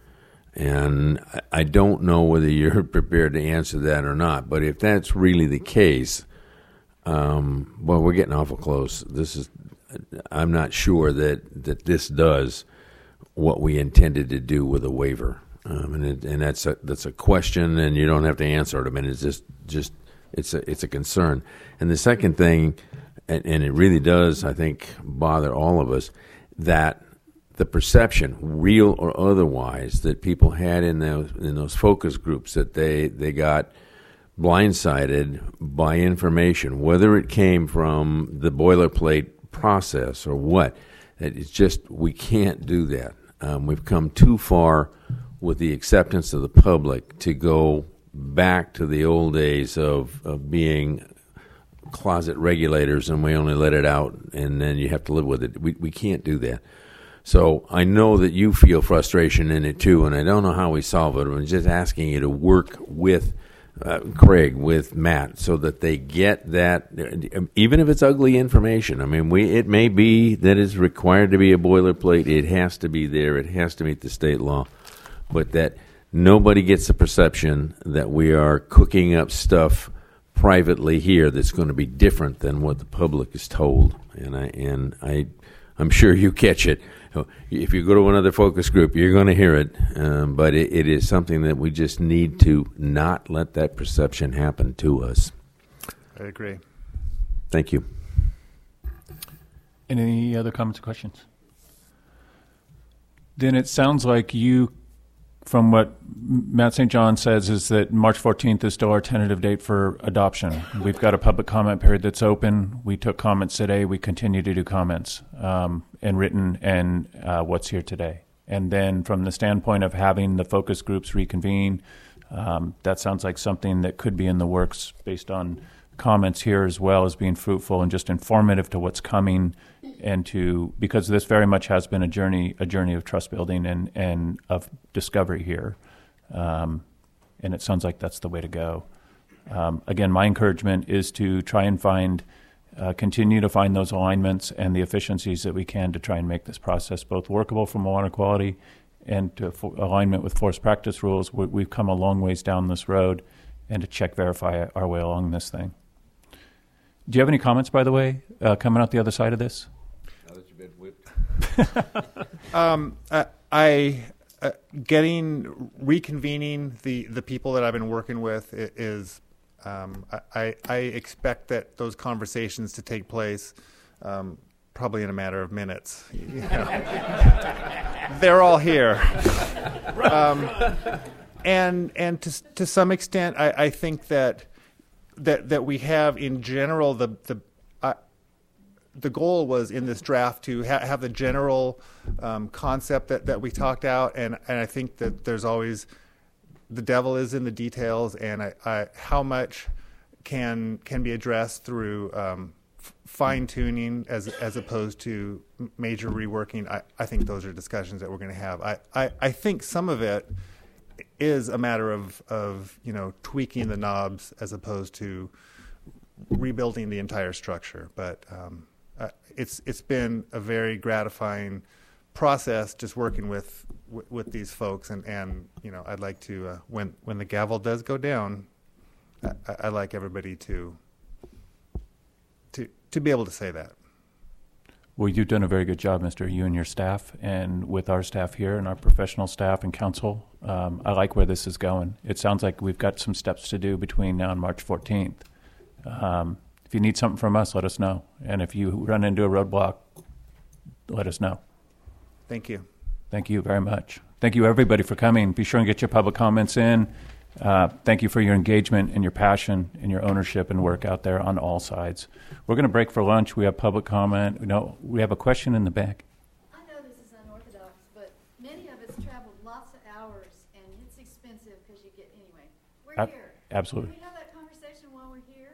And I don't know whether you're prepared to answer that or not, but if that's really the case, well, we're getting awful close. I'm not sure that this does what we intended to do with a waiver, and that's a question, and you don't have to answer it. I mean, it's just it's a concern. And the second thing, and it really does, I think, bother all of us, that the perception, real or otherwise, that people had in those focus groups, that they got blindsided by information, whether it came from the boilerplate process or what. It's just, we can't do that. We've come too far with the acceptance of the public to go back to the old days of being closet regulators, and we only let it out and then you have to live with it. We can't do that. So I know that you feel frustration in it too, and I don't know how we solve it. I'm just asking you to work with Craig, with Matt, so that they get that, even if it's ugly information. I mean, it may be that it's required to be a boilerplate. It has to be there. It has to meet the state law. But that nobody gets the perception that we are cooking up stuff privately here that's going to be different than what the public is told. And I'm sure you catch it. If you go to another focus group, you're going to hear it, but it is something that we just need to not let that perception happen to us. I agree. Thank you. Any other comments or questions? Then it sounds like you, from what Matt St. John says, is that March 14th is still our tentative date for adoption. We've got a public comment period that's open. We took comments today. We continue to do comments, and written, and what's here today. And then from the standpoint of having the focus groups reconvene, that sounds like something that could be in the works based on comments here, as well as being fruitful and just informative to what's coming, and because this very much has been a journey of trust building and of discovery here. And it sounds like that's the way to go. Again, my encouragement is to try and continue to find those alignments and the efficiencies that we can to try and make this process both workable from water quality and to alignment with forest practice rules. We've come a long ways down this road, and to verify our way along this thing. Do you have any comments, by the way, coming out the other side of this? Now that you've been whipped. Reconvening the people that I've been working with is, I expect that those conversations to take place probably in a matter of minutes. They're all here. And to some extent, I think that we have, in general, the goal was in this draft to have the general concept that we talked out, and I think that there's always, the devil is in the details, and how much can be addressed through fine tuning as opposed to major reworking. I think those are discussions that we're going to have. I think some of it is a matter of tweaking the knobs as opposed to rebuilding the entire structure. But it's been a very gratifying process just working with these folks, and I'd like to when the gavel does go down, I'd like everybody to to be able to say that. Well, you've done a very good job, Mr. You and your staff, and with our staff here and our professional staff and council. I like where this is going. It sounds like we've got some steps to do between now and March 14th. If you need something from us, let us know. And if you run into a roadblock, let us know. Thank you. Thank you very much. Thank you, everybody, for coming. Be sure and get your public comments in. Thank you for your engagement and your passion and your ownership and work out there on all sides. We're going to break for lunch. We have public comment. We have a question in the back. I know this is unorthodox, but many of us travel lots of hours, and it's expensive because you get anyway. We're here. Absolutely. Can we have that conversation while we're here?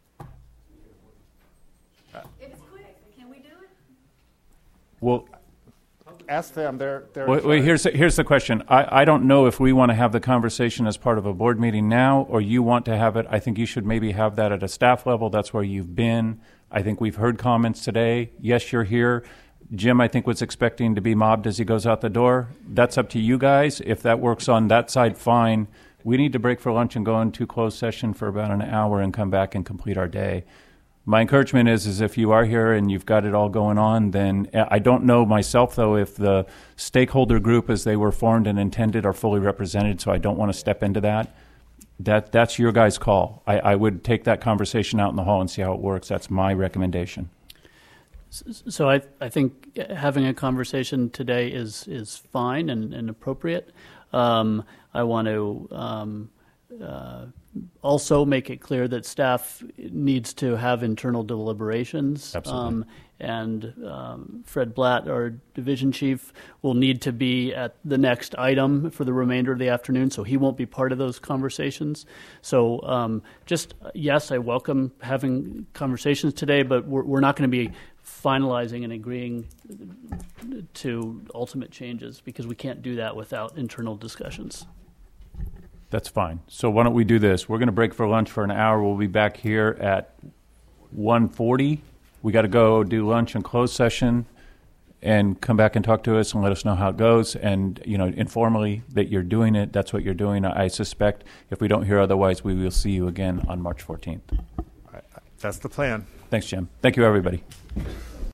If it's quick, can we do it? Well, ask them. They're Wait, here's the question. I don't know if we want to have the conversation as part of a board meeting now, or you want to have it. I think you should maybe have that at a staff level. That's where you've been. I think we've heard comments today. Yes, you're here. Jim, I think, was expecting to be mobbed as he goes out the door. That's up to you guys. If that works on that side, fine. We need to break for lunch and go into closed session for about an hour and come back and complete our day. My encouragement is if you are here and you've got it all going on, then I don't know myself, though, if the stakeholder group as they were formed and intended are fully represented, so I don't want to step into that. That's your guys' call. I would take that conversation out in the hall and see how it works. That's my recommendation. So I think having a conversation today is fine and appropriate. I want to also make it clear that staff needs to have internal deliberations. Absolutely. And Fred Blatt, our division chief, will need to be at the next item for the remainder of the afternoon, so he won't be part of those conversations. So yes, I welcome having conversations today, but we're not going to be finalizing and agreeing to ultimate changes because we can't do that without internal discussions. That's fine. So why don't we do this? We're going to break for lunch for an hour. We'll be back here at 1:40. We got to go do lunch and close session and come back and talk to us and let us know how it goes. And, informally that you're doing it, that's what you're doing. I suspect if we don't hear otherwise, we will see you again on March 14th. That's the plan. Thanks, Jim. Thank you, everybody.